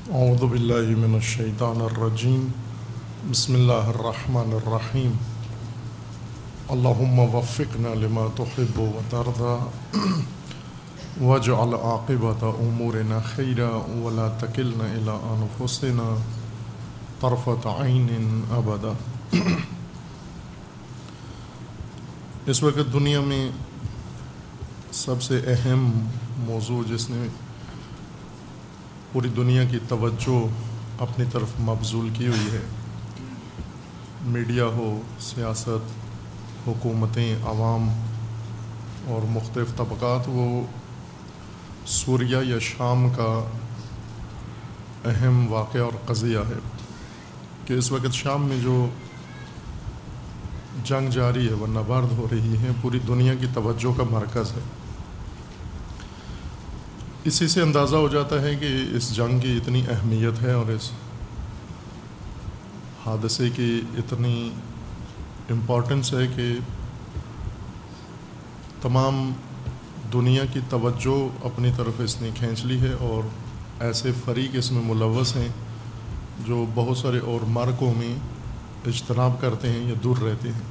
اعوذ باللہ من الشیطان الرجیم بسم اللہ الرحمن الرحیم اللہم وفقنا لما تحب وترضى واجعل عاقبۃ امورنا خیرا ولا تکلنا الی انفسنا طرفۃ عین ابدا۔ اس وقت دنیا میں سب سے اہم موضوع جس نے پوری دنیا کی توجہ اپنی طرف مبذول کی ہوئی ہے، میڈیا ہو، سیاست، حکومتیں، عوام اور مختلف طبقات، وہ سوریہ یا شام کا اہم واقعہ اور قضیہ ہے کہ اس وقت شام میں جو جنگ جاری ہے، وہ نبرد ہو رہی ہے، پوری دنیا کی توجہ کا مرکز ہے۔ اسی سے اندازہ ہو جاتا ہے کہ اس جنگ کی اتنی اہمیت ہے اور اس حادثے کی اتنی امپورٹنس ہے کہ تمام دنیا کی توجہ اپنی طرف اس نے کھینچ لی ہے، اور ایسے فریق اس میں ملوث ہیں جو بہت سارے اور معرکوں میں اجتناب کرتے ہیں یا دور رہتے ہیں۔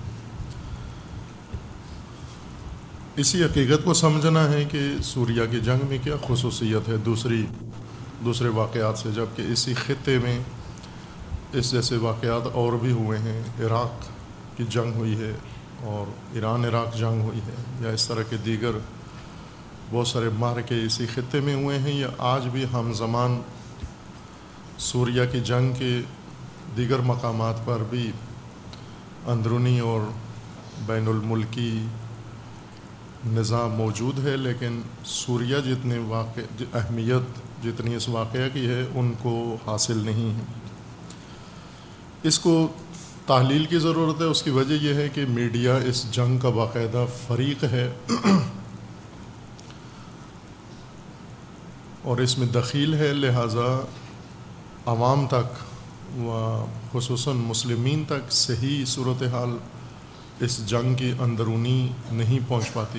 اسی حقیقت کو سمجھنا ہے کہ سوریہ کی جنگ میں کیا خصوصیت ہے دوسرے واقعات سے، جبکہ اسی خطے میں اس جیسے واقعات اور بھی ہوئے ہیں۔ عراق کی جنگ ہوئی ہے اور ایران عراق جنگ ہوئی ہے، یا اس طرح کے دیگر بہت سارے معرکے اسی خطے میں ہوئے ہیں، یا آج بھی ہم زمان سوریہ کی جنگ کے دیگر مقامات پر بھی اندرونی اور بین الملکی نظام موجود ہے، لیکن سوریہ جتنے اہمیت جتنی اس واقعہ کی ہے ان کو حاصل نہیں ہے۔ اس کو تحلیل کی ضرورت ہے۔ اس کی وجہ یہ ہے کہ میڈیا اس جنگ کا باقاعدہ فریق ہے اور اس میں دخیل ہے، لہٰذا عوام تک و خصوصاً مسلمین تک صحیح صورتحال اس جنگ کی اندرونی نہیں پہنچ پاتی،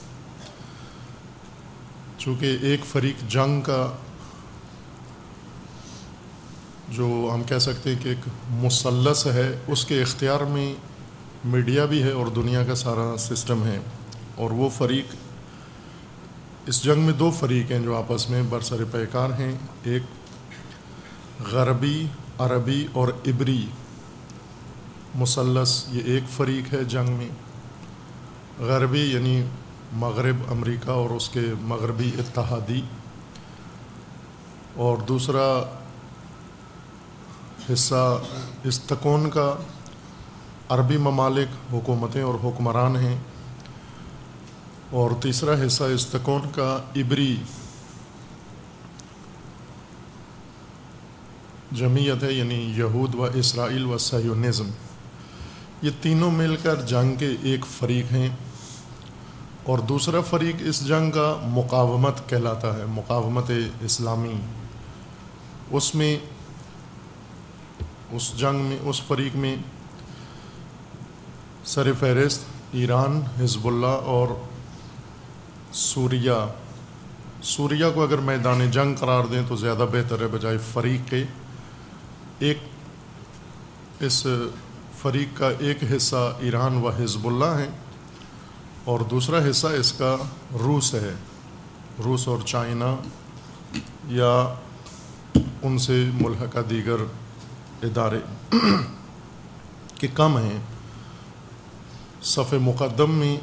چونکہ ایک فریق جنگ کا جو ہم کہہ سکتے ہیں کہ ایک مثلث ہے، اس کے اختیار میں میڈیا بھی ہے اور دنیا کا سارا سسٹم ہے، اور وہ فریق اس جنگ میں دو فریق ہیں جو آپس میں برسر پیکار ہیں۔ ایک غربی، عربی اور عبری مثلث، یہ ایک فریق ہے جنگ میں۔ غربی یعنی مغرب، امریکہ اور اس کے مغربی اتحادی، اور دوسرا حصہ اس تکون کا عربی ممالک، حکومتیں اور حکمران ہیں، اور تیسرا حصہ اس تکون کا عبری جمعیت ہے، یعنی یہود و اسرائیل و صہیونزم۔ یہ تینوں مل کر جنگ کے ایک فریق ہیں، اور دوسرا فریق اس جنگ کا مقاومت کہلاتا ہے، مقاومت اسلامی۔ اس میں اس جنگ میں اس فریق میں سر فہرست ایران، حزب اللہ اور سوریہ کو اگر میدان جنگ قرار دیں تو زیادہ بہتر ہے بجائے فریق کے۔ اس فریق کا ایک حصہ ایران و حزب اللہ ہیں، اور دوسرا حصہ اس کا روس ہے، روس اور چائنا یا ان سے ملحقہ دیگر ادارے کہ کم ہیں۔ صف مقدم میں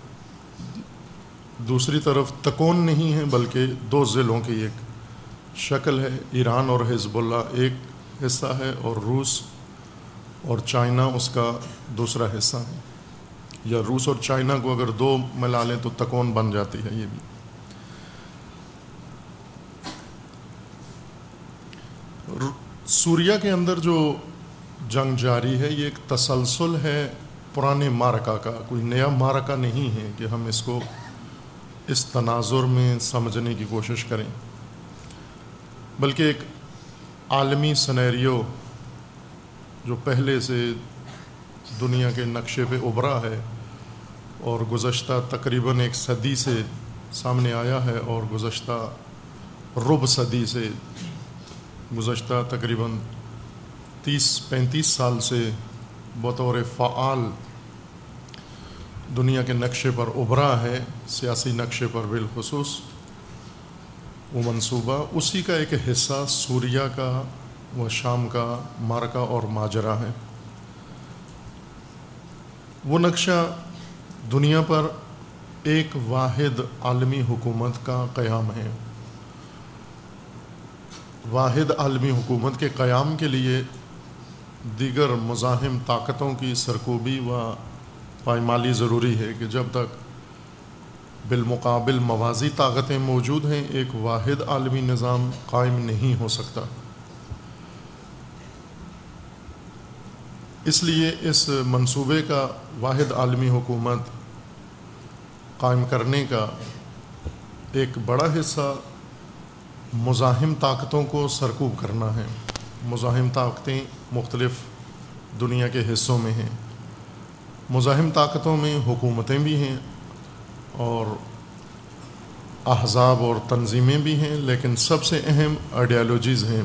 دوسری طرف تکون نہیں ہے، بلکہ دو ضلعوں کی ایک شکل ہے۔ ایران اور حزب اللہ ایک حصہ ہے، اور روس اور چائنا اس کا دوسرا حصہ ہے، یا روس اور چائنا کو اگر دو ملا لیں تو تکون بن جاتی ہے۔ یہ بھی سوریہ کے اندر جو جنگ جاری ہے، یہ ایک تسلسل ہے پرانے معرکہ کا، کوئی نیا معرکہ نہیں ہے کہ ہم اس کو اس تناظر میں سمجھنے کی کوشش کریں، بلکہ ایک عالمی سینیریو جو پہلے سے دنیا کے نقشے پہ ابھرا ہے اور گزشتہ تقریباً ایک صدی سے سامنے آیا ہے، اور گزشتہ ربع صدی سے گزشتہ تقریباً 30-35 سال سے بطور فعال دنیا کے نقشے پر ابھرا ہے، سیاسی نقشے پر بالخصوص وہ منصوبہ، اسی کا ایک حصہ سوریہ کا و شام کا معرکہ اور ماجرا ہے۔ وہ نقشہ دنیا پر ایک واحد عالمی حکومت کا قیام ہے۔ واحد عالمی حکومت کے قیام کے لیے دیگر مزاحم طاقتوں کی سرکوبی و پائمالی ضروری ہے کہ جب تک بالمقابل موازی طاقتیں موجود ہیں ایک واحد عالمی نظام قائم نہیں ہو سکتا۔ اس لیے اس منصوبے کا واحد عالمی حکومت قائم کرنے کا ایک بڑا حصہ مزاحم طاقتوں کو سرکوب کرنا ہے۔ مزاحم طاقتیں مختلف دنیا کے حصوں میں ہیں۔ مزاحم طاقتوں میں حکومتیں بھی ہیں اور احزاب اور تنظیمیں بھی ہیں، لیکن سب سے اہم آئیڈیالوجیز ہیں،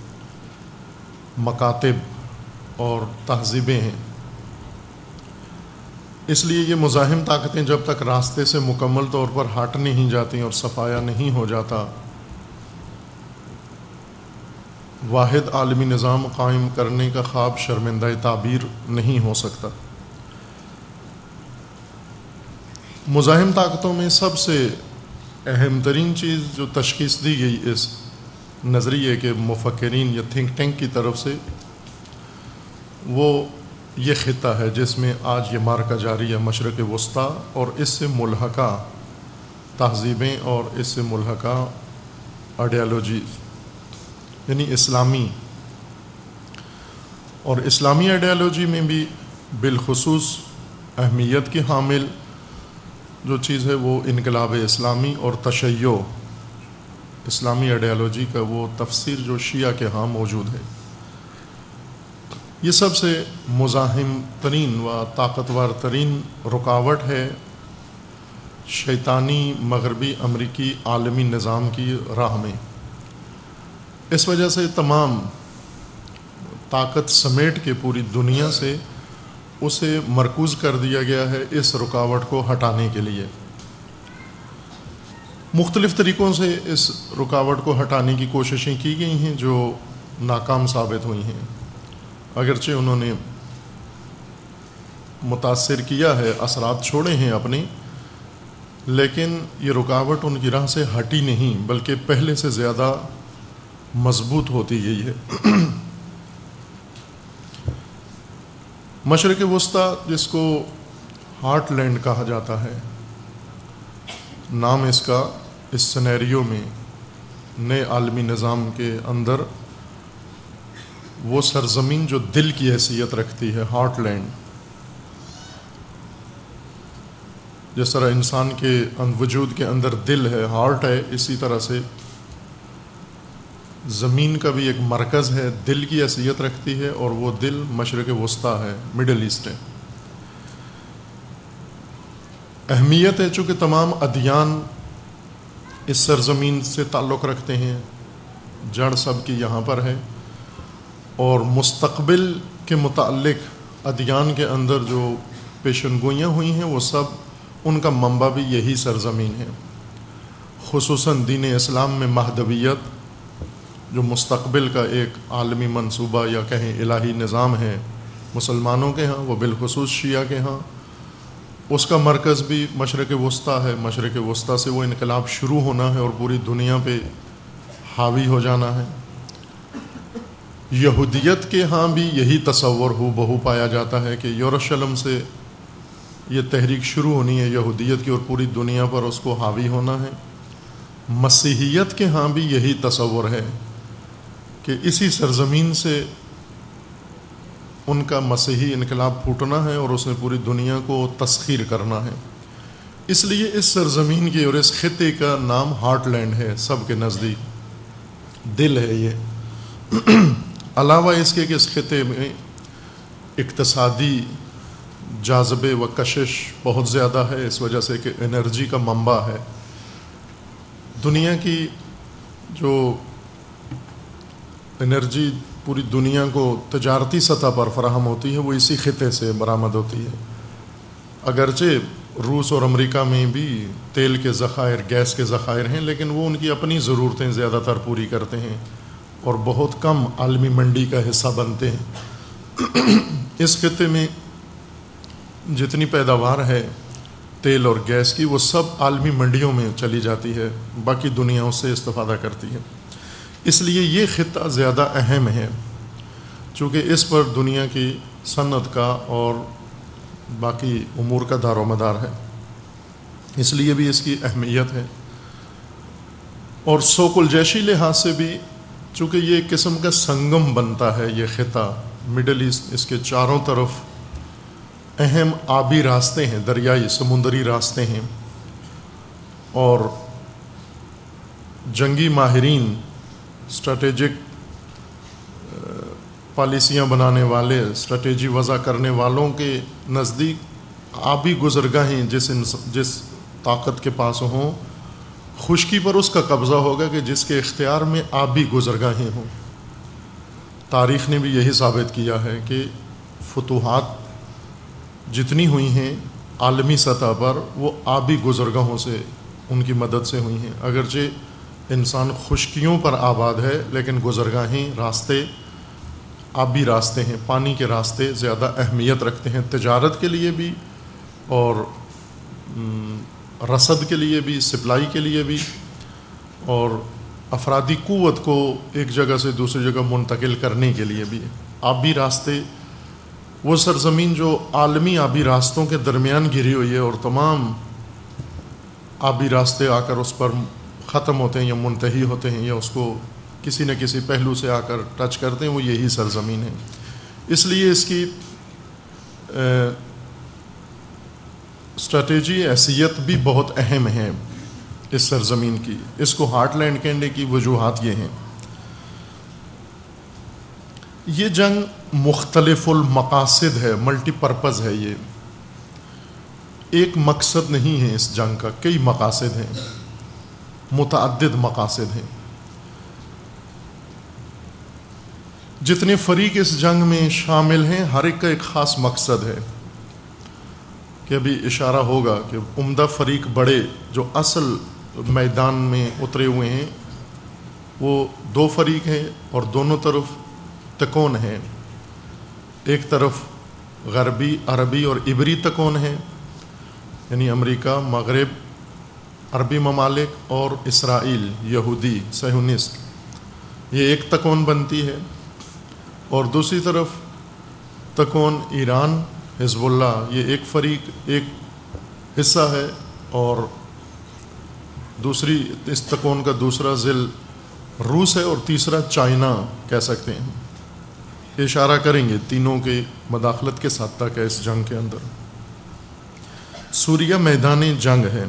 مکاتب اور تہذیبیں ہیں۔ اس لیے یہ مزاحم طاقتیں جب تک راستے سے مکمل طور پر ہٹ نہیں جاتی اور صفایا نہیں ہو جاتا، واحد عالمی نظام قائم کرنے کا خواب شرمندہ تعبیر نہیں ہو سکتا۔ مزاحم طاقتوں میں سب سے اہم ترین چیز جو تشخیص دی گئی اس نظریے کے مفکرین یا تھنک ٹینک کی طرف سے، وہ یہ خطہ ہے جس میں آج یہ معرکہ جاری ہے، مشرق وسطیٰ اور اس سے ملحقہ تہذیبیں اور اس سے ملحقہ آئیڈیالوجیز، یعنی اسلامی اور اسلامی آئیڈیالوجی میں بھی بالخصوص اہمیت کی حامل جو چیز ہے وہ انقلاب اسلامی اور تشیع، اسلامی آئیڈیالوجی کا وہ تفسیر جو شیعہ کے ہاں موجود ہے۔ یہ سب سے مزاحم ترین و طاقتور ترین رکاوٹ ہے شیطانی مغربی امریکی عالمی نظام کی راہ میں۔ اس وجہ سے تمام طاقت سمیٹ کے پوری دنیا سے اسے مرکوز کر دیا گیا ہے اس رکاوٹ کو ہٹانے کے لیے۔ مختلف طریقوں سے اس رکاوٹ کو ہٹانے کی کوششیں کی گئی ہیں جو ناکام ثابت ہوئی ہیں، اگرچہ انہوں نے متاثر کیا ہے، اثرات چھوڑے ہیں اپنے، لیکن یہ رکاوٹ ان کی راہ سے ہٹی نہیں بلکہ پہلے سے زیادہ مضبوط ہوتی گئی ہے۔ مشرق وسطیٰ جس کو ہارٹ لینڈ کہا جاتا ہے، نام اس کا اس سینیریو میں نئے عالمی نظام کے اندر وہ سرزمین جو دل کی حیثیت رکھتی ہے، ہارٹ لینڈ، جس طرح انسان کے وجود کے اندر دل ہے، ہارٹ ہے، اسی طرح سے زمین کا بھی ایک مرکز ہے، دل کی حیثیت رکھتی ہے، اور وہ دل مشرق وسطیٰ ہے، مڈل ایسٹ ہے۔ اہمیت ہے چونکہ تمام ادیان اس سرزمین سے تعلق رکھتے ہیں، جڑ سب کی یہاں پر ہے، اور مستقبل کے متعلق ادیان کے اندر جو پیشن گوئیاں ہوئی ہیں وہ سب ان کا منبع بھی یہی سرزمین ہے۔ خصوصاً دین اسلام میں مہدویت جو مستقبل کا ایک عالمی منصوبہ یا کہیں الہی نظام ہے مسلمانوں کے ہاں، وہ بالخصوص شیعہ کے ہاں، اس کا مرکز بھی مشرق وسطیٰ ہے۔ مشرق وسطیٰ سے وہ انقلاب شروع ہونا ہے اور پوری دنیا پہ حاوی ہو جانا ہے۔ یہودیت کے ہاں بھی یہی تصور ہو بہو پایا جاتا ہے کہ یروشلم سے یہ تحریک شروع ہونی ہے یہودیت کی اور پوری دنیا پر اس کو حاوی ہونا ہے۔ مسیحیت کے ہاں بھی یہی تصور ہے کہ اسی سرزمین سے ان کا مسیحی انقلاب پھوٹنا ہے اور اس نے پوری دنیا کو تسخیر کرنا ہے۔ اس لیے اس سرزمین کی اور اس خطے کا نام ہارٹ لینڈ ہے، سب کے نزدیک دل ہے یہ۔ علاوہ اس کے کہ اس خطے میں اقتصادی جاذبے و کشش بہت زیادہ ہے، اس وجہ سے کہ انرجی کا منبع ہے۔ دنیا کی جو انرجی پوری دنیا کو تجارتی سطح پر فراہم ہوتی ہے وہ اسی خطے سے برآمد ہوتی ہے. اگرچہ روس اور امریکہ میں بھی تیل کے ذخائر، گیس کے ذخائر ہیں، لیکن وہ ان کی اپنی ضرورتیں زیادہ تر پوری کرتے ہیں اور بہت کم عالمی منڈی کا حصہ بنتے ہیں. اس خطے میں جتنی پیداوار ہے تیل اور گیس کی وہ سب عالمی منڈیوں میں چلی جاتی ہے، باقی دنیا اس سے استفادہ کرتی ہے. اس لیے یہ خطہ زیادہ اہم ہے چونکہ اس پر دنیا کی صنعت کا اور باقی امور کا دار و مدار ہے، اس لیے بھی اس کی اہمیت ہے. اور سوک الجیشی لحاظ سے بھی چونکہ یہ ایک قسم کا سنگم بنتا ہے، یہ خطہ مڈل ایسٹ، اس کے چاروں طرف اہم آبی راستے ہیں، دریائی سمندری راستے ہیں، اور جنگی ماہرین، اسٹریٹجک پالیسیاں بنانے والے، اسٹریٹجی وضع کرنے والوں کے نزدیک آبی گزرگاہیں جس طاقت کے پاس ہوں، خشکی پر اس کا قبضہ ہوگا کہ جس کے اختیار میں آبی گزرگاہیں ہوں. تاریخ نے بھی یہی ثابت کیا ہے کہ فتوحات جتنی ہوئی ہیں عالمی سطح پر وہ آبی گزرگاہوں سے، ان کی مدد سے ہوئی ہیں. اگرچہ انسان خشکیوں پر آباد ہے لیکن گزرگاہیں، راستے آبی راستے ہیں، پانی کے راستے زیادہ اہمیت رکھتے ہیں، تجارت کے لیے بھی اور رسد کے لیے بھی، سپلائی کے لیے بھی، اور افرادی قوت کو ایک جگہ سے دوسری جگہ منتقل کرنے کے لیے بھی. آبی راستے، وہ سرزمین جو عالمی آبی راستوں کے درمیان گھری ہوئی ہے اور تمام آبی راستے آ کر اس پر ختم ہوتے ہیں یا منتہی ہوتے ہیں یا اس کو کسی نہ کسی پہلو سے آ کر ٹچ کرتے ہیں، وہ یہی سرزمین ہے. اس لیے اس کی اسٹریٹجی، حیثیت بھی بہت اہم ہے اس سرزمین کی. اس کو ہارٹ لینڈ کہنے کی وجوہات یہ ہیں. یہ جنگ مختلف المقاصد ہے، ملٹی پرپز ہے. یہ ایک مقصد نہیں ہے اس جنگ کا، کئی مقاصد ہیں، متعدد مقاصد ہیں. جتنے فریق اس جنگ میں شامل ہیں ہر ایک کا ایک خاص مقصد ہے. کہ ابھی اشارہ ہوگا کہ عمدہ فریق بڑے جو اصل میدان میں اترے ہوئے ہیں وہ دو فریق ہیں اور دونوں طرف تکون ہیں. ایک طرف غربی، عربی اور عبری تکون ہے، یعنی امریکہ، مغرب، عربی ممالک اور اسرائیل، یہودی صہیونسٹ، یہ ایک تکون بنتی ہے. اور دوسری طرف تکون ایران، حزب اللہ، یہ ایک فریق، ایک حصہ ہے. اور دوسری اس تکون کا دوسرا ذیل روس ہے اور تیسرا چائنا کہہ سکتے ہیں. اشارہ کریں گے تینوں کے مداخلت کے ساتھ تک ہے اس جنگ کے اندر. سوریہ میدان جنگ ہے.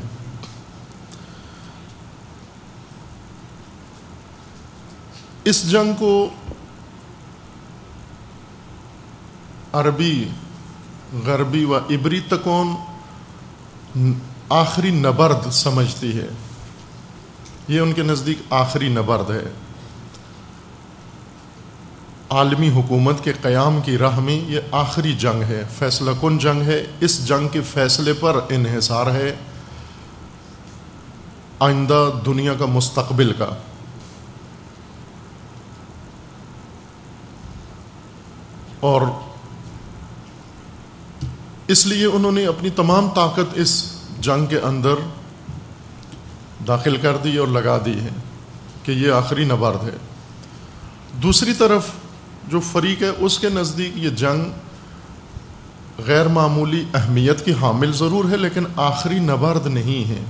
اس جنگ کو عربی، غربی و عبری تکون آخری نبرد سمجھتی ہے. یہ ان کے نزدیک آخری نبرد ہے. عالمی حکومت کے قیام کی راہ میں یہ آخری جنگ ہے، فیصلہ کن جنگ ہے. اس جنگ کے فیصلے پر انحصار ہے آئندہ دنیا کا مستقبل کا. اور اس لیے انہوں نے اپنی تمام طاقت اس جنگ کے اندر داخل کر دی اور لگا دی ہے کہ یہ آخری نبرد ہے. دوسری طرف جو فریق ہے اس کے نزدیک یہ جنگ غیر معمولی اہمیت کی حامل ضرور ہے لیکن آخری نبرد نہیں ہے.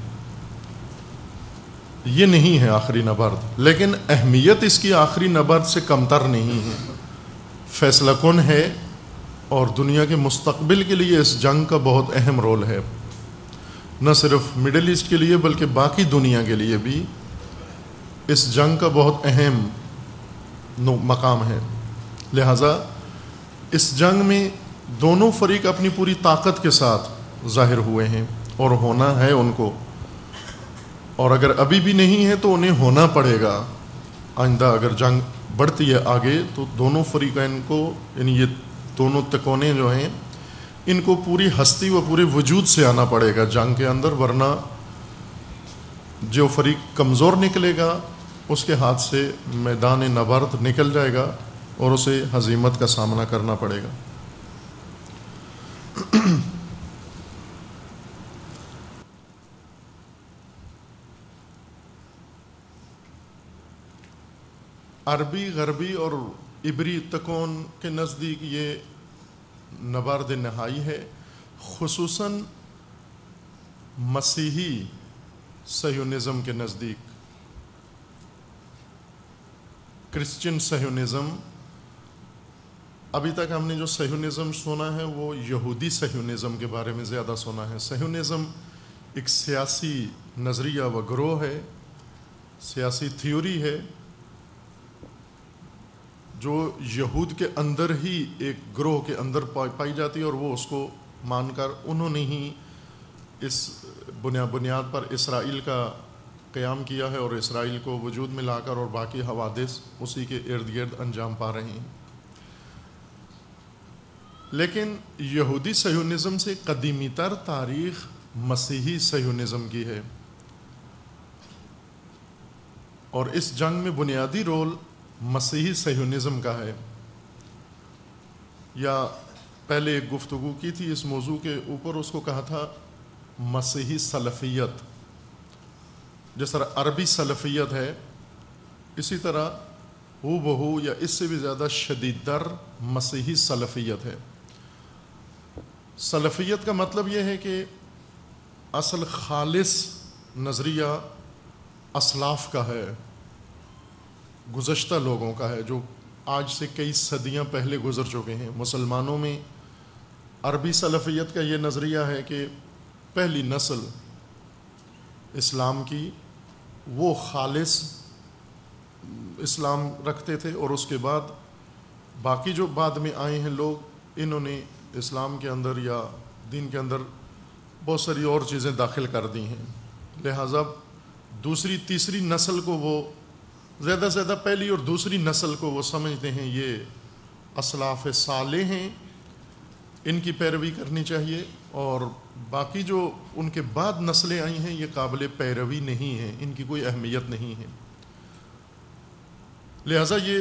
یہ نہیں ہے آخری نبرد، لیکن اہمیت اس کی آخری نبرد سے کمتر نہیں ہے. فیصلہ کن ہے اور دنیا کے مستقبل کے لیے اس جنگ کا بہت اہم رول ہے. نہ صرف مڈل ایسٹ کے لیے بلکہ باقی دنیا کے لیے بھی اس جنگ کا بہت اہم مقام ہے. لہذا اس جنگ میں دونوں فریق اپنی پوری طاقت کے ساتھ ظاہر ہوئے ہیں اور ہونا ہے ان کو، اور اگر ابھی بھی نہیں ہے تو انہیں ہونا پڑے گا آئندہ اگر جنگ بڑھتی ہے آگے تو دونوں فریقین کو، یعنی یہ دونوں تکونے جو ہیں ان کو پوری ہستی و پورے وجود سے آنا پڑے گا جنگ کے اندر، ورنہ جو فریق کمزور نکلے گا اس کے ہاتھ سے میدان نبرد نکل جائے گا اور اسے ہزیمت کا سامنا کرنا پڑے گا۔ عربی، غربی اور عبری تکون کے نزدیک یہ نبرد نہائی ہے، خصوصاً مسیحی صہیونزم کے نزدیک۔ کرسچن صہیونزم، ابھی تک ہم نے جو صہیونزم سنا ہے وہ یہودی صہیونزم کے بارے میں زیادہ سنا ہے۔ صہیونزم ایک سیاسی نظریہ و گروہ ہے، سیاسی تھیوری ہے جو یہود کے اندر ہی ایک گروہ کے اندر پائی جاتی ہے، اور وہ اس کو مان کر انہوں نے ہی اس بنیاد پر اسرائیل کا قیام کیا ہے، اور اسرائیل کو وجود میں لا کر اور باقی حوادث اسی کے ارد گرد انجام پا رہے ہیں۔ لیکن یہودی صہیونزم سے قدیمی تر تاریخ مسیحی صہیونزم کی ہے، اور اس جنگ میں بنیادی رول مسیحی صہیونزم کا ہے۔ یا پہلے ایک گفتگو کی تھی اس موضوع کے اوپر، اس کو کہا تھا مسیحی سلفیت۔ جس طرح عربی سلفیت ہے، اسی طرح ہو بہو یا اس سے بھی زیادہ شدید تر مسیحی سلفیت ہے۔ سلفیت کا مطلب یہ ہے کہ اصل خالص نظریہ اسلاف کا ہے، گزشتہ لوگوں کا ہے، جو آج سے کئی صدیاں پہلے گزر چکے ہیں۔ مسلمانوں میں عربی سلفیت کا یہ نظریہ ہے کہ پہلی نسل اسلام کی وہ خالص اسلام رکھتے تھے، اور اس کے بعد باقی جو بعد میں آئے ہیں لوگ، انہوں نے اسلام کے اندر یا دین کے اندر بہت ساری اور چیزیں داخل کر دی ہیں۔ لہٰذا دوسری تیسری نسل کو وہ زیادہ سے زیادہ پہلی اور دوسری نسل کو وہ سمجھتے ہیں یہ اسلاف صالح ہیں، ان کی پیروی کرنی چاہیے، اور باقی جو ان کے بعد نسلیں آئی ہیں یہ قابل پیروی نہیں ہیں، ان کی کوئی اہمیت نہیں ہے۔ لہٰذا یہ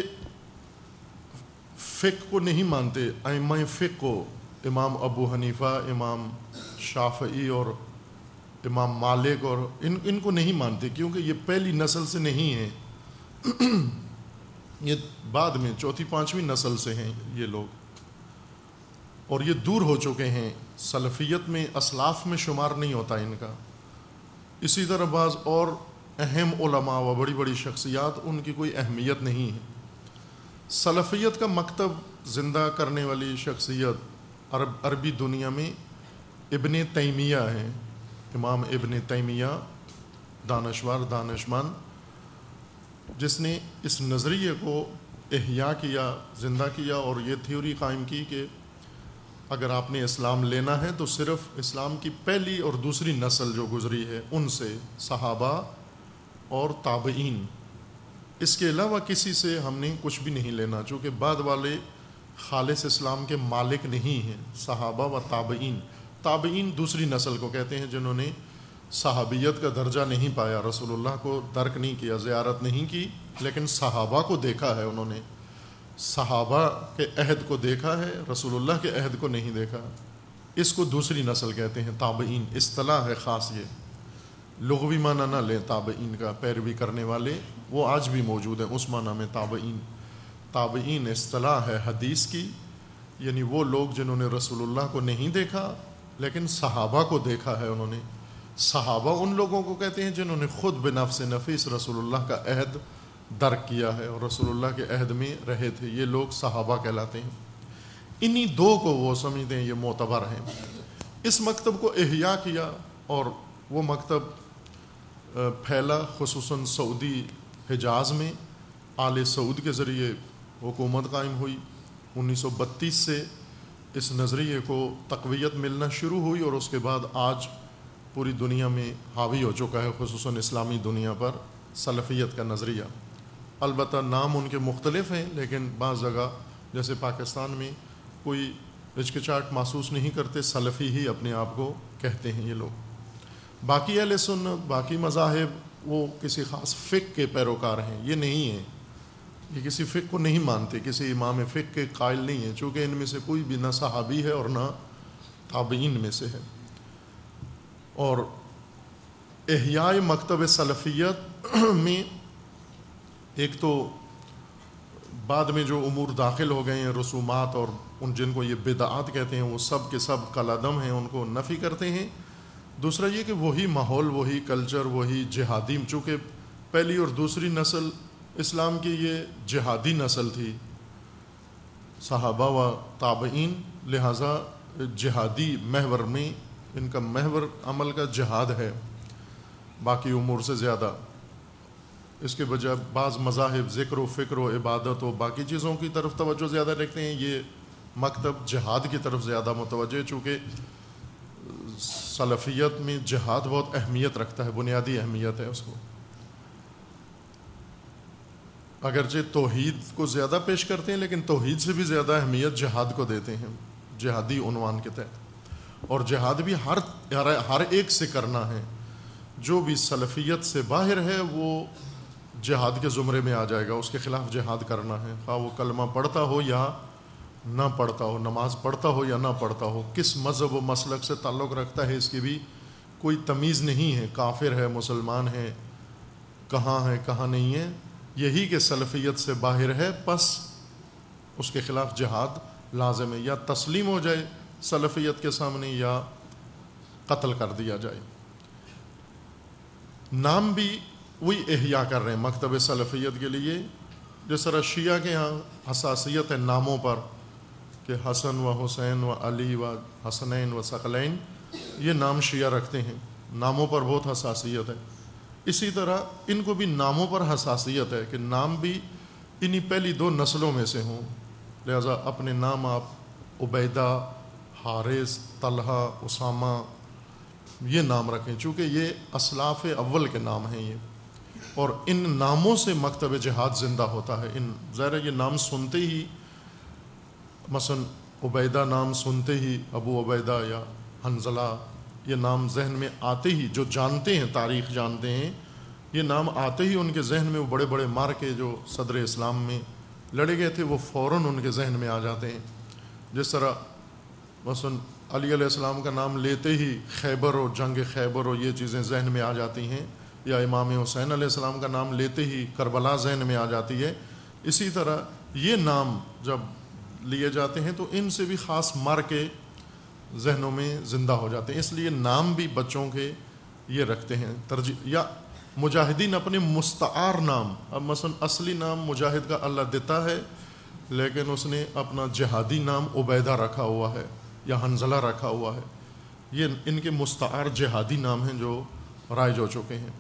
فقہ کو نہیں مانتے، ائمہ فقہ کو، امام ابو حنیفہ، امام شافعی اور امام مالک، اور ان کو نہیں مانتے، کیونکہ یہ پہلی نسل سے نہیں ہیں، یہ بعد میں چوتھی پانچویں نسل سے ہیں یہ لوگ، اور یہ دور ہو چکے ہیں، سلفیت میں اسلاف میں شمار نہیں ہوتا ان کا۔ اسی طرح بعض اور اہم علماء و بڑی بڑی شخصیات، ان کی کوئی اہمیت نہیں ہے۔ سلفیت کا مکتب زندہ کرنے والی شخصیت عربی دنیا میں ابن تیمیہ ہیں، امام ابن تیمیہ، دانشور، دانشمند، جس نے اس نظریے کو احیاء کیا، زندہ کیا، اور یہ تھیوری قائم کی کہ اگر آپ نے اسلام لینا ہے تو صرف اسلام کی پہلی اور دوسری نسل جو گزری ہے ان سے، صحابہ اور تابعین، اس کے علاوہ کسی سے ہم نے کچھ بھی نہیں لینا، چونکہ بعد والے خالص اسلام کے مالک نہیں ہیں۔ صحابہ و تابعین، تابعین دوسری نسل کو کہتے ہیں جنہوں نے صحابیت کا درجہ نہیں پایا، رسول اللہ کو درک نہیں کیا، زیارت نہیں کی، لیکن صحابہ کو دیکھا ہے، انہوں نے صحابہ کے عہد کو دیکھا ہے، رسول اللہ کے عہد کو نہیں دیکھا۔ اس کو دوسری نسل کہتے ہیں، تابعین، اصطلاح ہے خاص، یہ لغوی معنی نہ لیں تابعین کا، پیروی کرنے والے وہ آج بھی موجود ہیں اس معنی میں تابعین۔ تابعین اصطلاح ہے حدیث کی، یعنی وہ لوگ جنہوں نے رسول اللہ کو نہیں دیکھا لیکن صحابہ کو دیکھا ہے انہوں نے۔ صحابہ ان لوگوں کو کہتے ہیں جنہوں نے خود بنفس نفیس رسول اللہ کا عہد درک کیا ہے اور رسول اللہ کے عہد میں رہے تھے، یہ لوگ صحابہ کہلاتے ہیں۔ انہی دو کو وہ سمجھتے ہیں یہ معتبر ہیں۔ اس مکتب کو احیاء کیا، اور وہ مکتب پھیلا خصوصاً سعودی حجاز میں، آل سعود کے ذریعے حکومت قائم ہوئی۔ 1932 سے اس نظریے کو تقویت ملنا شروع ہوئی، اور اس کے بعد آج پوری دنیا میں حاوی ہو چکا ہے، خصوصاً اسلامی دنیا پر سلفیت کا نظریہ۔ البتہ نام ان کے مختلف ہیں، لیکن بعض جگہ جیسے پاکستان میں کوئی ہچکچاہٹ محسوس نہیں کرتے، سلفی ہی اپنے آپ کو کہتے ہیں یہ لوگ۔ باقی اہل سنت، باقی مذاہب وہ کسی خاص فقہ کے پیروکار ہیں، یہ نہیں ہیں، یہ کسی فقہ کو نہیں مانتے، کسی امام فقہ کے قائل نہیں ہیں، چونکہ ان میں سے کوئی بھی نہ صحابی ہے اور نہ تابعین میں سے ہے۔ اور احیاء مکتب سلفیت میں ایک تو بعد میں جو امور داخل ہو گئے ہیں، رسومات اور ان جن کو یہ بدعات کہتے ہیں، وہ سب کے سب کالعدم ہیں، ان کو نفی کرتے ہیں۔ دوسرا یہ کہ وہی ماحول، وہی کلچر، وہی جہادی، چونکہ پہلی اور دوسری نسل اسلام کی یہ جہادی نسل تھی، صحابہ و تابعین، لہٰذا جہادی محور میں ان کا محور عمل کا جہاد ہے باقی امور سے زیادہ۔ اس کے بجائے بعض مذاہب ذکر و فکر و عبادت و باقی چیزوں کی طرف توجہ زیادہ رکھتے ہیں، یہ مکتب جہاد کی طرف زیادہ متوجہ ہے، چونکہ سلفیت میں جہاد بہت اہمیت رکھتا ہے، بنیادی اہمیت ہے اس کو، اگرچہ توحید کو زیادہ پیش کرتے ہیں لیکن توحید سے بھی زیادہ اہمیت جہاد کو دیتے ہیں جہادی عنوان کے تحت۔ اور جہاد بھی ہر ایک سے کرنا ہے، جو بھی سلفیت سے باہر ہے وہ جہاد کے زمرے میں آ جائے گا، اس کے خلاف جہاد کرنا ہے، خواہ وہ کلمہ پڑھتا ہو یا نہ پڑھتا ہو، نماز پڑھتا ہو یا نہ پڑھتا ہو، کس مذہب و مسلک سے تعلق رکھتا ہے، اس کی بھی کوئی تمیز نہیں ہے، کافر ہے، مسلمان ہے، کہاں نہیں ہے، یہی کہ سلفیت سے باہر ہے، پس اس کے خلاف جہاد لازم ہے، یا تسلیم ہو جائے سلفیت کے سامنے یا قتل کر دیا جائے۔ نام بھی وہی احیاء کر رہے ہیں مکتب سلفیت کے لیے، جس طرح شیعہ کے ہاں حساسیت ہے ناموں پر کہ حسن و حسین و علی و حسنین و ثقلین، یہ نام شیعہ رکھتے ہیں، ناموں پر بہت حساسیت ہے۔ اسی طرح ان کو بھی ناموں پر حساسیت ہے کہ نام بھی انہی پہلی دو نسلوں میں سے ہوں، لہذا اپنے نام آپ عبیدہ، حارث، طلحہ، اسامہ یہ نام رکھیں، چونکہ یہ اسلاف اول کے نام ہیں یہ، اور ان ناموں سے مکتب جہاد زندہ ہوتا ہے۔ ظاہر ہے یہ نام سنتے ہی، مثلا عبیدہ نام سنتے ہی، ابو عبیدہ یا حنظلہ، یہ نام ذہن میں آتے ہی، جو جانتے ہیں تاریخ جانتے ہیں، یہ نام آتے ہی ان کے ذہن میں وہ بڑے بڑے مارکے جو صدر اسلام میں لڑے گئے تھے وہ فوراً ان کے ذہن میں آ جاتے ہیں۔ جس طرح مثلا علی علیہ السلام کا نام لیتے ہی خیبر اور جنگ خیبر اور یہ چیزیں ذہن میں آ جاتی ہیں، یا امام حسین علیہ السلام کا نام لیتے ہی کربلا ذہن میں آ جاتی ہے۔ اسی طرح یہ نام جب لیے جاتے ہیں تو ان سے بھی خاص مارکے ذہنوں میں زندہ ہو جاتے ہیں، اس لیے نام بھی بچوں کے یہ رکھتے ہیں ترجیح۔ یا مجاہدین اپنے مستعار نام، اب مثلا اصلی نام مجاہد کا اللہ دیتا ہے، لیکن اس نے اپنا جہادی نام عبیدہ رکھا ہوا ہے یا حنظلہ رکھا ہوا ہے، یہ ان کے مستعار جہادی نام ہیں جو رائج ہو چکے ہیں۔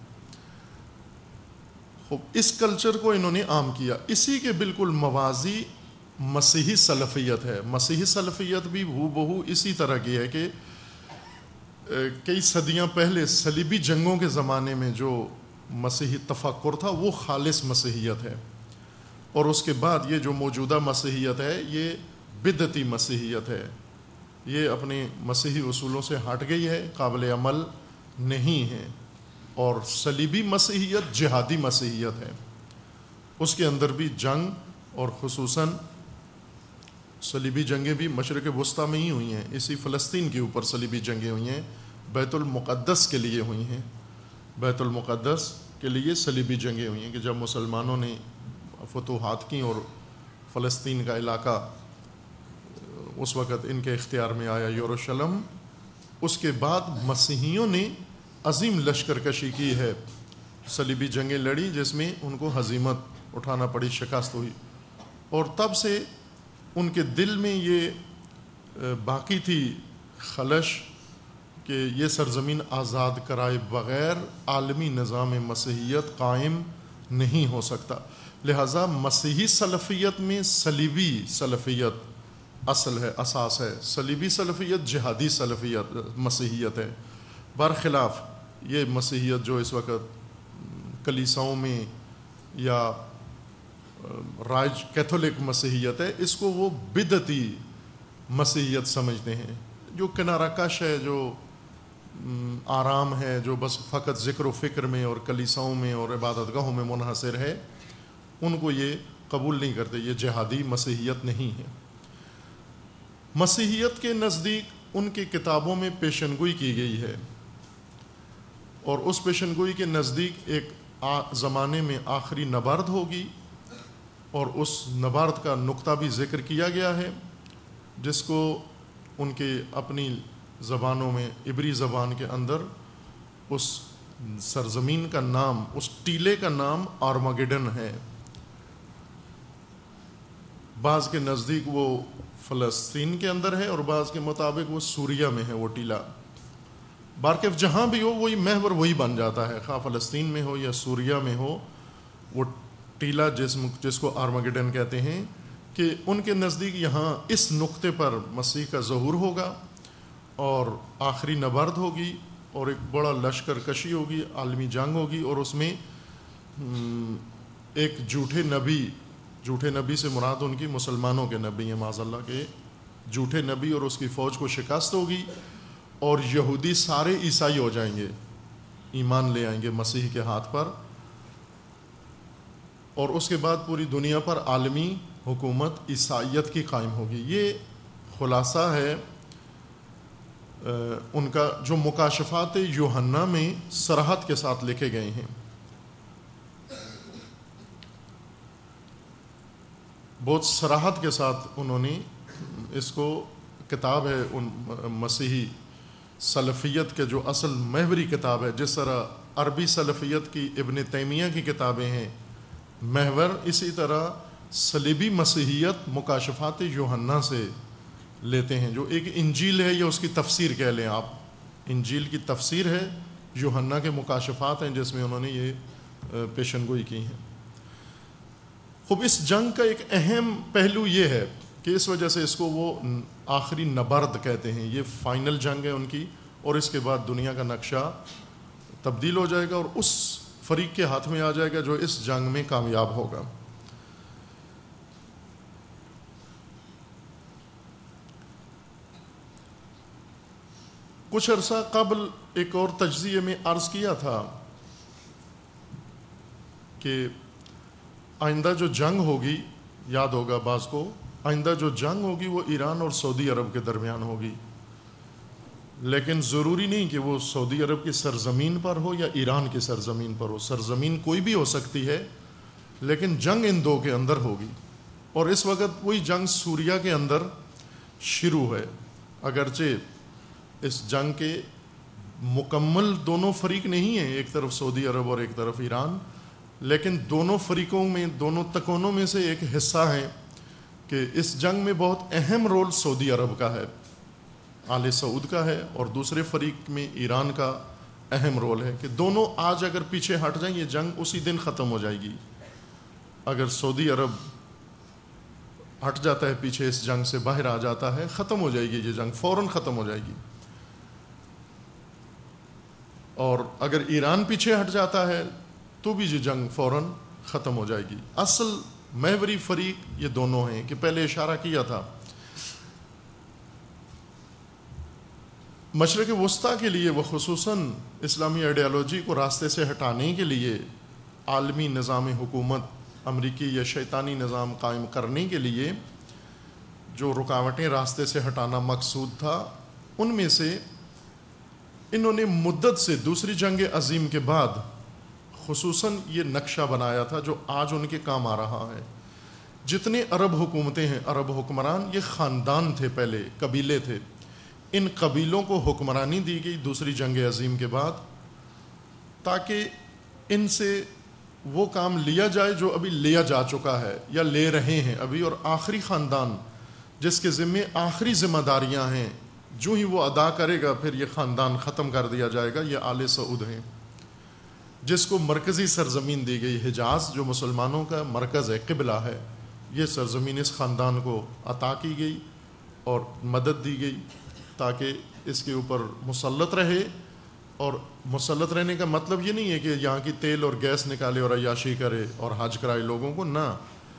خوب، اس کلچر کو انہوں نے عام کیا۔ اسی کے بالکل موازی مسیحی سلفیت ہے۔ مسیحی سلفیت بھی ہو بہو اسی طرح کی ہے کہ کئی صدیاں پہلے صلیبی جنگوں کے زمانے میں جو مسیحی تفکر تھا وہ خالص مسیحیت ہے، اور اس کے بعد یہ جو موجودہ مسیحیت ہے یہ بدعتی مسیحیت ہے، یہ اپنے مسیحی اصولوں سے ہٹ گئی ہے، قابل عمل نہیں ہے، اور صلیبی مسیحیت جہادی مسیحیت ہے۔ اس کے اندر بھی جنگ، اور خصوصاً صلیبی جنگیں بھی مشرق وسطیٰ میں ہی ہوئی ہیں، اسی فلسطین کے اوپر صلیبی جنگیں ہوئی ہیں، بیت المقدس کے لیے ہوئی ہیں، بیت المقدس کے لیے صلیبی جنگیں ہوئی ہیں کہ جب مسلمانوں نے فتوحات کی اور فلسطین کا علاقہ اس وقت ان کے اختیار میں آیا، یروشلم، اس کے بعد مسیحیوں نے عظیم لشکر کشی کی ہے، صلیبی جنگیں لڑی جس میں ان کو ہزیمت اٹھانا پڑی، شکست ہوئی، اور تب سے ان کے دل میں یہ باقی تھی خلش کہ یہ سرزمین آزاد کرائے بغیر عالمی نظام مسیحیت قائم نہیں ہو سکتا۔ لہٰذا مسیحی سلفیت میں صلیبی سلفیت اصل ہے، اساس ہے، صلیبی سلفیت جہادی سلفیت مسیحیت ہے، برخلاف یہ مسیحیت جو اس وقت کلیساؤں میں یا رائج کیتھولک مسیحیت ہے، اس کو وہ بدعتی مسیحیت سمجھتے ہیں، جو کنارہ کش ہے، جو آرام ہے، جو بس فقط ذکر و فکر میں اور کلیساؤں میں اور عبادت گاہوں میں منحصر ہے، ان کو یہ قبول نہیں کرتے، یہ جہادی مسیحیت نہیں ہے۔ مسیحیت کے نزدیک ان کی کتابوں میں پیشن گوئی کی گئی ہے، اور اس پیشن گوئی کے نزدیک ایک زمانے میں آخری نبرد ہوگی، اور اس نبرد کا نقطہ بھی ذکر کیا گیا ہے، جس کو ان کے اپنی زبانوں میں، عبری زبان کے اندر اس سرزمین کا نام، اس ٹیلے کا نام آرمگیڈن ہے۔ بعض کے نزدیک وہ فلسطین کے اندر ہے، اور بعض کے مطابق وہ سوریہ میں ہے وہ ٹیلہ۔ بارکیف جہاں بھی ہو وہی محور وہی بن جاتا ہے، خواہ فلسطین میں ہو یا سوریہ میں ہو، وہ ٹیلہ جس کو آرمگیڈن کہتے ہیں، کہ ان کے نزدیک یہاں اس نقطے پر مسیح کا ظہور ہوگا، اور آخری نبرد ہوگی، اور ایک بڑا لشکر کشی ہوگی، عالمی جنگ ہوگی، اور اس میں ایک جھوٹے نبی سے مراد ان کی مسلمانوں کے نبی ہیں، معاذ اللہ کے جھوٹے نبی، اور اس کی فوج کو شکست ہوگی، اور یہودی سارے عیسائی ہو جائیں گے، ایمان لے آئیں گے مسیح کے ہاتھ پر، اور اس کے بعد پوری دنیا پر عالمی حکومت عیسائیت کی قائم ہوگی۔ یہ خلاصہ ہے ان کا، جو مکاشفات یوحنا میں صراحت کے ساتھ لکھے گئے ہیں۔ بہت صراحت کے ساتھ انہوں نے اس کو، کتاب ہے ان مسیحی سلفیت کے جو اصل محوری کتاب ہے، جس طرح عربی سلفیت کی ابن تیمیہ کی کتابیں ہیں محور، اسی طرح صلیبی مسیحیت مکاشفات یوحنا سے لیتے ہیں، جو ایک انجیل ہے یا اس کی تفسیر کہہ لیں آپ، انجیل کی تفسیر ہے، یوحنا کے مکاشفات ہیں جس میں انہوں نے یہ پیشن گوئی کی ہیں۔ خوب اس جنگ کا ایک اہم پہلو یہ ہے کہ اس وجہ سے اس کو وہ آخری نبرد کہتے ہیں، یہ فائنل جنگ ہے ان کی، اور اس کے بعد دنیا کا نقشہ تبدیل ہو جائے گا، اور اس فریق کے ہاتھ میں آ جائے گا جو اس جنگ میں کامیاب ہوگا۔ کچھ عرصہ قبل ایک اور تجزیے میں عرض کیا تھا کہ آئندہ جو جنگ ہوگی، یاد ہوگا بعض کو، آئندہ جو جنگ ہوگی وہ ایران اور سعودی عرب کے درمیان ہوگی، لیکن ضروری نہیں کہ وہ سعودی عرب کی سرزمین پر ہو یا ایران کی سرزمین پر ہو، سرزمین کوئی بھی ہو سکتی ہے، لیکن جنگ ان دو کے اندر ہوگی۔ اور اس وقت وہی جنگ سوریہ کے اندر شروع ہے، اگرچہ اس جنگ کے مکمل دونوں فریق نہیں ہیں، ایک طرف سعودی عرب اور ایک طرف ایران، لیکن دونوں فریقوں میں، دونوں تکونوں میں سے ایک حصہ ہے کہ اس جنگ میں بہت اہم رول سعودی عرب کا ہے، آل سعود کا ہے، اور دوسرے فریق میں ایران کا اہم رول ہے، کہ دونوں آج اگر پیچھے ہٹ جائیں یہ جنگ اسی دن ختم ہو جائے گی۔ اگر سعودی عرب ہٹ جاتا ہے پیچھے، اس جنگ سے باہر آ جاتا ہے، ختم ہو جائے گی یہ جنگ، فوراً ختم ہو جائے گی، اور اگر ایران پیچھے ہٹ جاتا ہے تو بھی یہ جنگ فوراً ختم ہو جائے گی۔ اصل محوری فریق یہ دونوں ہیں کہ پہلے اشارہ کیا تھا۔ مشرق وسطیٰ کے لیے، وہ خصوصاً اسلامی آئیڈیالوجی کو راستے سے ہٹانے کے لیے، عالمی نظام حکومت امریکی یا شیطانی نظام قائم کرنے کے لیے جو رکاوٹیں راستے سے ہٹانا مقصود تھا، ان میں سے انہوں نے مدت سے دوسری جنگ عظیم کے بعد خصوصاً یہ نقشہ بنایا تھا جو آج ان کے کام آ رہا ہے۔ جتنے عرب حکومتیں ہیں، عرب حکمران، یہ خاندان تھے، پہلے قبیلے تھے، ان قبیلوں کو حکمرانی دی گئی دوسری جنگ عظیم کے بعد، تاکہ ان سے وہ کام لیا جائے جو ابھی لیا جا چکا ہے یا لے رہے ہیں ابھی، اور آخری خاندان جس کے ذمے آخری ذمہ داریاں ہیں، جو ہی وہ ادا کرے گا پھر یہ خاندان ختم کر دیا جائے گا، یہ آل سعود ہیں، جس کو مرکزی سرزمین دی گئی، حجاز جو مسلمانوں کا مرکز ہے، قبلہ ہے، یہ سرزمین اس خاندان کو عطا کی گئی اور مدد دی گئی تاکہ اس کے اوپر مسلط رہے۔ اور مسلط رہنے کا مطلب یہ نہیں ہے کہ یہاں کی تیل اور گیس نکالے اور عیاشی کرے اور حج کرائے لوگوں کو، نہ،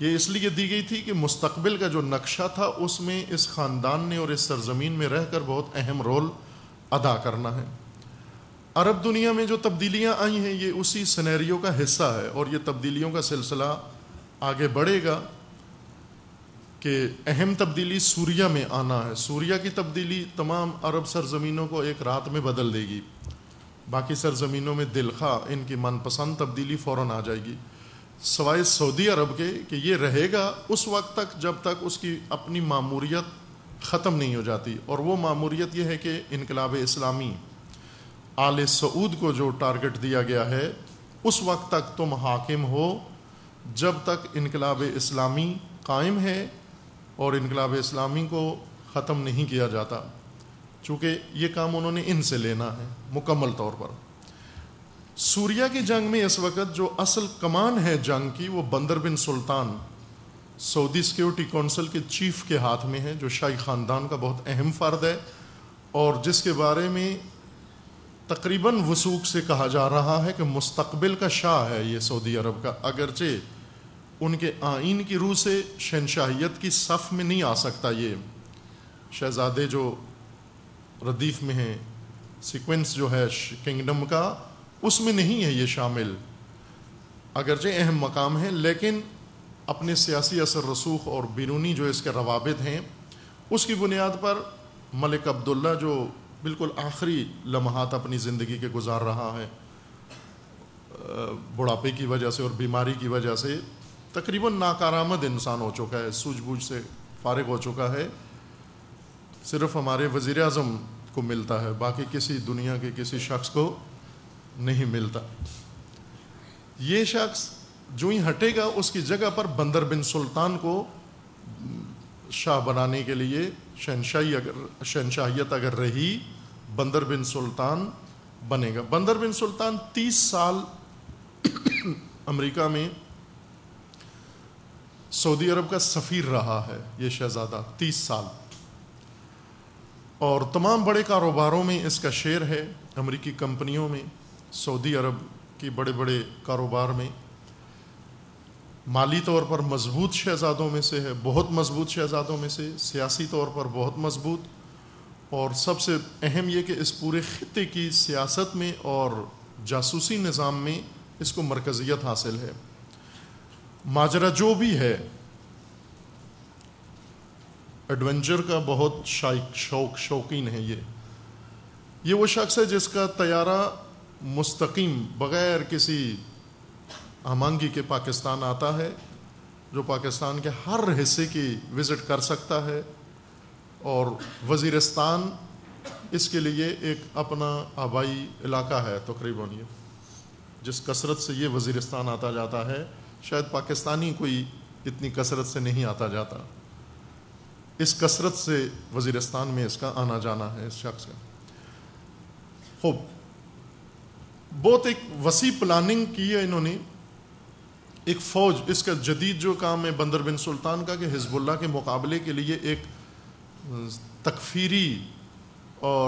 یہ اس لیے دی گئی تھی کہ مستقبل کا جو نقشہ تھا اس میں اس خاندان نے اور اس سرزمین میں رہ کر بہت اہم رول ادا کرنا ہے۔ عرب دنیا میں جو تبدیلیاں آئی ہیں یہ اسی سینیریو کا حصہ ہے، اور یہ تبدیلیوں کا سلسلہ آگے بڑھے گا کہ اہم تبدیلی سوریہ میں آنا ہے۔ سوریہ کی تبدیلی تمام عرب سرزمینوں کو ایک رات میں بدل دے گی، باقی سرزمینوں میں دلخواہ ان کی من پسند تبدیلی فوراً آ جائے گی، سوائے سعودی عرب کے کہ یہ رہے گا اس وقت تک جب تک اس کی اپنی معموریت ختم نہیں ہو جاتی، اور وہ معموریت یہ ہے کہ انقلاب اسلامی آل سعود کو جو ٹارگٹ دیا گیا ہے اس وقت تک تم حاکم ہو جب تک انقلاب اسلامی قائم ہے اور انقلاب اسلامی کو ختم نہیں کیا جاتا، چونکہ یہ کام انہوں نے ان سے لینا ہے مکمل طور پر۔ سوریہ کی جنگ میں اس وقت جو اصل کمان ہے جنگ کی وہ Bandar bin Sultan Saudi security council کے چیف کے ہاتھ میں ہے، جو شاہی خاندان کا بہت اہم فرد ہے اور جس کے بارے میں تقریباً وثوق سے کہا جا رہا ہے کہ مستقبل کا شاہ ہے یہ سعودی عرب کا، اگرچہ ان کے آئین کی روح سے شہنشاہیت کی صف میں نہیں آ سکتا، یہ شہزادے جو ردیف میں ہیں، سیکوینس جو ہے کنگڈم کا اس میں نہیں ہے یہ شامل، اگرچہ اہم مقام ہے، لیکن اپنے سیاسی اثر رسوخ اور بیرونی جو اس کے روابط ہیں اس کی بنیاد پر ملک عبداللہ جو بالکل آخری لمحات اپنی زندگی کے گزار رہا ہے بڑھاپے کی وجہ سے اور بیماری کی وجہ سے، تقریباً ناکارآمد انسان ہو چکا ہے، سوجھ بوجھ سے فارغ ہو چکا ہے، صرف ہمارے وزیر اعظم کو ملتا ہے، باقی کسی دنیا کے کسی شخص کو نہیں ملتا۔ یہ شخص جو ہی ہٹے گا اس کی جگہ پر بندر بن سلطان کو شاہ بنانے کے لیے شہنشاہیت اگر رہی بندر بن سلطان بنے گا۔ بندر بن سلطان 30 سال امریکہ میں سعودی عرب کا سفیر رہا ہے یہ شہزادہ، 30 سال، اور تمام بڑے کاروباروں میں اس کا شیئر ہے، امریکی کمپنیوں میں، سعودی عرب کی بڑے بڑے کاروبار میں، مالی طور پر مضبوط شہزادوں میں سے ہے، بہت مضبوط شہزادوں میں سے، سیاسی طور پر بہت مضبوط، اور سب سے اہم یہ کہ اس پورے خطے کی سیاست میں اور جاسوسی نظام میں اس کو مرکزیت حاصل ہے۔ ماجرا جو بھی ہے ایڈونچر کا بہت شوقین ہے، یہ وہ شخص ہے جس کا طیارہ مستقیم بغیر کسی ہمانگی کے پاکستان آتا ہے، جو پاکستان کے ہر حصے کی وزٹ کر سکتا ہے، اور وزیرستان اس کے لیے ایک اپنا آبائی علاقہ ہے تقریباً، یہ جس کثرت سے یہ وزیرستان آتا جاتا ہے شاید پاکستانی کوئی اتنی کثرت سے نہیں آتا جاتا، اس کثرت سے وزیرستان میں اس کا آنا جانا ہے اس شخص کا۔ خوب بہت ایک وسیع پلاننگ کی ہے انہوں نے، ایک فوج، اس کا جدید جو کام ہے بندر بن سلطان کا کہ حزب اللہ کے مقابلے کے لیے ایک تکفیری، اور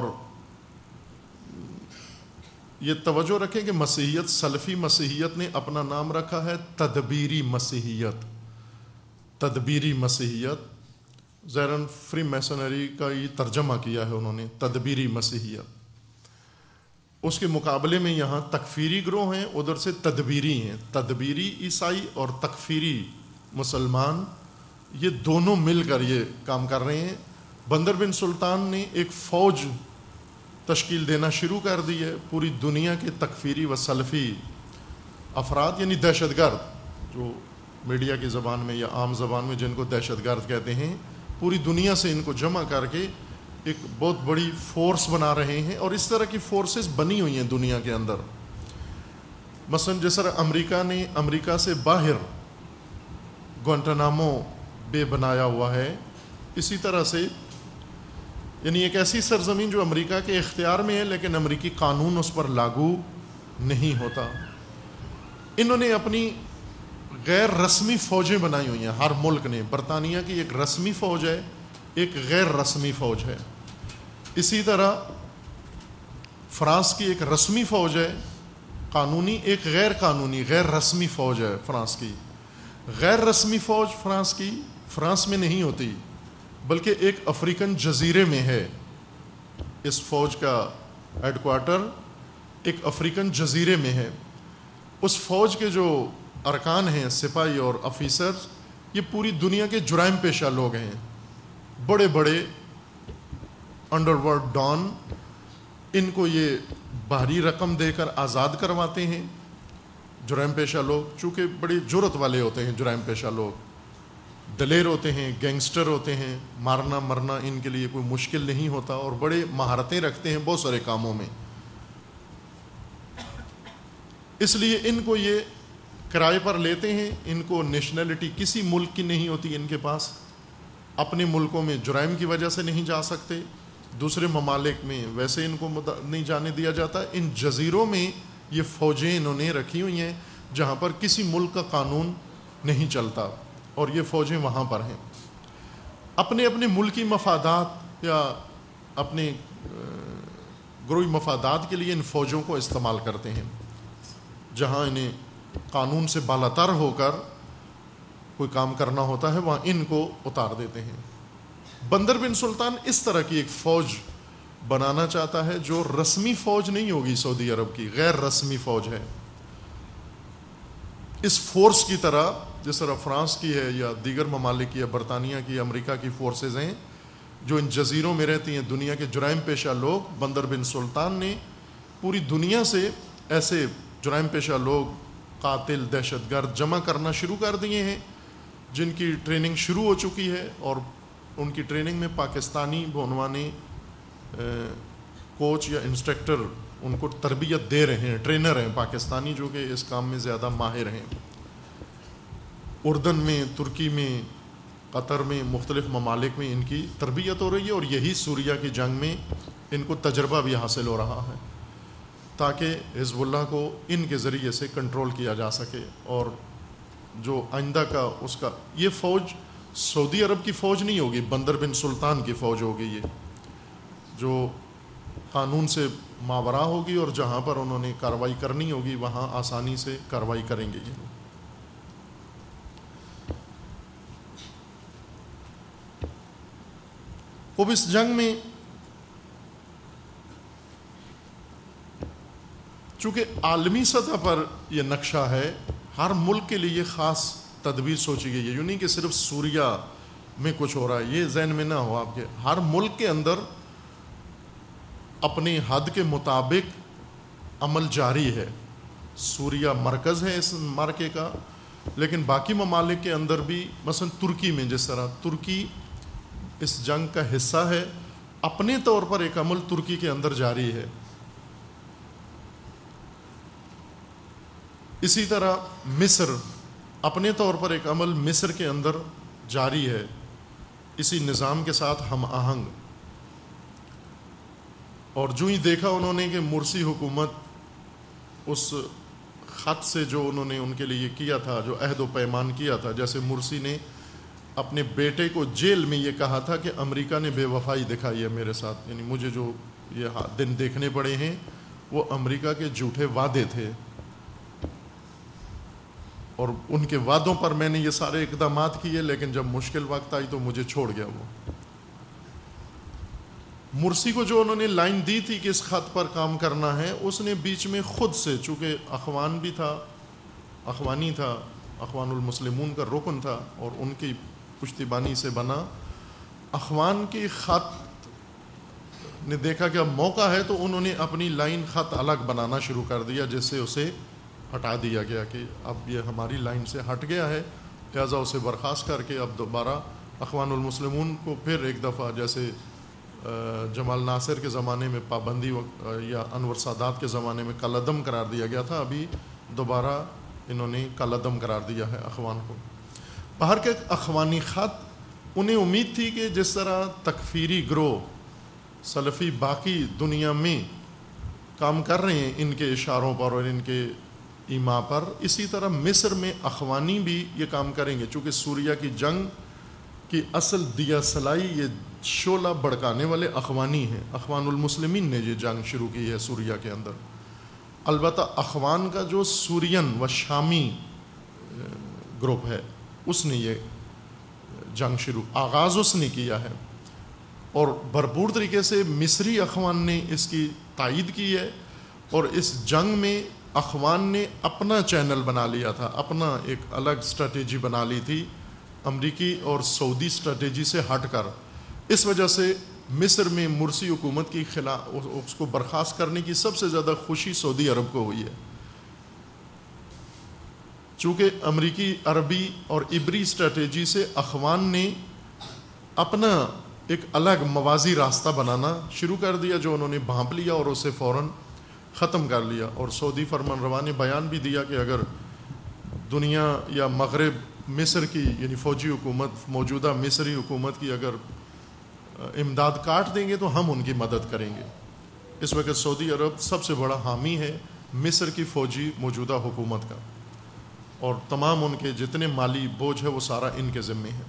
یہ توجہ رکھیں کہ مسیحیت، سلفی مسیحیت نے اپنا نام رکھا ہے تدبیری مسیحیت، تدبیری مسیحیت، زیرن فری میسنری کا یہ ترجمہ کیا ہے انہوں نے، تدبیری مسیحیت۔ اس کے مقابلے میں یہاں تکفیری گروہ ہیں، ادھر سے تدبیری ہیں، تدبیری عیسائی اور تکفیری مسلمان، یہ دونوں مل کر یہ کام کر رہے ہیں۔ بندر بن سلطان نے ایک فوج تشکیل دینا شروع کر دی ہے، پوری دنیا کے تکفیری و سلفی افراد، یعنی دہشت گرد، جو میڈیا کی زبان میں یا عام زبان میں جن کو دہشت گرد کہتے ہیں، پوری دنیا سے ان کو جمع کر کے ایک بہت بڑی فورس بنا رہے ہیں، اور اس طرح کی فورسز بنی ہوئی ہیں دنیا کے اندر۔ مثلا جس طرح امریکہ نے امریکہ سے باہر گوانٹانامو بے بنایا ہوا ہے، اسی طرح سے یعنی ایک ایسی سرزمین جو امریکہ کے اختیار میں ہے لیکن امریکی قانون اس پر لاگو نہیں ہوتا۔ انہوں نے اپنی غیر رسمی فوجیں بنائی ہوئی ہیں، ہر ملک نے، برطانیہ کی ایک رسمی فوج ہے، ایک غیر رسمی فوج ہے، اسی طرح فرانس کی ایک رسمی فوج ہے قانونی، ایک غیر قانونی غیر رسمی فوج ہے فرانس کی، غیر رسمی فوج فرانس کی فرانس میں نہیں ہوتی، بلکہ ایک افریقن جزیرے میں ہے. اس فوج کا ہیڈ کوارٹر ایک افریقن جزیرے میں ہے. اس فوج کے جو ارکان ہیں، سپاہی اور آفیسرز، یہ پوری دنیا کے جرائم پیشہ لوگ ہیں. بڑے بڑے انڈر ورلڈ ڈان، ان کو یہ بھاری رقم دے کر آزاد کرواتے ہیں. جرائم پیشہ لوگ چونکہ بڑی جرت والے ہوتے ہیں، جرائم پیشہ لوگ دلیر ہوتے ہیں، گینگسٹر ہوتے ہیں، مارنا مرنا ان کے لیے کوئی مشکل نہیں ہوتا، اور بڑے مہارتیں رکھتے ہیں بہت سارے کاموں میں. اس لیے ان کو یہ کرائے پر لیتے ہیں. ان کو نیشنلٹی کسی ملک کی نہیں ہوتی ان کے پاس. اپنے ملکوں میں جرائم کی وجہ سے نہیں جا سکتے، دوسرے ممالک میں ویسے ان کو نہیں جانے دیا جاتا. ان جزیروں میں یہ فوجیں انہوں نے رکھی ہوئی ہیں جہاں پر کسی ملک کا قانون نہیں چلتا، اور یہ فوجیں وہاں پر ہیں. اپنے اپنے ملکی مفادات یا اپنے گروہی مفادات کے لیے ان فوجوں کو استعمال کرتے ہیں. جہاں انہیں قانون سے بالاتر ہو کر کوئی کام کرنا ہوتا ہے وہاں ان کو اتار دیتے ہیں. بندر بن سلطان اس طرح کی ایک فوج بنانا چاہتا ہے جو رسمی فوج نہیں ہوگی سعودی عرب کی، غیر رسمی فوج ہے. اس فورس کی طرح جس طرح فرانس کی ہے یا دیگر ممالک کی یا برطانیہ کی، امریکہ کی فورسز ہیں جو ان جزیروں میں رہتی ہیں. دنیا کے جرائم پیشہ لوگ، بندر بن سلطان نے پوری دنیا سے ایسے جرائم پیشہ لوگ، قاتل، دہشت گرد جمع کرنا شروع کر دیے ہیں جن کی ٹریننگ شروع ہو چکی ہے، اور ان کی ٹریننگ میں پاکستانی بعنوانی کوچ یا انسٹرکٹر ان کو تربیت دے رہے ہیں. ٹرینر ہیں پاکستانی جو کہ اس کام میں زیادہ ماہر ہیں. اردن میں، ترکی میں، قطر میں، مختلف ممالک میں ان کی تربیت ہو رہی ہے، اور یہی سوریہ کی جنگ میں ان کو تجربہ بھی حاصل ہو رہا ہے تاکہ حزب اللہ کو ان کے ذریعے سے کنٹرول کیا جا سکے. اور جو آئندہ کا اس کا یہ فوج سعودی عرب کی فوج نہیں ہوگی، بندر بن سلطان کی فوج ہوگی، یہ جو قانون سے ماورا ہوگی، اور جہاں پر انہوں نے کارروائی کرنی ہوگی وہاں آسانی سے کارروائی کریں گے. یہ اب اس جنگ میں چونکہ عالمی سطح پر یہ نقشہ ہے، ہر ملک کے لیے خاص تدبیر سوچی گئی ہے. یوں نہیں کہ صرف سوریہ میں کچھ ہو رہا ہے، یہ ذہن میں نہ ہو آپ کے. ہر ملک کے اندر اپنی حد کے مطابق عمل جاری ہے. سوریہ مرکز ہے اس معرکے کا، لیکن باقی ممالک کے اندر بھی، مثلا ترکی میں جس طرح ترکی اس جنگ کا حصہ ہے، اپنے طور پر ایک عمل ترکی کے اندر جاری ہے. اسی طرح مصر اپنے طور پر ایک عمل مصر کے اندر جاری ہے، اسی نظام کے ساتھ ہم آہنگ. اور جو ہی دیکھا انہوں نے کہ مرسی حکومت اس خط سے جو انہوں نے ان کے لیے کیا تھا، جو عہد و پیمان کیا تھا، جیسے مرسی نے اپنے بیٹے کو جیل میں یہ کہا تھا کہ امریکہ نے بے وفائی دکھائی ہے میرے ساتھ، یعنی مجھے جو یہ دن دیکھنے پڑے ہیں وہ امریکہ کے جھوٹے وعدے تھے، اور ان کے وعدوں پر میں نے یہ سارے اقدامات کیے، لیکن جب مشکل وقت آئی تو مجھے چھوڑ گیا. وہ مرسی کو جو انہوں نے لائن دی تھی کہ اس خط پر کام کرنا ہے، اس نے بیچ میں خود سے، چونکہ اخوان بھی تھا، اخوانی تھا، اخوان المسلمون کا رکن تھا اور ان کی پشتیبانی سے بنا، اخوان کی خط نے دیکھا کہ اب موقع ہے تو انہوں نے اپنی لائن خط الگ بنانا شروع کر دیا، جس سے اسے ہٹا دیا گیا کہ اب یہ ہماری لائن سے ہٹ گیا ہے، لہٰذا اسے برخاست کر کے اب دوبارہ اخوان المسلمون کو پھر ایک دفعہ جیسے جمال ناصر کے زمانے میں پابندی یا انور سادات کے زمانے میں کالعدم قرار دیا گیا تھا، ابھی دوبارہ انہوں نے کالعدم قرار دیا ہے اخوان کو. باہر کے اخوانی خط انہیں امید تھی کہ جس طرح تکفیری گروہ سلفی باقی دنیا میں کام کر رہے ہیں ان کے اشاروں پر اور ان کے ایما پر، اسی طرح مصر میں اخوانی بھی یہ کام کریں گے. چونکہ سوریہ کی جنگ کی اصل دیا سلائی، یہ شعلہ بھڑکانے والے اخوانی ہیں. اخوان المسلمین نے یہ جنگ شروع کی ہے سوریہ کے اندر. البتہ اخوان کا جو سورین و شامی گروپ ہے اس نے یہ جنگ آغاز اس نے کیا ہے، اور بھرپور طریقے سے مصری اخوان نے اس کی تائید کی ہے، اور اس جنگ میں اخوان نے اپنا چینل بنا لیا تھا، اپنا ایک الگ اسٹریٹجی بنا لی تھی امریکی اور سعودی اسٹریٹجی سے ہٹ کر۔ اس وجہ سے مصر میں مرسی حکومت کی خلاف اس کو برخاست کرنے کی سب سے زیادہ خوشی سعودی عرب کو ہوئی ہے، چونکہ امریکی عربی اور عبری اسٹریٹجی سے اخوان نے اپنا ایک الگ موازی راستہ بنانا شروع کر دیا، جو انہوں نے بھانپ لیا اور اسے فوراً ختم کر لیا۔ اور سعودی فرمان روا نے بیان بھی دیا کہ اگر دنیا یا مغرب مصر کی یعنی فوجی حکومت موجودہ مصری حکومت کی اگر امداد کاٹ دیں گے تو ہم ان کی مدد کریں گے۔ اس وقت سعودی عرب سب سے بڑا حامی ہے مصر کی فوجی موجودہ حکومت کا، اور تمام ان کے جتنے مالی بوجھ ہے وہ سارا ان کے ذمے ہے۔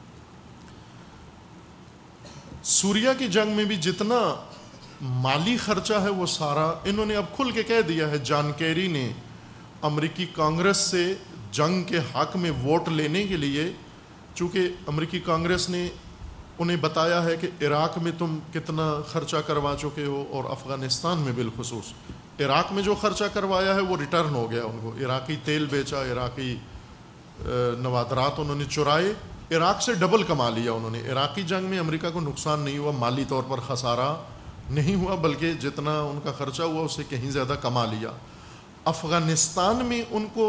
سوریہ کی جنگ میں بھی جتنا مالی خرچہ ہے وہ سارا انہوں نے اب کھل کے کہہ دیا ہے۔ جان کیری نے امریکی کانگریس سے جنگ کے حق میں ووٹ لینے کے لیے، چونکہ امریکی کانگریس نے انہیں بتایا ہے کہ عراق میں تم کتنا خرچہ کروا چکے ہو، اور افغانستان میں بالخصوص عراق میں جو خرچہ کروایا ہے وہ ریٹرن ہو گیا ان کو، عراقی تیل بیچا، عراقی نوادرات انہوں نے چرائے، عراق سے ڈبل کما لیا انہوں نے۔ عراقی جنگ میں امریکہ کو نقصان نہیں ہوا، مالی طور پر خسارہ نہیں ہوا، بلکہ جتنا ان کا خرچہ ہوا اس سے کہیں زیادہ کما لیا۔ افغانستان میں ان کو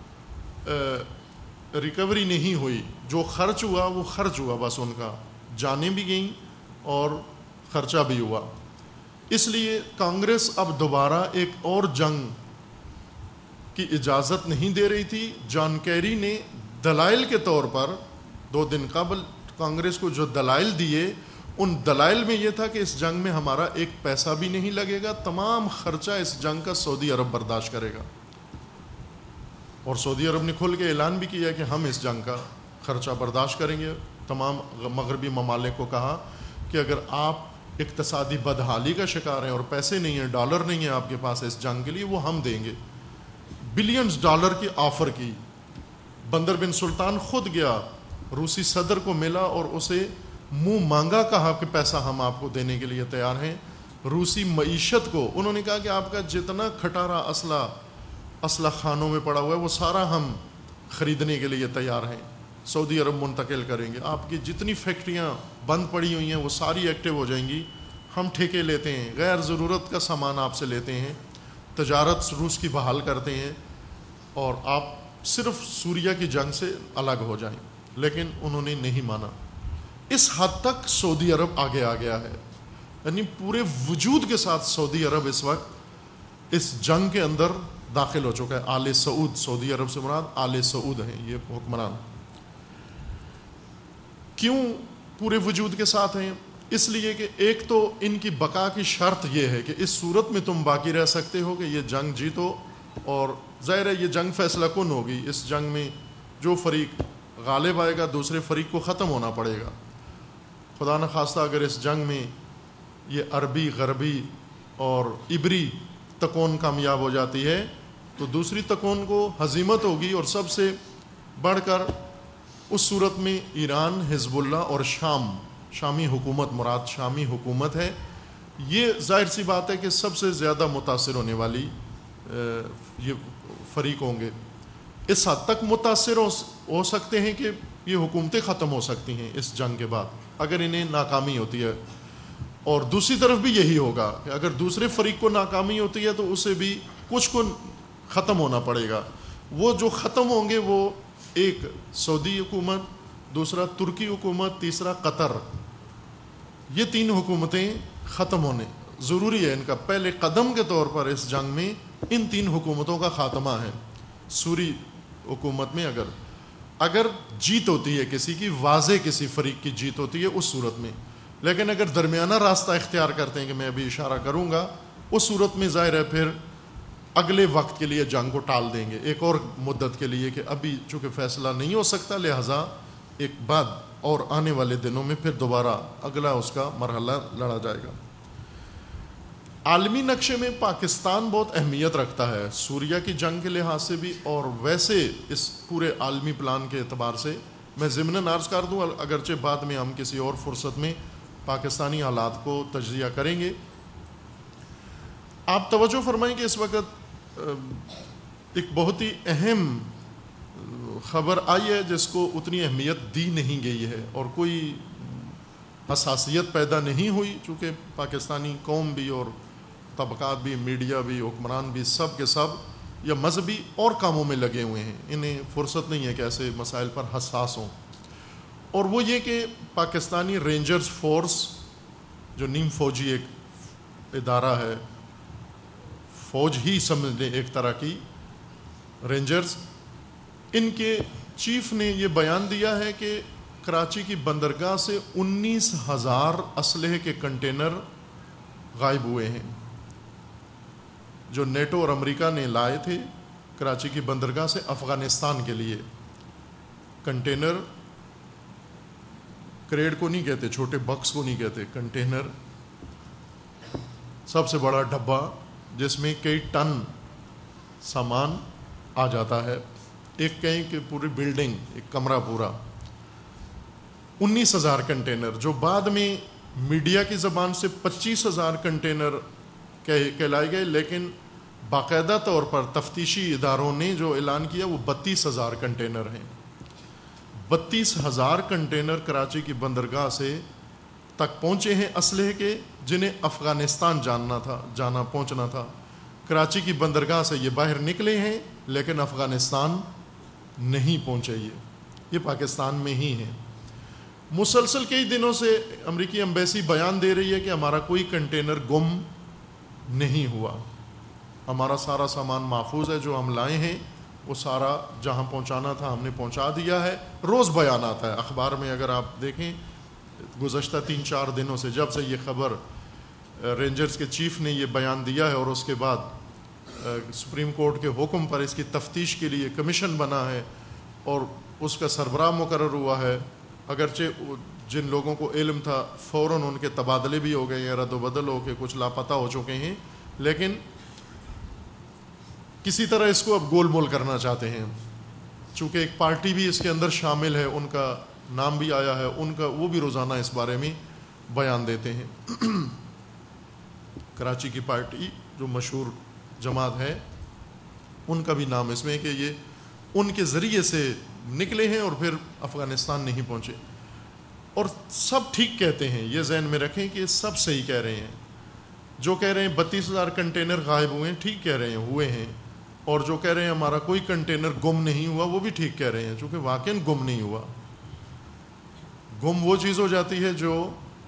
ریکوری نہیں ہوئی، جو خرچ ہوا وہ خرچ ہوا، بس ان کا جانیں بھی گئیں اور خرچہ بھی ہوا۔ اس لیے کانگریس اب دوبارہ ایک اور جنگ کی اجازت نہیں دے رہی تھی۔ جان کیری نے دلائل کے طور پر 2 دن قبل کانگریس کو جو دلائل دیے، ان دلائل میں یہ تھا کہ اس جنگ میں ہمارا ایک پیسہ بھی نہیں لگے گا، تمام خرچہ اس جنگ کا سعودی عرب برداشت کرے گا۔ اور سعودی عرب نے کھل کے اعلان بھی کیا کہ ہم اس جنگ کا خرچہ برداشت کریں گے۔ تمام مغربی ممالک کو کہا کہ اگر آپ اقتصادی بدحالی کا شکار ہیں اور پیسے نہیں ہیں، ڈالر نہیں ہیں آپ کے پاس اس جنگ کے لیے، وہ ہم دیں گے۔ بلینز ڈالر کی آفر کی۔ بندر بن سلطان خود گیا، روسی صدر کو ملا اور اسے منہ مانگا کہا کہ پیسہ ہم آپ کو دینے کے لیے تیار ہیں۔ روسی معیشت کو انہوں نے کہا کہ آپ کا جتنا کھٹارا اسلحہ خانوں میں پڑا ہوا ہے وہ سارا ہم خریدنے کے لیے تیار ہیں، سعودی عرب منتقل کریں گے، آپ کی جتنی فیکٹریاں بند پڑی ہوئی ہیں وہ ساری ایکٹیو ہو جائیں گی، ہم ٹھیکے لیتے ہیں، غیر ضرورت کا سامان آپ سے لیتے ہیں، تجارت روس کی بحال کرتے ہیں، اور آپ صرف سوریہ کی جنگ سے الگ ہو جائیں۔ لیکن انہوں نے نہیں مانا۔ اس حد تک سعودی عرب آگے آ گیا ہے، یعنی پورے وجود کے ساتھ سعودی عرب اس وقت اس جنگ کے اندر داخل ہو چکا ہے۔ آل سعود، سعودی عرب سے مراد آل سعود ہیں یہ حکمران۔ کیوں پورے وجود کے ساتھ ہیں؟ اس لیے کہ ایک تو ان کی بقا کی شرط یہ ہے کہ اس صورت میں تم باقی رہ سکتے ہو کہ یہ جنگ جیتو، اور ظاہر ہے یہ جنگ فیصلہ کن ہوگی، اس جنگ میں جو فریق غالب آئے گا دوسرے فریق کو ختم ہونا پڑے گا۔ خدا نخواستہ اگر اس جنگ میں یہ عربی غربی اور عبری تکون کامیاب ہو جاتی ہے تو دوسری تکون کو ہزیمت ہوگی، اور سب سے بڑھ کر اس صورت میں ایران، حزب اللہ اور شامی حکومت، مراد شامی حکومت ہے، یہ ظاہر سی بات ہے کہ سب سے زیادہ متاثر ہونے والی یہ فریق ہوں گے۔ اس حد تک متاثر ہو سکتے ہیں کہ یہ حکومتیں ختم ہو سکتی ہیں اس جنگ کے بعد اگر انہیں ناکامی ہوتی ہے، اور دوسری طرف بھی یہی ہوگا کہ اگر دوسرے فریق کو ناکامی ہوتی ہے تو اسے بھی کچھ کو ختم ہونا پڑے گا۔ وہ جو ختم ہوں گے وہ ایک سعودی حکومت، دوسرا ترکی حکومت، تیسرا قطر، یہ 3 حکومتیں ختم ہونے ضروری ہے۔ ان کا پہلے قدم کے طور پر اس جنگ میں ان 3 حکومتوں کا خاتمہ ہے۔ سوری حکومت میں اگر جیت ہوتی ہے کسی کی، واضح کسی فریق کی جیت ہوتی ہے اس صورت میں، لیکن اگر درمیانہ راستہ اختیار کرتے ہیں کہ میں ابھی اشارہ کروں گا، اس صورت میں ظاہر ہے پھر اگلے وقت کے لیے جنگ کو ٹال دیں گے ایک اور مدت کے لیے، کہ ابھی چونکہ فیصلہ نہیں ہو سکتا لہٰذا ایک بعد اور آنے والے دنوں میں پھر دوبارہ اگلا اس کا مرحلہ لڑا جائے گا۔ عالمی نقشے میں پاکستان بہت اہمیت رکھتا ہے سوریہ کی جنگ کے لحاظ سے بھی، اور ویسے اس پورے عالمی پلان کے اعتبار سے. میں ضمناً عرض کر دوں، اگرچہ بعد میں ہم کسی اور فرصت میں پاکستانی حالات کو تجزیہ کریں گے. آپ توجہ فرمائیں کہ اس وقت ایک بہت ہی اہم خبر آئی ہے جس کو اتنی اہمیت دی نہیں گئی ہے اور کوئی حساسیت پیدا نہیں ہوئی، چونکہ پاکستانی قوم بھی اور طبقات بھی، میڈیا بھی، حکمران بھی، سب کے سب یا مذہبی اور کاموں میں لگے ہوئے ہیں. انہیں فرصت نہیں ہے کہ ایسے مسائل پر حساس ہوں. اور وہ یہ کہ پاکستانی رینجرز فورس جو نیم فوجی ایک ادارہ ہے، فوج ہی سمجھ لیں ایک طرح کی، رینجرز، ان کے چیف نے یہ بیان دیا ہے کہ کراچی کی بندرگاہ سے 19,000 اسلحے کے کنٹینر غائب ہوئے ہیں جو نیٹو اور امریکہ نے لائے تھے کراچی کی بندرگاہ سے افغانستان کے لیے. کنٹینر کریڈ کو نہیں کہتے، چھوٹے باکس کو نہیں کہتے، کنٹینر سب سے بڑا ڈبہ جس میں کئی ٹن سامان آ جاتا ہے. ایک کہیں کہ پوری بلڈنگ، ایک کمرہ پورا. 19,000 کنٹینر جو بعد میں میڈیا کی زبان سے 25,000 کنٹینر کہلائے گئے، لیکن باقاعدہ طور پر تفتیشی اداروں نے جو اعلان کیا وہ 32,000 کنٹینر ہیں. 32,000 کنٹینر کراچی کی بندرگاہ سے تک پہنچے ہیں اسلحے کے، جنہیں افغانستان جانا پہنچنا تھا. کراچی کی بندرگاہ سے یہ باہر نکلے ہیں لیکن افغانستان نہیں پہنچے. یہ پاکستان میں ہی ہیں. مسلسل کئی دنوں سے امریکی ایمبیسی بیان دے رہی ہے کہ ہمارا کوئی کنٹینر گم نہیں ہوا، ہمارا سارا سامان محفوظ ہے، جو ہم لائے ہیں وہ سارا جہاں پہنچانا تھا ہم نے پہنچا دیا ہے. روز بیان آتا ہے اخبار میں، اگر آپ دیکھیں گزشتہ 3-4 دنوں سے جب سے یہ خبر رینجرز کے چیف نے یہ بیان دیا ہے، اور اس کے بعد سپریم کورٹ کے حکم پر اس کی تفتیش کے لیے کمیشن بنا ہے اور اس کا سربراہ مقرر ہوا ہے. اگرچہ جن لوگوں کو علم تھا فوراً ان کے تبادلے بھی ہو گئے ہیں، رد و بدل ہو کے کچھ لاپتہ ہو چکے ہیں، لیکن کسی طرح اس کو اب گول مول کرنا چاہتے ہیں. چونکہ ایک پارٹی بھی اس کے اندر شامل ہے، ان کا نام بھی آیا ہے، ان کا وہ بھی روزانہ اس بارے میں بیان دیتے ہیں. کراچی کی پارٹی جو مشہور جماعت ہے ان کا بھی نام اس میں کہ یہ ان کے ذریعے سے نکلے ہیں اور پھر افغانستان نہیں پہنچے. اور سب ٹھیک کہتے ہیں، یہ ذہن میں رکھیں کہ سب صحیح کہہ رہے ہیں. جو کہہ رہے ہیں 32,000 کنٹینر غائب ہوئے ہیں، ٹھیک کہہ رہے ہیں، ہوئے ہیں. اور جو کہہ رہے ہیں ہمارا کوئی کنٹینر گم نہیں ہوا، وہ بھی ٹھیک کہہ رہے ہیں، چونکہ واقعاً گم نہیں ہوا. گم وہ چیز ہو جاتی ہے جو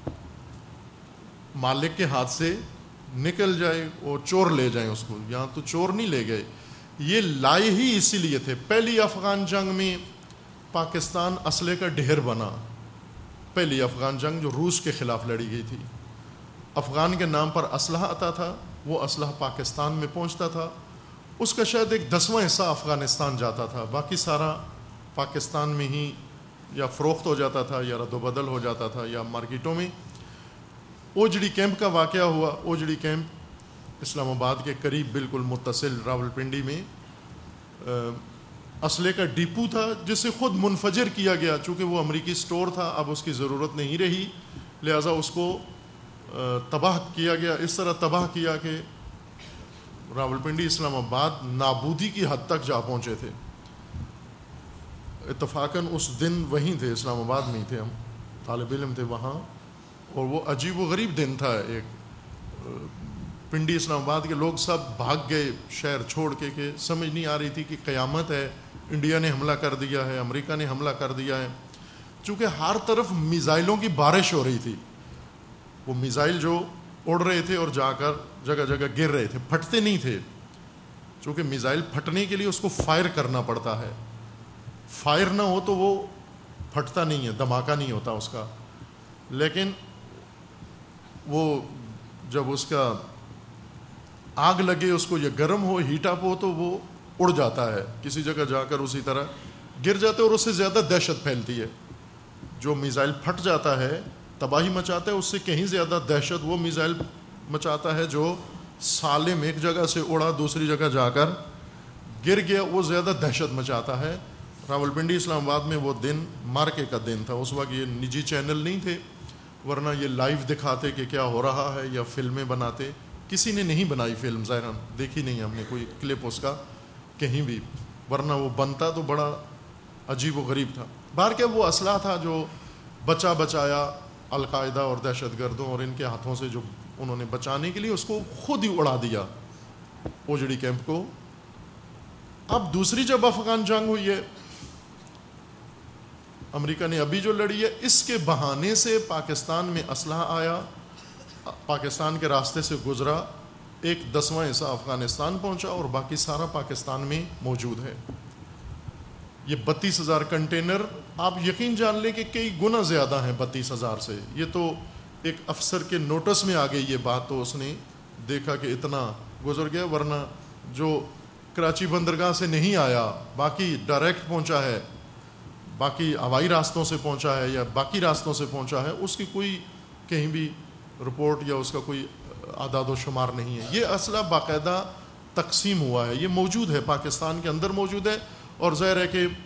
مالک کے ہاتھ سے نکل جائے، وہ چور لے جائیں اس کو. یہاں تو چور نہیں لے گئے، یہ لائے ہی اسی لیے تھے. پہلی افغان جنگ میں پاکستان اسلحے کا ڈھیر بنا. پہلی افغان جنگ جو روس کے خلاف لڑی گئی تھی، افغان کے نام پر اسلحہ آتا تھا، وہ اسلحہ پاکستان میں پہنچتا تھا. اس کا شاید ایک 10واں حصہ افغانستان جاتا تھا، باقی سارا پاکستان میں ہی یا فروخت ہو جاتا تھا یا رد و بدل ہو جاتا تھا یا مارکیٹوں میں. اوجڑی کیمپ کا واقعہ ہوا. اوجڑی کیمپ اسلام آباد کے قریب بالکل متصل راولپنڈی میں اسلحے کا ڈیپو تھا، جسے خود منفجر کیا گیا. چونکہ وہ امریکی سٹور تھا، اب اس کی ضرورت نہیں رہی، لہٰذا اس کو تباہ کیا گیا. اس طرح تباہ کیا کہ راولپنڈی اسلام آباد نابودی کی حد تک جا پہنچے تھے. اتفاقاً اس دن وہیں تھے، اسلام آباد میں ہی تھے، ہم طالب علم تھے وہاں. اور وہ عجیب و غریب دن تھا. ایک پنڈی اسلام آباد کے لوگ سب بھاگ گئے شہر چھوڑ کے، کہ سمجھ نہیں آ رہی تھی کہ قیامت ہے، انڈیا نے حملہ کر دیا ہے، امریکہ نے حملہ کر دیا ہے. چونکہ ہر طرف میزائلوں کی بارش ہو رہی تھی. وہ میزائل جو اڑ رہے تھے اور جا کر جگہ جگہ گر رہے تھے، پھٹتے نہیں تھے. چونکہ میزائل پھٹنے کے لیے اس کو فائر کرنا پڑتا ہے، فائر نہ ہو تو وہ پھٹتا نہیں ہے، دھماکہ نہیں ہوتا اس کا. لیکن وہ جب اس کا آگ لگے، اس کو یہ گرم ہو، ہیٹ اپ ہو، تو وہ اڑ جاتا ہے کسی جگہ جا کر اسی طرح گر جاتے، اور اس سے زیادہ دہشت پھیلتی ہے. جو میزائل پھٹ جاتا ہے تباہی مچاتا ہے، اس سے کہیں زیادہ دہشت وہ میزائل مچاتا ہے جو سالم ایک جگہ سے اڑا دوسری جگہ جا کر گر گیا، وہ زیادہ دہشت مچاتا ہے۔ راولپنڈی اسلام آباد میں وہ دن مارکے کا دن تھا، اس وقت یہ نجی چینل نہیں تھے، ورنہ یہ لائیو دکھاتے کہ کیا ہو رہا ہے یا فلمیں بناتے۔ کسی نے نہیں بنائی فلم، ظاہراً دیکھی نہیں ہم نے کوئی کلپ اس کا کہیں بھی، ورنہ وہ بنتا تو بڑا عجیب و غریب تھا۔ بہرکیف وہ اسلحہ تھا جو بچایا القاعدہ اور دہشت گردوں اور ان کے ہاتھوں سے، جو انہوں نے بچانے کے لیے اس کو خود ہی اڑا دیا اوجڑی کیمپ کو۔ اب دوسری جب افغان جنگ ہوئی ہے، امریکہ نے ابھی جو لڑی ہے، اس کے بہانے سے پاکستان میں اسلحہ آیا، پاکستان کے راستے سے گزرا، 1/10 حصہ افغانستان پہنچا اور باقی سارا پاکستان میں موجود ہے۔ یہ 32,000 کنٹینر، آپ یقین جان لیں کہ کئی گنا زیادہ ہیں 32,000 سے۔ یہ تو ایک افسر کے نوٹس میں آ گئی یہ بات، تو اس نے دیکھا کہ اتنا گزر گیا، ورنہ جو کراچی بندرگاہ سے نہیں آیا، باقی ڈائریکٹ پہنچا ہے، باقی ہوائی راستوں سے پہنچا ہے یا باقی راستوں سے پہنچا ہے، اس کی کوئی کہیں بھی رپورٹ یا اس کا کوئی اعداد و شمار نہیں ہے۔ یہ اسلحہ باقاعدہ تقسیم ہوا ہے، یہ موجود ہے پاکستان کے اندر موجود ہے۔ اور ظاہر ہے کہ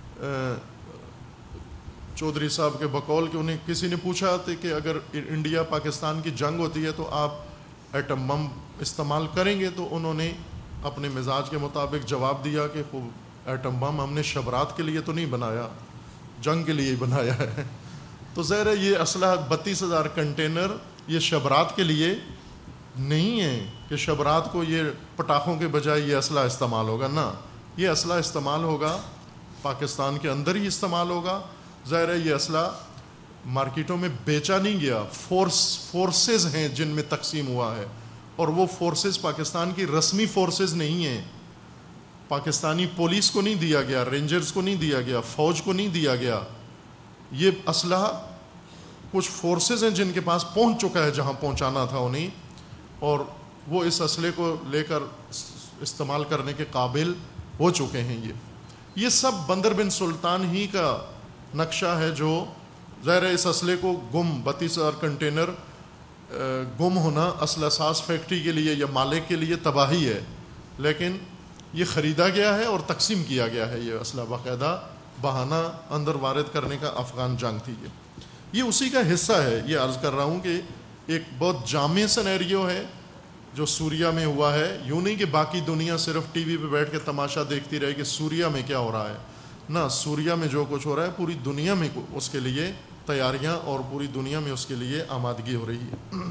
چودھری صاحب کے بقول کہ انہیں کسی نے پوچھا تھا کہ اگر انڈیا پاکستان کی جنگ ہوتی ہے تو آپ ایٹم بم استعمال کریں گے، تو انہوں نے اپنے مزاج کے مطابق جواب دیا کہ خوب ایٹم بم ہم نے شبرات کے لیے تو نہیں بنایا، جنگ کے لیے ہی بنایا ہے۔ تو ظاہر ہے یہ اسلحہ 32,000 کنٹینر یہ شبرات کے لیے نہیں ہے کہ شبرات کو یہ پٹاخوں کے بجائے یہ اسلحہ استعمال ہوگا، نہ، یہ اسلحہ استعمال ہوگا پاکستان کے اندر ہی استعمال ہوگا۔ ظاہر ہے یہ اسلحہ مارکیٹوں میں بیچا نہیں گیا، فورسز ہیں جن میں تقسیم ہوا ہے، اور وہ فورسز پاکستان کی رسمی فورسز نہیں ہیں۔ پاکستانی پولیس کو نہیں دیا گیا، رینجرز کو نہیں دیا گیا، فوج کو نہیں دیا گیا۔ یہ اسلحہ کچھ فورسز ہیں جن کے پاس پہنچ چکا ہے جہاں پہنچانا تھا انہیں، اور وہ اس اسلحے کو لے کر استعمال کرنے کے قابل ہو چکے ہیں۔ یہ سب بندر بن سلطان ہی کا نقشہ ہے، جو ظاہر ہے اس اسلحے کو 32,000 کنٹینر گم ہونا اسلحہ ساز فیکٹری کے لیے یا مالک کے لیے تباہی ہے، لیکن یہ خریدا گیا ہے اور تقسیم کیا گیا ہے۔ یہ اسلحہ باقاعدہ بہانہ اندر وارد کرنے کا افغان جنگ تھی۔ یہ اسی کا حصہ ہے۔ یہ عرض کر رہا ہوں کہ ایک بہت جامع سینیریو ہے جو سوریا میں ہوا ہے۔ یوں نہیں کہ باقی دنیا صرف ٹی وی پہ بیٹھ کے تماشا دیکھتی رہے کہ سوریا میں کیا ہو رہا ہے، نہ، سوریا میں جو کچھ ہو رہا ہے پوری دنیا میں اس کے لیے تیاریاں اور پوری دنیا میں اس کے لیے آمادگی ہو رہی ہے۔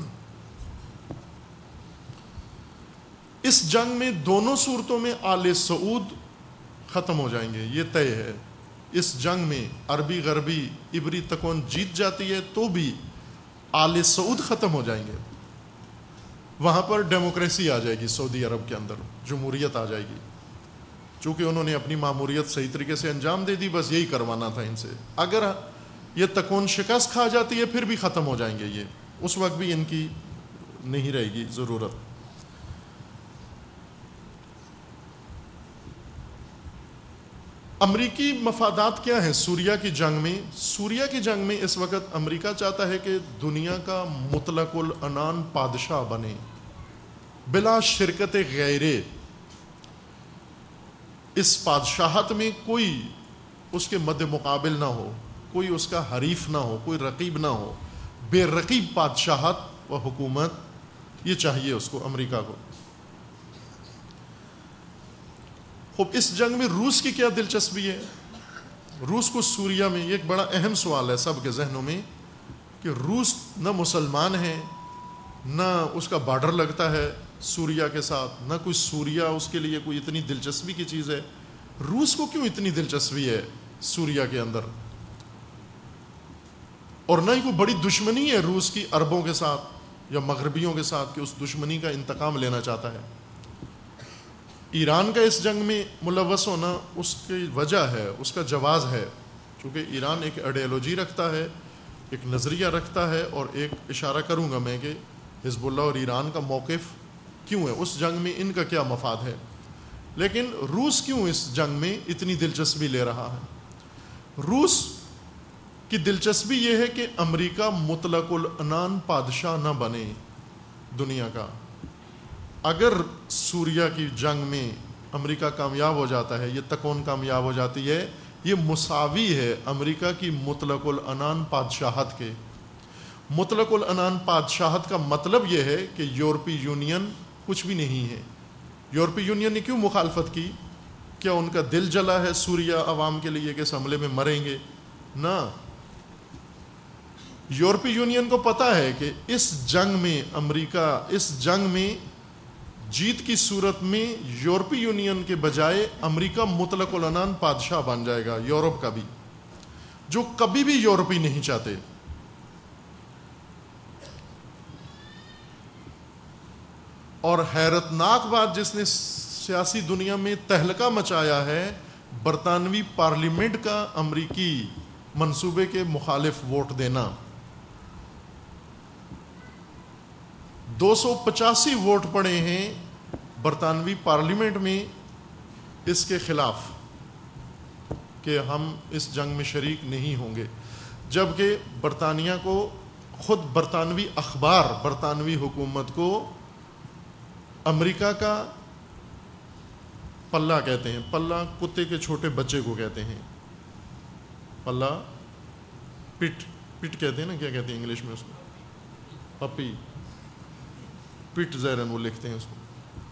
اس جنگ میں دونوں صورتوں میں آل سعود ختم ہو جائیں گے، یہ طے ہے۔ اس جنگ میں عربی غربی عبری تکون جیت جاتی ہے تو بھی آل سعود ختم ہو جائیں گے، وہاں پر ڈیموکریسی آ جائے گی، سعودی عرب کے اندر جمہوریت آ جائے گی، چونکہ انہوں نے اپنی ماموریت صحیح طریقے سے انجام دے دی، بس یہی کروانا تھا ان سے۔ اگر یہ تکون شکست کھا جاتی ہے پھر بھی ختم ہو جائیں گے یہ، اس وقت بھی ان کی نہیں رہے گی ضرورت۔ امریکی مفادات کیا ہیں سوریا کی جنگ میں؟ سوریا کی جنگ میں اس وقت امریکہ چاہتا ہے کہ دنیا کا مطلق العنان بادشاہ بنے بلا شرکت غیرے، اس بادشاہت میں کوئی اس کے مد مقابل نہ ہو، کوئی اس کا حریف نہ ہو، کوئی رقیب نہ ہو، بے رقیب بادشاہت و حکومت یہ چاہیے اس کو، امریکہ کو۔ خوب اس جنگ میں روس کی کیا دلچسپی ہے؟ روس کو سوریا میں، یہ ایک بڑا اہم سوال ہے سب کے ذہنوں میں کہ روس نہ مسلمان ہے، نہ اس کا بارڈر لگتا ہے سوریا کے ساتھ، نہ کوئی سوریا اس کے لیے کوئی اتنی دلچسپی کی چیز ہے۔ روس کو کیوں اتنی دلچسپی ہے سوریا کے اندر؟ اور نہ ہی کوئی بڑی دشمنی ہے روس کی عربوں کے ساتھ یا مغربیوں کے ساتھ کہ اس دشمنی کا انتقام لینا چاہتا ہے۔ ایران کا اس جنگ میں ملوث ہونا اس کی وجہ ہے، اس کا جواز ہے، چونکہ ایران ایک آئیڈیالوجی رکھتا ہے، ایک نظریہ رکھتا ہے، اور ایک اشارہ کروں گا میں کہ حزب اللہ اور ایران کا موقف کیوں ہے، اس جنگ میں ان کا کیا مفاد ہے۔ لیکن روس کیوں اس جنگ میں اتنی دلچسپی لے رہا ہے؟ روس کی دلچسپی یہ ہے کہ امریکہ مطلق العنان بادشاہ نہ بنے، دنیا کا. اگر سوریا کی جنگ میں امریکہ کامیاب ہو جاتا ہے, یہ تکون کامیاب ہو جاتی ہے, یہ مساوی ہے امریکہ کی مطلق العنان بادشاہت کے. مطلق العنان بادشاہت کا مطلب یہ ہے کہ یورپی یونین کچھ بھی نہیں ہے. یورپی یونین نے کیوں مخالفت کی؟ کیا ان کا دل جلا ہے سوریا عوام کے لیے کہ اس حملے میں مریں گے؟ نہ. یورپی یونین کو پتہ ہے کہ اس جنگ میں امریکہ اس جنگ میں جیت کی صورت میں یورپی یونین کے بجائے امریکہ مطلق العنان بادشاہ بن جائے گا یورپ کا بھی, جو کبھی بھی یورپی نہیں چاہتے. اور حیرتناک بات جس نے سیاسی دنیا میں تہلکہ مچایا ہے, برطانوی پارلیمنٹ کا امریکی منصوبے کے مخالف ووٹ دینا. 285 ووٹ پڑے ہیں برطانوی پارلیمنٹ میں اس کے خلاف کہ ہم اس جنگ میں شریک نہیں ہوں گے, جبکہ برطانیہ کو خود برطانوی اخبار برطانوی حکومت کو امریکہ کا پلہ کہتے ہیں. پلہ کتے کے چھوٹے بچے کو کہتے ہیں. پلہ پٹ کہتے ہیں نا, کیا کہتے ہیں انگلش میں اس کو؟ پپی پٹ زیرن وہ لکھتے ہیں اس کو,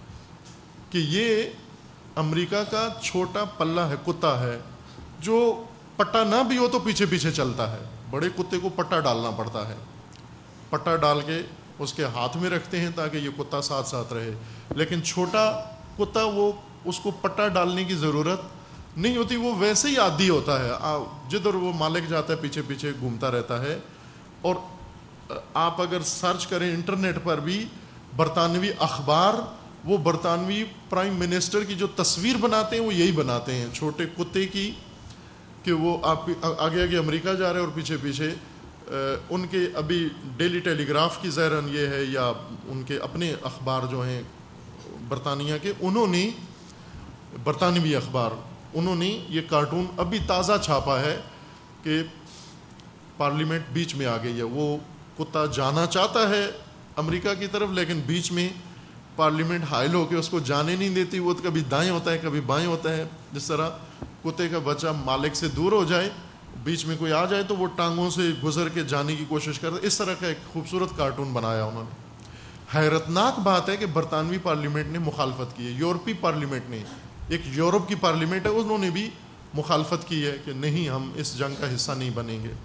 کہ یہ امریکہ کا چھوٹا پلہ ہے, کتا ہے, جو پٹا نہ بھی ہو تو پیچھے پیچھے چلتا ہے. بڑے کتے کو پٹا ڈالنا پڑتا ہے, پٹا ڈال کے اس کے ہاتھ میں رکھتے ہیں تاکہ یہ کتا ساتھ ساتھ رہے. لیکن چھوٹا کتا وہ اس کو پٹا ڈالنے کی ضرورت نہیں ہوتی, وہ ویسے ہی عادی ہوتا ہے, جدھر وہ مالک جاتا ہے پیچھے پیچھے گھومتا رہتا ہے. اور آپ اگر سرچ کریں انٹرنیٹ پر بھی, برطانوی اخبار وہ برطانوی پرائم منسٹر کی جو تصویر بناتے ہیں وہ یہی بناتے ہیں, چھوٹے کتے کی, کہ وہ آپ آگے آگے امریکہ جا رہے ہیں اور پیچھے پیچھے ان کے ابھی ڈیلی ٹیلی گراف کی زیرن یہ ہے, یا ان کے اپنے اخبار جو ہیں برطانیہ کے, انہوں نے برطانوی اخبار انہوں نے یہ کارٹون ابھی تازہ چھاپا ہے کہ پارلیمنٹ بیچ میں آ گئی ہے. وہ کتا جانا چاہتا ہے امریکہ کی طرف, لیکن بیچ میں پارلیمنٹ حائل ہو کے اس کو جانے نہیں دیتی. وہ کبھی دائیں ہوتا ہے کبھی بائیں ہوتا ہے. جس طرح کتے کا بچہ مالک سے دور ہو جائے, بیچ میں کوئی آ جائے تو وہ ٹانگوں سے گزر کے جانے کی کوشش کرتا ہے. اس طرح کا ایک خوبصورت کارٹون بنایا انہوں نے. حیرتناک بات ہے کہ برطانوی پارلیمنٹ نے مخالفت کی ہے, یورپی پارلیمنٹ نے, ایک یورپ کی پارلیمنٹ ہے, انہوں نے بھی مخالفت کی ہے کہ نہیں, ہم اس جنگ کا حصہ نہیں بنیں گے.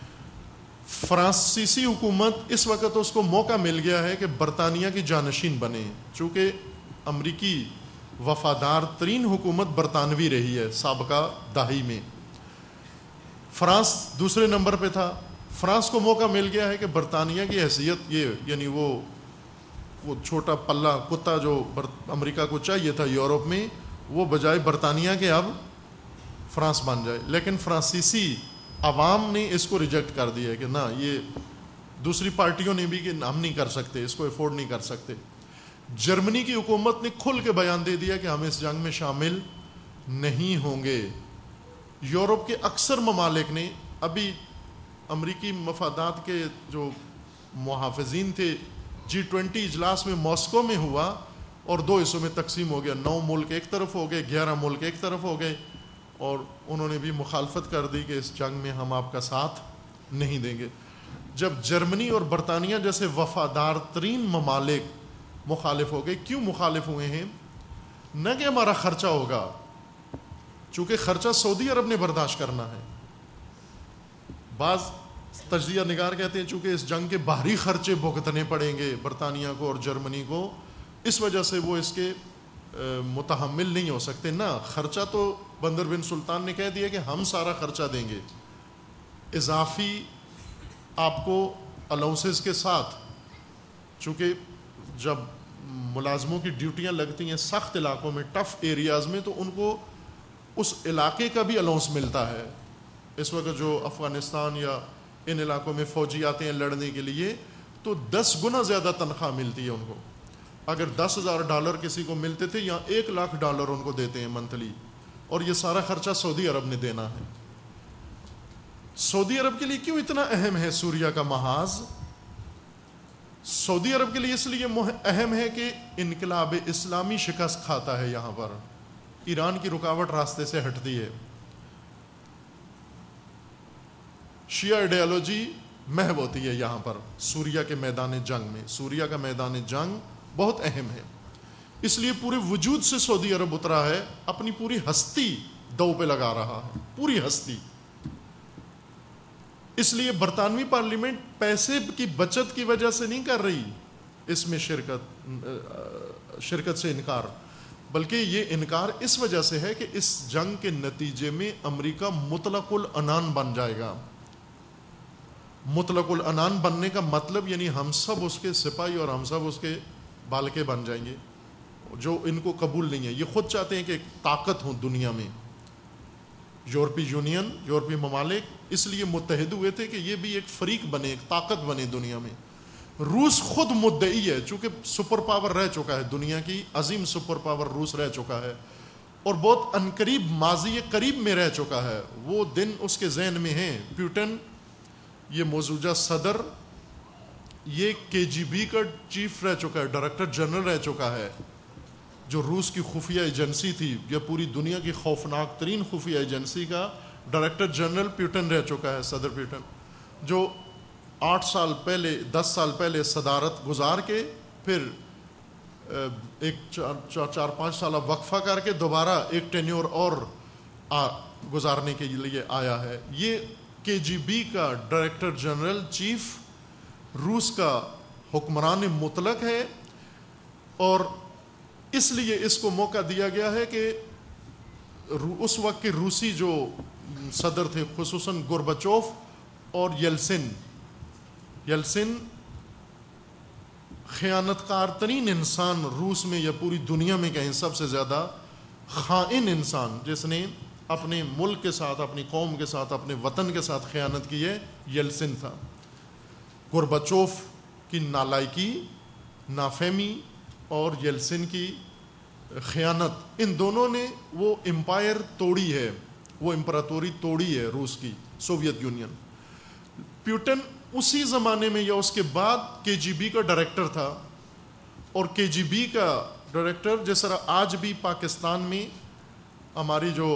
فرانسیسی حکومت اس وقت اس کو موقع مل گیا ہے کہ برطانیہ کی جانشین بنے, چونکہ امریکی وفادار ترین حکومت برطانوی رہی ہے سابقہ دہائی میں. فرانس دوسرے نمبر پہ تھا. فرانس کو موقع مل گیا ہے کہ برطانیہ کی حیثیت یہ, یعنی وہ چھوٹا پلہ کتا جو امریکہ کو چاہیے تھا یورپ میں, وہ بجائے برطانیہ کے اب فرانس بن جائے. لیکن فرانسیسی عوام نے اس کو ریجیکٹ کر دیا ہے کہ نہ, یہ دوسری پارٹیوں نے بھی کہ ہم نہیں کر سکتے, اس کو افورڈ نہیں کر سکتے. جرمنی کی حکومت نے کھل کے بیان دے دیا کہ ہم اس جنگ میں شامل نہیں ہوں گے. یورپ کے اکثر ممالک نے, ابھی امریکی مفادات کے جو محافظین تھے G20 اجلاس میں ماسکو میں ہوا اور 2 حصوں میں تقسیم ہو گیا. 9 ملک ایک طرف ہو گئے, 11 ملک ایک طرف ہو گئے, اور انہوں نے بھی مخالفت کر دی کہ اس جنگ میں ہم آپ کا ساتھ نہیں دیں گے. جب جرمنی اور برطانیہ جیسے وفادار ترین ممالک مخالف ہو گئے, کیوں مخالف ہوئے ہیں؟ نہ کہ ہمارا خرچہ ہوگا, چونکہ خرچہ سعودی عرب نے برداشت کرنا ہے. بعض تجزیہ نگار کہتے ہیں چونکہ اس جنگ کے باہری خرچے بھگتنے پڑیں گے برطانیہ کو اور جرمنی کو, اس وجہ سے وہ اس کے متحمل نہیں ہو سکتے. نہ, خرچہ تو بندر بن سلطان نے کہہ دیا کہ ہم سارا خرچہ دیں گے, اضافی آپ کو الاؤنسز کے ساتھ. چونکہ جب ملازموں کی ڈیوٹیاں لگتی ہیں سخت علاقوں میں, ٹف ایریاز میں, تو ان کو اس علاقے کا بھی الاؤنس ملتا ہے. اس وقت جو افغانستان یا ان علاقوں میں فوجی آتے ہیں لڑنے کے لیے, تو 10 گنا زیادہ تنخواہ ملتی ہے ان کو. اگر $10,000 کسی کو ملتے تھے, یا $1,00,000 ان کو دیتے ہیں منتھلی, اور یہ سارا خرچہ سعودی عرب نے دینا ہے. سعودی عرب کے لیے کیوں اتنا اہم ہے سوریا کا محاذ؟ سعودی عرب کے لیے اس لیے اہم ہے کہ انقلاب اسلامی شکست کھاتا ہے یہاں پر، ایران کی رکاوٹ راستے سے ہٹتی ہے، شیعہ آئیڈیالوجی محو ہوتی ہے یہاں پر سوریا کے میدان جنگ میں۔ سوریا کا میدان جنگ بہت اہم ہے، اس لیے پورے وجود سے سعودی عرب اترا ہے، اپنی پوری ہستی دو پہ لگا رہا ہے، پوری ہستی۔ اس لیے برطانوی پارلیمنٹ پیسے کی بچت کی وجہ سے نہیں کر رہی اس میں شرکت سے انکار، بلکہ یہ انکار اس وجہ سے ہے کہ اس جنگ کے نتیجے میں امریکہ مطلق العنان بن جائے گا۔ مطلق العنان بننے کا مطلب یعنی ہم سب اس کے سپاہی اور ہم سب اس کے بالکے بن جائیں گے، جو ان کو قبول نہیں ہے۔ یہ خود چاہتے ہیں کہ ایک طاقت ہو دنیا میں، یورپی یونین، یورپی ممالک اس لیے متحد ہوئے تھے کہ یہ بھی ایک فریق بنے، ایک طاقت بنے دنیا میں۔ روس خود مدعی ہے، چونکہ سپر پاور رہ چکا ہے، دنیا کی عظیم سپر پاور روس رہ چکا ہے، اور بہت عنقریب ماضی قریب میں رہ چکا ہے، وہ دن اس کے ذہن میں ہیں۔ پیوٹن یہ موجودہ صدر، یہ KGB کا چیف رہ چکا ہے، ڈائریکٹر جنرل رہ چکا ہے، جو روس کی خفیہ ایجنسی تھی، یا پوری دنیا کی خوفناک ترین خفیہ ایجنسی کا ڈائریکٹر جنرل پیوٹن رہ چکا ہے، صدر پیوٹن، جو 8 سال پہلے 10 سال پہلے صدارت گزار کے پھر ایک 4-5 سالہ وقفہ کر کے دوبارہ ایک ٹینیور اور گزارنے کے لیے آیا ہے۔ یہ KGB کا ڈائریکٹر جنرل چیف روس کا حکمران مطلق ہے، اور اس لیے اس کو موقع دیا گیا ہے کہ اس وقت کے روسی جو صدر تھے، خصوصاً گورباچوف اور یلسن خیانت کار ترین انسان روس میں یا پوری دنیا میں کہیں سب سے زیادہ خائن انسان جس نے اپنے ملک کے ساتھ، اپنی قوم کے ساتھ، اپنے وطن کے ساتھ خیانت کی ہے، یلسن تھا۔ گورباچوف کی نالائکی، نافہمی اور یلسن کی خیانت، ان دونوں نے وہ امپائر توڑی ہے، وہ امپراتوری توڑی ہے روس کی، سوویت یونین۔ پیوٹن اسی زمانے میں یا اس کے بعد KGB کا ڈائریکٹر تھا، اور KGB کا ڈائریکٹر جس طرح آج بھی پاکستان میں ہماری جو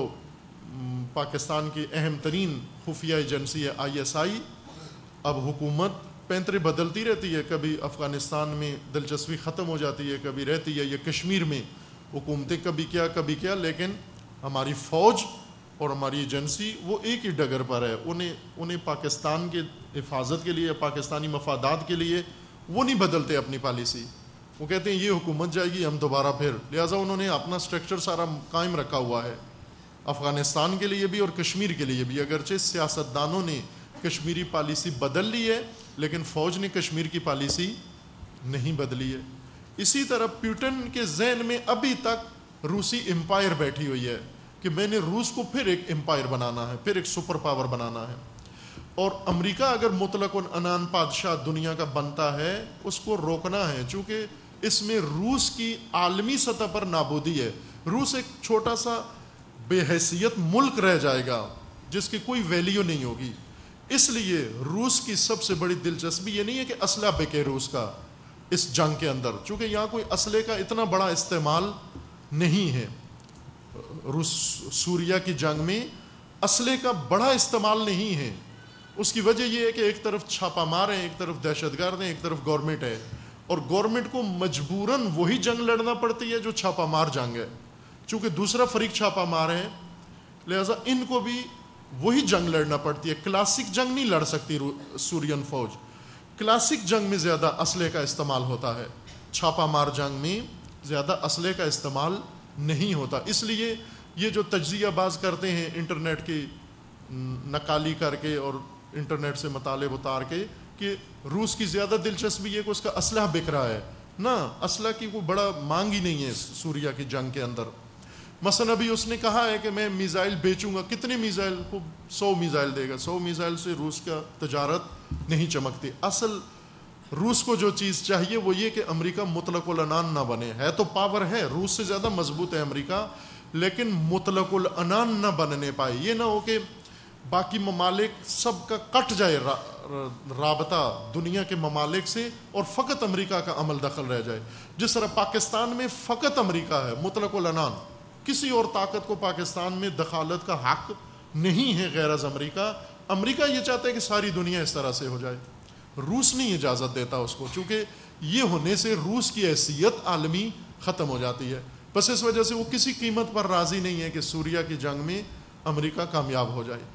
پاکستان کی اہم ترین خفیہ ایجنسی ہے ISI، اب حکومت پینترے بدلتی رہتی ہے، کبھی افغانستان میں دلچسپی ختم ہو جاتی ہے، کبھی رہتی ہے، یا کشمیر میں حکومتیں کبھی کیا، لیکن ہماری فوج اور ہماری ایجنسی وہ ایک ہی ڈگر پر ہے۔ انہیں پاکستان کے حفاظت کے لیے، پاکستانی مفادات کے لیے وہ نہیں بدلتے اپنی پالیسی، وہ کہتے ہیں یہ حکومت جائے گی ہم دوبارہ پھر، لہٰذا انہوں نے اپنا سٹرکچر سارا قائم رکھا ہوا ہے افغانستان کے لیے بھی اور کشمیر کے لیے بھی، اگرچہ سیاستدانوں نے کشمیری پالیسی بدل لی ہے لیکن فوج نے کشمیر کی پالیسی نہیں بدلی ہے۔ اسی طرح پیوٹن کے ذہن میں ابھی تک روسی امپائر بیٹھی ہوئی ہے کہ میں نے روس کو پھر ایک امپائر بنانا ہے، پھر ایک سپر پاور بنانا ہے، اور امریکہ اگر مطلق العنان بادشاہ دنیا کا بنتا ہے اس کو روکنا ہے، چونکہ اس میں روس کی عالمی سطح پر نابودی ہے۔ روس ایک چھوٹا سا بے حیثیت ملک رہ جائے گا جس کی کوئی ویلیو نہیں ہوگی۔ اس لیے روس کی سب سے بڑی دلچسپی یہ نہیں ہے کہ اسلحہ بکے روس کا اس جنگ کے اندر، چونکہ یہاں کوئی اسلحے کا اتنا بڑا استعمال نہیں ہے۔ روس سوریا کی جنگ میں اسلحے کا بڑا استعمال نہیں ہے، اس کی وجہ یہ ہے کہ ایک طرف چھاپہ مار ہیں، ایک طرف دہشت گرد ہیں، ایک طرف گورنمنٹ ہے، اور گورنمنٹ کو مجبوراً وہی جنگ لڑنا پڑتی ہے جو چھاپہ مار جنگ ہے، چونکہ دوسرا فریق چھاپہ مار ہے، لہذا ان کو بھی وہی جنگ لڑنا پڑتی ہے۔ کلاسک جنگ نہیں لڑ سکتی سورین فوج، کلاسک جنگ میں زیادہ اسلحے کا استعمال ہوتا ہے، چھاپہ مار جنگ میں زیادہ اسلحے کا استعمال نہیں ہوتا۔ اس لیے یہ جو تجزیہ باز کرتے ہیں انٹرنیٹ کی نقالی کر کے اور انٹرنیٹ سے مطالب اتار کے کہ روس کی زیادہ دلچسپی ہے کہ اس کا اسلحہ بک رہا ہے، نہ، اسلحہ کی کوئی بڑا مانگ ہی نہیں ہے سوریا کی جنگ کے اندر۔ مثلا ابھی اس نے کہا ہے کہ میں میزائل بیچوں گا، کتنے میزائل؟ 100 میزائل دے گا، 100 میزائل سے روس کا تجارت نہیں چمکتی۔ اصل روس کو جو چیز چاہیے وہ یہ کہ امریکہ مطلق العنان نہ بنے، ہے تو پاور ہے، روس سے زیادہ مضبوط ہے امریکہ، لیکن مطلق العنان نہ بننے پائے، یہ نہ ہو کہ باقی ممالک سب کا کٹ جائے رابطہ دنیا کے ممالک سے اور فقط امریکہ کا عمل دخل رہ جائے. جس طرح پاکستان میں فقط امریکہ ہے مطلق العنان، کسی اور طاقت کو پاکستان میں دخالت کا حق نہیں ہے غیر از امریکہ. امریکہ یہ چاہتا ہے کہ ساری دنیا اس طرح سے ہو جائے. روس نہیں اجازت دیتا اس کو، چونکہ یہ ہونے سے روس کی حیثیت عالمی ختم ہو جاتی ہے. بس اس وجہ سے وہ کسی قیمت پر راضی نہیں ہے کہ سوریہ کی جنگ میں امریکہ کامیاب ہو جائے.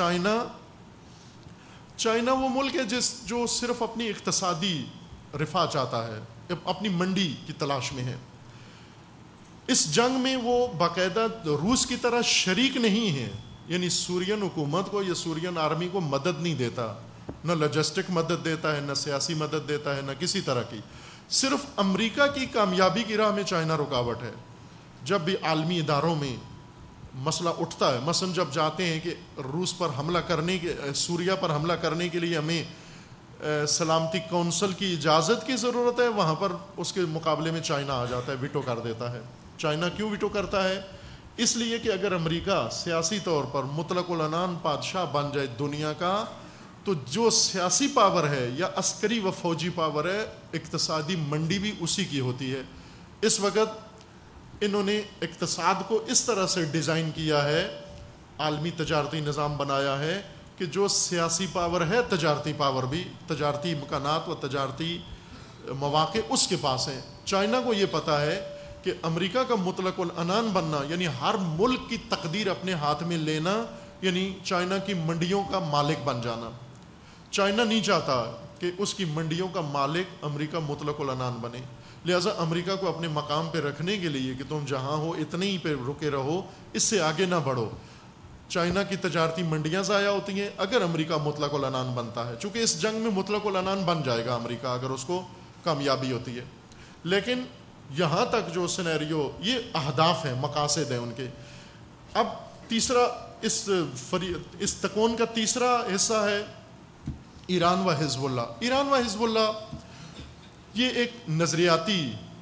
چائنا وہ ملک ہے جو صرف اپنی اقتصادی رفاہ چاہتا ہے، اپنی منڈی کی تلاش میں ہے. اس جنگ میں وہ باقاعدہ روس کی طرح شریک نہیں ہے، یعنی سورین حکومت کو یا سورین آرمی کو مدد نہیں دیتا، نہ لاجسٹک مدد دیتا ہے، نہ سیاسی مدد دیتا ہے، نہ کسی طرح کی. صرف امریکہ کی کامیابی کی راہ میں چائنا رکاوٹ ہے. جب بھی عالمی اداروں میں مسئلہ اٹھتا ہے، مثلا جب جاتے ہیں کہ روس پر حملہ کرنے کے سوریہ پر حملہ کرنے کے لیے ہمیں سلامتی کونسل کی اجازت کی ضرورت ہے، وہاں پر اس کے مقابلے میں چائنا آ جاتا ہے، ویٹو کر دیتا ہے. چائنا کیوں ویٹو کرتا ہے؟ اس لیے کہ اگر امریکہ سیاسی طور پر مطلق العنان بادشاہ بن جائے دنیا کا، تو جو سیاسی پاور ہے یا عسکری و فوجی پاور ہے، اقتصادی منڈی بھی اسی کی ہوتی ہے. اس وقت انہوں نے اقتصاد کو اس طرح سے ڈیزائن کیا ہے، عالمی تجارتی نظام بنایا ہے کہ جو سیاسی پاور ہے، تجارتی پاور بھی، تجارتی امکانات و تجارتی مواقع اس کے پاس ہیں. چائنا کو یہ پتہ ہے کہ امریکہ کا مطلق العنان بننا یعنی ہر ملک کی تقدیر اپنے ہاتھ میں لینا، یعنی چائنا کی منڈیوں کا مالک بن جانا. چائنا نہیں چاہتا کہ اس کی منڈیوں کا مالک امریکہ مطلق العنان بنے. لہٰذا امریکہ کو اپنے مقام پہ رکھنے کے لیے کہ تم جہاں ہو اتنے ہی پہ رکے رہو، اس سے آگے نہ بڑھو. چائنا کی تجارتی منڈیاں ضائع ہوتی ہیں اگر امریکہ مطلق العنان بنتا ہے، چونکہ اس جنگ میں مطلق العنان بن جائے گا امریکہ اگر اس کو کامیابی ہوتی ہے. لیکن یہاں تک جو سینیریو، یہ اہداف ہیں، مقاصد ہیں ان کے. اب تیسرا اس تکون کا تیسرا حصہ ہے ایران و حزب اللہ. ایران و حزب اللہ یہ ایک نظریاتی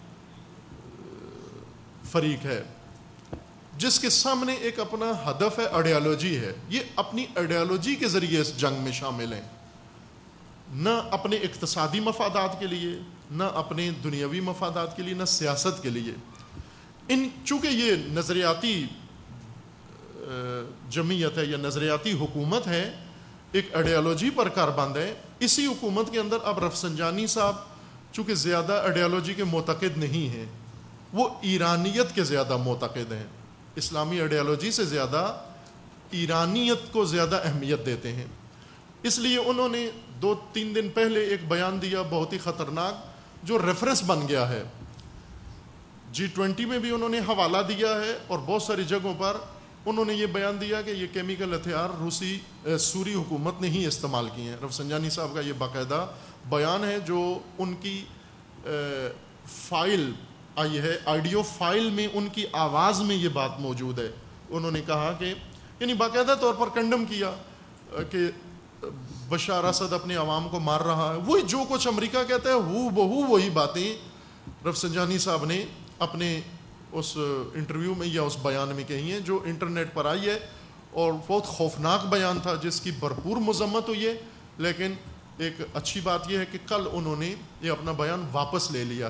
فریق ہے جس کے سامنے ایک اپنا ہدف ہے، آئیڈیالوجی ہے. یہ اپنی آئیڈیالوجی کے ذریعے اس جنگ میں شامل ہیں، نہ اپنے اقتصادی مفادات کے لیے، نہ اپنے دنیاوی مفادات کے لیے، نہ سیاست کے لیے. چونکہ یہ نظریاتی جمعیت ہے یا نظریاتی حکومت ہے، ایک آئیڈیالوجی پر کاربند ہے. اسی حکومت کے اندر اب رفسنجانی صاحب چونکہ زیادہ آئیڈیالوجی کے معتقد نہیں ہیں، وہ ایرانیت کے زیادہ معتقد ہیں. اسلامی آئیڈیالوجی سے زیادہ ایرانیت کو زیادہ اہمیت دیتے ہیں. اس لیے انہوں نے 2-3 دن پہلے ایک بیان دیا بہت ہی خطرناک، جو ریفرنس بن گیا ہے. G20 میں بھی انہوں نے حوالہ دیا ہے اور بہت ساری جگہوں پر انہوں نے یہ بیان دیا کہ یہ کیمیکل ہتھیار سوری حکومت نے ہی استعمال کیے ہیں. رفسنجانی صاحب کا یہ باقاعدہ بیان ہے جو ان کی فائل آئی ہے، آڈیو فائل میں ان کی آواز میں یہ بات موجود ہے. انہوں نے کہا کہ یعنی باقاعدہ طور پر کنڈم کیا کہ بشار اسد اپنے عوام کو مار رہا ہے. وہی جو کچھ امریکہ کہتا ہے ہو بہو وہی باتیں رفسنجانی صاحب نے اپنے اس انٹرویو میں یا اس بیان میں کہی ہیں جو انٹرنیٹ پر آئی ہے. اور بہت خوفناک بیان تھا جس کی بھرپور مذمت ہوئی ہے. لیکن ایک اچھی بات یہ ہے کہ کل انہوں نے یہ اپنا بیان واپس لے لیا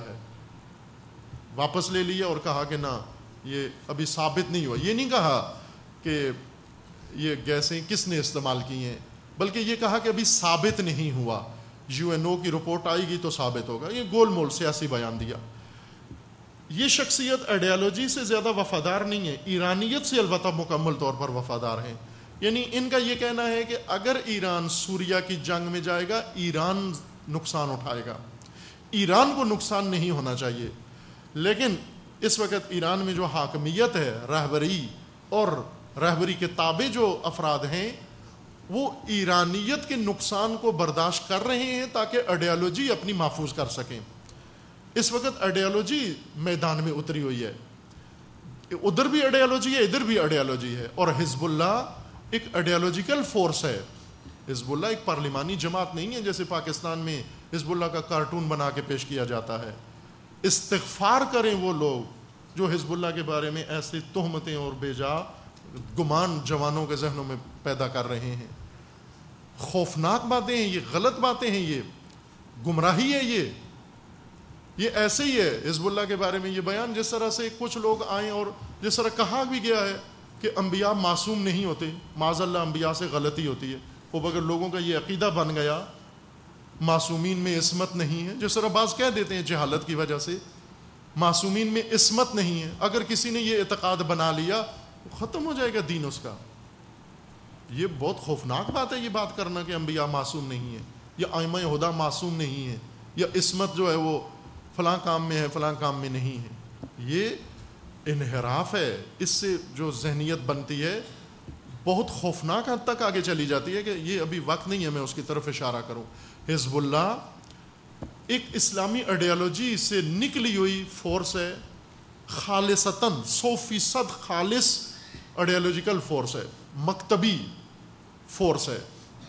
اور کہا کہ نہ، یہ ابھی ثابت نہیں ہوا. یہ نہیں کہا کہ یہ گیسیں کس نے استعمال کی ہیں، بلکہ یہ کہا کہ ابھی ثابت نہیں ہوا، UNO کی رپورٹ آئے گی تو ثابت ہوگا. یہ گول مول سیاسی بیان دیا. یہ شخصیت آئیڈیالوجی سے زیادہ وفادار نہیں ہے، ایرانیت سے البتہ مکمل طور پر وفادار ہیں. یعنی ان کا یہ کہنا ہے کہ اگر ایران سوریہ کی جنگ میں جائے گا، ایران نقصان اٹھائے گا، ایران کو نقصان نہیں ہونا چاہیے. لیکن اس وقت ایران میں جو حاکمیت ہے، رہبری کے تابع جو افراد ہیں، وہ ایرانیت کے نقصان کو برداشت کر رہے ہیں تاکہ آئیڈیالوجی اپنی محفوظ کر سکیں. اس وقت آئیڈیالوجی میدان میں اتری ہوئی ہے، ادھر بھی آئیڈیالوجی ہے، ادھر بھی آئیڈیالوجی ہے. اور حزب اللہ ایک آئیڈیالوجیکل فورس ہے. حزب اللہ ایک پارلیمانی جماعت نہیں ہے جیسے پاکستان میں حزب اللہ کا کارٹون بنا کے پیش کیا جاتا ہے. استغفار کریں وہ لوگ جو حزب اللہ کے بارے میں ایسی تہمتیں اور بے جا گمان جوانوں کے ذہنوں میں پیدا کر رہے ہیں. خوفناک باتیں ہیں، یہ غلط باتیں ہیں، یہ گمراہی ہے، یہ ایسے ہی ہے حزب اللہ کے بارے میں یہ بیان، جس طرح سے کچھ لوگ آئیں اور جس طرح کہا بھی گیا ہے کہ انبیاء معصوم نہیں ہوتے، معاذ اللہ انبیاء سے غلطی ہوتی ہے. اب اگر لوگوں کا یہ عقیدہ بن گیا معصومین میں عصمت نہیں ہے، جس طرح بعض کہہ دیتے ہیں جہالت کی وجہ سے معصومین میں عصمت نہیں ہے، اگر کسی نے یہ اعتقاد بنا لیا ختم ہو جائے گا دین اس کا. یہ بہت خوفناک بات ہے یہ بات کرنا کہ انبیاء معصوم نہیں ہیں، یا ائمہ ہدیٰ معصوم نہیں ہیں، یا عصمت جو ہے وہ فلاں کام میں ہے فلاں کام میں نہیں ہے. یہ انحراف ہے. اس سے جو ذہنیت بنتی ہے بہت خوفناک حد تک آگے چلی جاتی ہے کہ یہ ابھی وقت نہیں ہے میں اس کی طرف اشارہ کروں. حزب اللہ ایک اسلامی آئیڈیالوجی سے نکلی ہوئی فورس ہے، خالصتاً 100% خالص آئیڈیالوجیکل فورس ہے، مکتبی فورس ہے،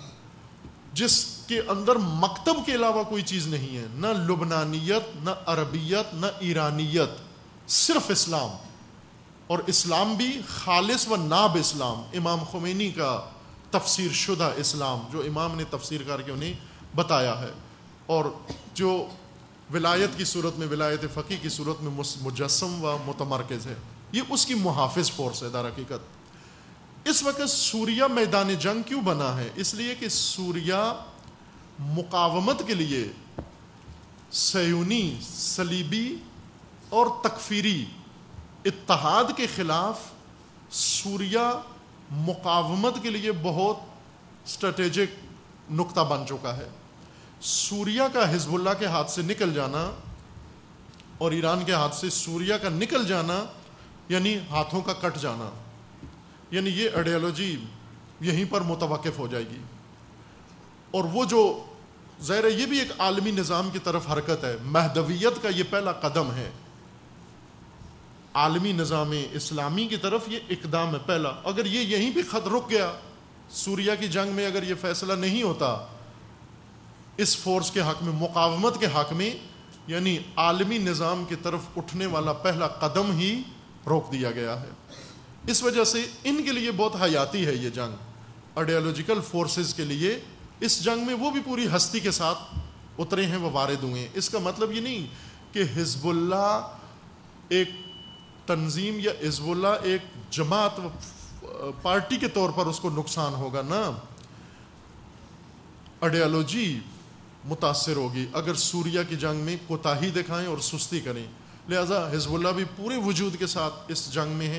جس کے اندر مکتب کے علاوہ کوئی چیز نہیں ہے، نہ لبنانیت، نہ عربیت، نہ ایرانیت، صرف اسلام. اور اسلام بھی خالص و ناب اسلام، امام خمینی کا تفسیر شدہ اسلام جو امام نے تفسیر کر کے انہیں بتایا ہے، اور جو ولایت کی صورت میں، ولایت فقیہ کی صورت میں مجسم و متمرکز ہے. یہ اس کی محافظ فورس ہے در حقیقت. اس وقت سوریہ میدان جنگ کیوں بنا ہے؟ اس لیے کہ سوریہ مقاومت کے لیے صہیونی، صلیبی اور تکفیری اتحاد کے خلاف سوریہ مقاومت کے لیے بہت اسٹریٹجک نقطہ بن چکا ہے. سوریہ کا حزب اللہ کے ہاتھ سے نکل جانا اور ایران کے ہاتھ سے سوریہ کا نکل جانا یعنی ہاتھوں کا کٹ جانا، یعنی یہ آئیڈیالوجی یہیں پر متوقف ہو جائے گی. اور وہ جو ظاہر ہے یہ بھی ایک عالمی نظام کی طرف حرکت ہے، مہدویت کا یہ پہلا قدم ہے، عالمی نظام اسلامی کی طرف یہ اقدام ہے پہلا. اگر یہ یہیں بھی خط رک گیا، سوریہ کی جنگ میں اگر یہ فیصلہ نہیں ہوتا اس فورس کے حق میں، مقاومت کے حق میں، یعنی عالمی نظام کی طرف اٹھنے والا پہلا قدم ہی روک دیا گیا ہے. اس وجہ سے ان کے لیے بہت حیاتی ہے یہ جنگ، آئیڈیالوجیکل فورسز کے لیے. اس جنگ میں وہ بھی پوری ہستی کے ساتھ اترے ہیں، وہ وارد ہوئے ہیں. اس کا مطلب یہ نہیں کہ حزب اللہ ایک تنظیم یا حزب اللہ ایک جماعت پارٹی کے طور پر اس کو نقصان ہوگا، نا، آئیڈیالوجی متاثر ہوگی اگر سوریہ کی جنگ میں کوتاہی دکھائیں اور سستی کریں. لہذا حزب اللہ بھی پورے وجود کے ساتھ اس جنگ میں ہے.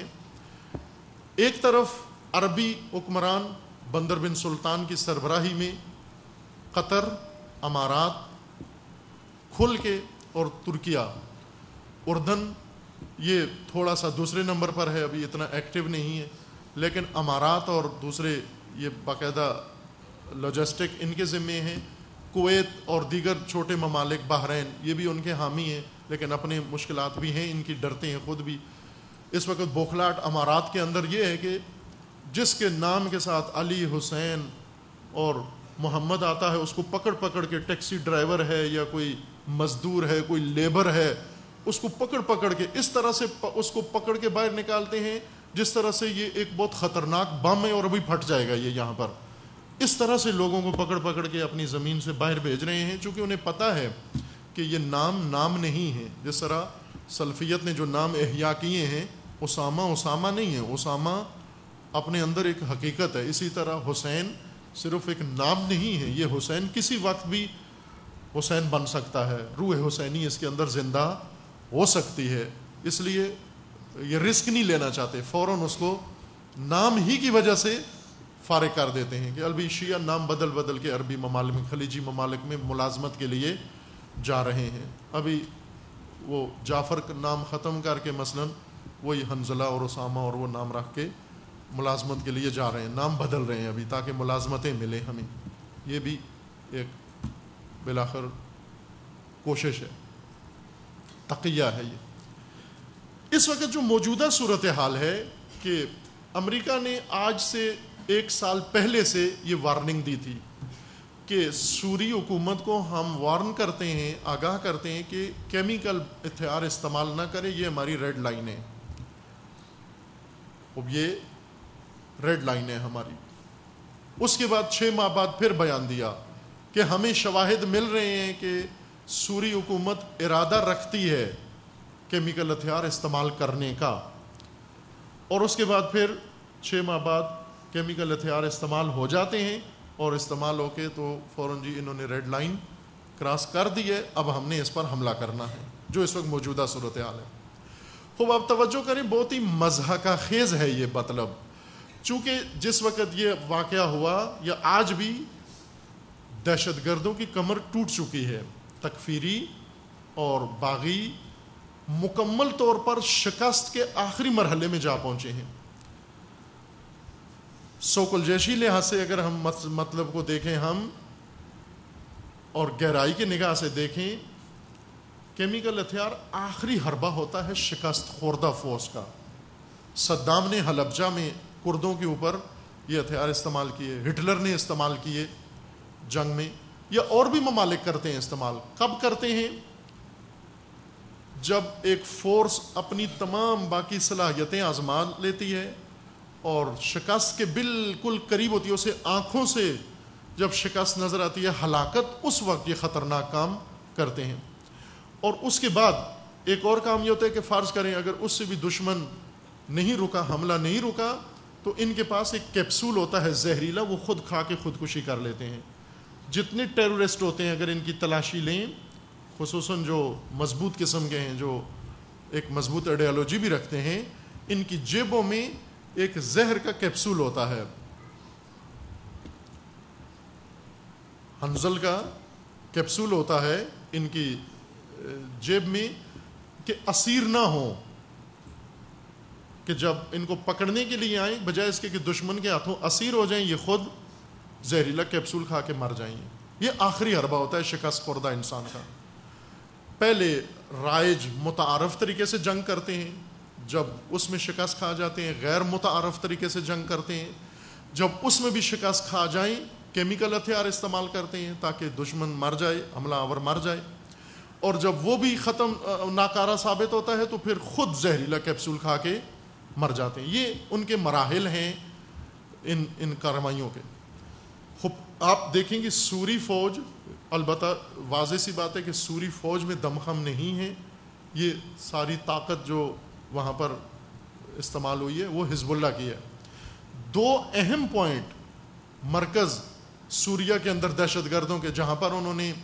ایک طرف عربی حکمران بندر بن سلطان کی سربراہی میں قطر، امارات کھل کے، اور ترکیہ، اردن یہ تھوڑا سا دوسرے نمبر پر ہے، ابھی اتنا ایکٹیو نہیں ہے، لیکن امارات اور دوسرے یہ باقاعدہ لاجسٹک ان کے ذمے ہیں. کویت اور دیگر چھوٹے ممالک، بحرین، یہ بھی ان کے حامی ہیں، لیکن اپنے مشکلات بھی ہیں ان کی، ڈرتے ہیں خود بھی. اس وقت بوکھلاٹ امارات کے اندر یہ ہے کہ جس کے نام کے ساتھ علی، حسین اور محمد آتا ہے اس کو پکڑ پکڑ کے، ٹیکسی ڈرائیور ہے یا کوئی مزدور ہے، کوئی لیبر ہے، اس کو پکڑ پکڑ کے اس طرح سے اس کو پکڑ کے باہر نکالتے ہیں جس طرح سے یہ ایک بہت خطرناک بم ہے اور ابھی پھٹ جائے گا یہ یہاں پر. اس طرح سے لوگوں کو پکڑ پکڑ کے اپنی زمین سے باہر بھیج رہے ہیں، چونکہ انہیں پتہ ہے کہ یہ نام نہیں ہے. جس طرح سلفیت نے جو نام احیا کیے ہیں، اسامہ نہیں ہے، اسامہ اپنے اندر ایک حقیقت ہے. اسی طرح حسین صرف ایک نام نہیں ہے، یہ حسین کسی وقت بھی حسین بن سکتا ہے، روح حسینی اس کے اندر زندہ ہو سکتی ہے. اس لیے یہ رسک نہیں لینا چاہتے، فوراً اس کو نام ہی کی وجہ سے فارغ کر دیتے ہیں کہ البی شیعہ نام بدل کے عربی ممالک میں، خلیجی ممالک میں ملازمت کے لیے جا رہے ہیں. ابھی وہ جعفر کا نام ختم کر کے مثلاً وہی حنظلہ اور اسامہ اور وہ نام رکھ کے ملازمت کے لیے جا رہے ہیں، نام بدل رہے ہیں ابھی تاکہ ملازمتیں ملیں ہمیں. یہ بھی ایک بالآخر کوشش ہے، تقیہ ہے. یہ اس وقت جو موجودہ صورتحال ہے کہ امریکہ نے آج سے 1 سال پہلے سے یہ وارننگ دی تھی کہ سوری حکومت کو ہم وارن کرتے ہیں، آگاہ کرتے ہیں کہ کیمیکل ہتھیار استعمال نہ کرے، یہ ہماری ریڈ لائن ہے. اب یہ ریڈ لائن ہے ہماری. اس کے بعد 6 ماہ بعد پھر بیان دیا کہ ہمیں شواہد مل رہے ہیں کہ سوری حکومت ارادہ رکھتی ہے کیمیکل ہتھیار استعمال کرنے کا، اور اس کے بعد پھر 6 ماہ بعد کیمیکل ہتھیار استعمال ہو جاتے ہیں، اور استعمال ہو کے تو فوراً جی انہوں نے ریڈ لائن کراس کر دی ہے، اب ہم نے اس پر حملہ کرنا ہے، جو اس وقت موجودہ صورتحال ہے۔ خوب آپ توجہ کریں، بہت ہی مضحکہ خیز ہے یہ مطلب، چونکہ جس وقت یہ واقعہ ہوا یا آج بھی دہشت گردوں کی کمر ٹوٹ چکی ہے، تکفیری اور باغی مکمل طور پر شکست کے آخری مرحلے میں جا پہنچے ہیں۔ سوکل جیشی لحاظ سے اگر ہم مطلب کو دیکھیں ہم اور گہرائی کی نگاہ سے دیکھیں، کیمیکل ہتھیار آخری حربہ ہوتا ہے شکست خوردہ فوج کا۔ صدام نے حلبجہ میں کردوں کے اوپر یہ ہتھیار استعمال کیے، ہٹلر نے استعمال کیے جنگ میں، یا اور بھی ممالک کرتے ہیں استعمال۔ کب کرتے ہیں؟ جب ایک فورس اپنی تمام باقی صلاحیتیں آزما لیتی ہے اور شکست کے بالکل قریب ہوتی ہے، اسے آنکھوں سے جب شکست نظر آتی ہے، ہلاکت، اس وقت یہ خطرناک کام کرتے ہیں۔ اور اس کے بعد ایک اور کام یہ ہوتا ہے کہ فرض کریں اگر اس سے بھی دشمن نہیں رکا، حملہ نہیں رکا، تو ان کے پاس ایک کیپسول ہوتا ہے زہریلا، وہ خود کھا کے خودکشی کر لیتے ہیں۔ جتنے ٹیرورسٹ ہوتے ہیں اگر ان کی تلاشی لیں، خصوصاً جو مضبوط قسم کے ہیں، جو ایک مضبوط آئیڈیالوجی بھی رکھتے ہیں، ان کی جیبوں میں ایک زہر کا کیپسول ہوتا ہے، ہنزل کا کیپسول ہوتا ہے ان کی جیب میں، کہ اسیر نہ ہوں، کہ جب ان کو پکڑنے کے لیے آئیں بجائے اس کے کہ دشمن کے ہاتھوں اسیر ہو جائیں، یہ خود زہریلا کیپسول کھا کے مر جائیں۔ یہ آخری حربہ ہوتا ہے شکست خوردہ انسان کا۔ پہلے رائج متعارف طریقے سے جنگ کرتے ہیں، جب اس میں شکست کھا جاتے ہیں غیر متعارف طریقے سے جنگ کرتے ہیں، جب اس میں بھی شکست کھا جائیں کیمیکل ہتھیار استعمال کرتے ہیں تاکہ دشمن مر جائے، حملہ آور مر جائے، اور جب وہ بھی ختم ناکارہ ثابت ہوتا ہے تو پھر خود زہریلا کیپسول کھا کے مر جاتے ہیں۔ یہ ان کے مراحل ہیں ان کارروائیوں کے۔ آپ دیکھیں گے سوری فوج، البتہ واضح سی بات ہے کہ سوری فوج میں دمخم نہیں ہے، یہ ساری طاقت جو وہاں پر استعمال ہوئی ہے وہ حزب اللہ کی ہے۔ 2 اہم پوائنٹ مرکز سوریہ کے اندر دہشت گردوں کے، جہاں پر انہوں نے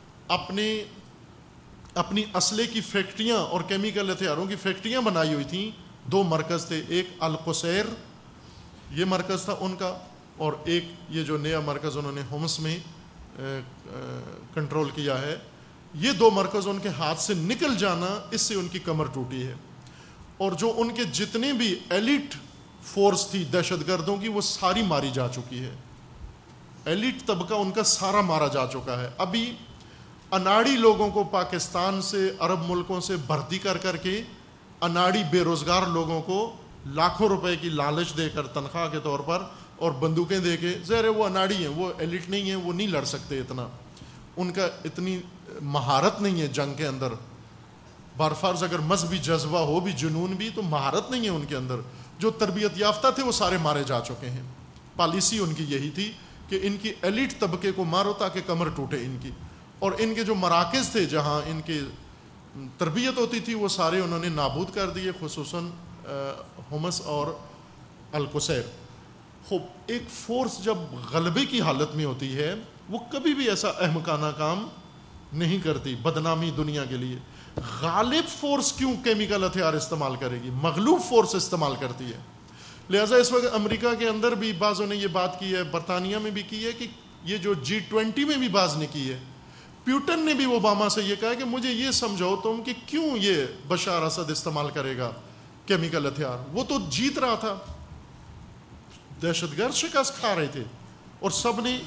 اپنی اسلحے کی فیکٹریاں اور کیمیکل ہتھیاروں کی فیکٹریاں بنائی ہوئی تھیں، 2 مرکز تھے، ایک القصیر یہ مرکز تھا ان کا، اور ایک یہ جو نیا مرکز انہوں نے ہومس میں کنٹرول کیا ہے۔ یہ 2 مرکز ان کے ہاتھ سے نکل جانا، اس سے ان کی کمر ٹوٹی ہے، اور جو ان کے جتنے بھی ایلیٹ فورس تھی دہشت گردوں کی وہ ساری ماری جا چکی ہے، ایلیٹ طبقہ ان کا سارا مارا جا چکا ہے۔ ابھی اناڑی لوگوں کو پاکستان سے، عرب ملکوں سے بھرتی کر کے اناڑی بے روزگار لوگوں کو لاکھوں روپے کی لالچ دے کر تنخواہ کے طور پر اور بندوقیں دے کے، ظاہر ہے وہ اناڑی ہیں، وہ ایلیٹ نہیں ہیں، وہ نہیں لڑ سکتے اتنا، ان کا اتنی مہارت نہیں ہے جنگ کے اندر، برفرض اگر مذہبی جذبہ ہو بھی، جنون بھی، تو مہارت نہیں ہے ان کے اندر۔ جو تربیت یافتہ تھے وہ سارے مارے جا چکے ہیں۔ پالیسی ان کی یہی تھی کہ ان کی ایلیٹ طبقے کو مارو تاکہ کمر ٹوٹے ان کی، اور ان کے جو مراکز تھے جہاں ان کی تربیت ہوتی تھی وہ سارے انہوں نے نابود کر دیے، خصوصاً ہومس اور القصیر۔ خوب، ایک فورس جب غلبے کی حالت میں ہوتی ہے وہ کبھی بھی ایسا احمقانہ کام نہیں کرتی بدنامی دنیا کے لیے۔ غالب فورس کیوں کیمیکل ہتھیار استعمال کرے گی؟ مغلوب فورس استعمال کرتی ہے۔ لہٰذا اس وقت امریکہ کے اندر بھی بعضوں نے یہ بات کی ہے، برطانیہ میں بھی کی ہے، کہ یہ جو G20 میں بھی بعض نے کی ہے، پیوٹن نے بھی اوباما سے یہ کہا کہ مجھے یہ سمجھاؤ تم کہ کیوں یہ بشار اسد استعمال کرے گا کیمیکل ہتھیار، وہ تو جیت رہا تھا، دہشت گرد شکست کھا رہے تھے، اور سب نے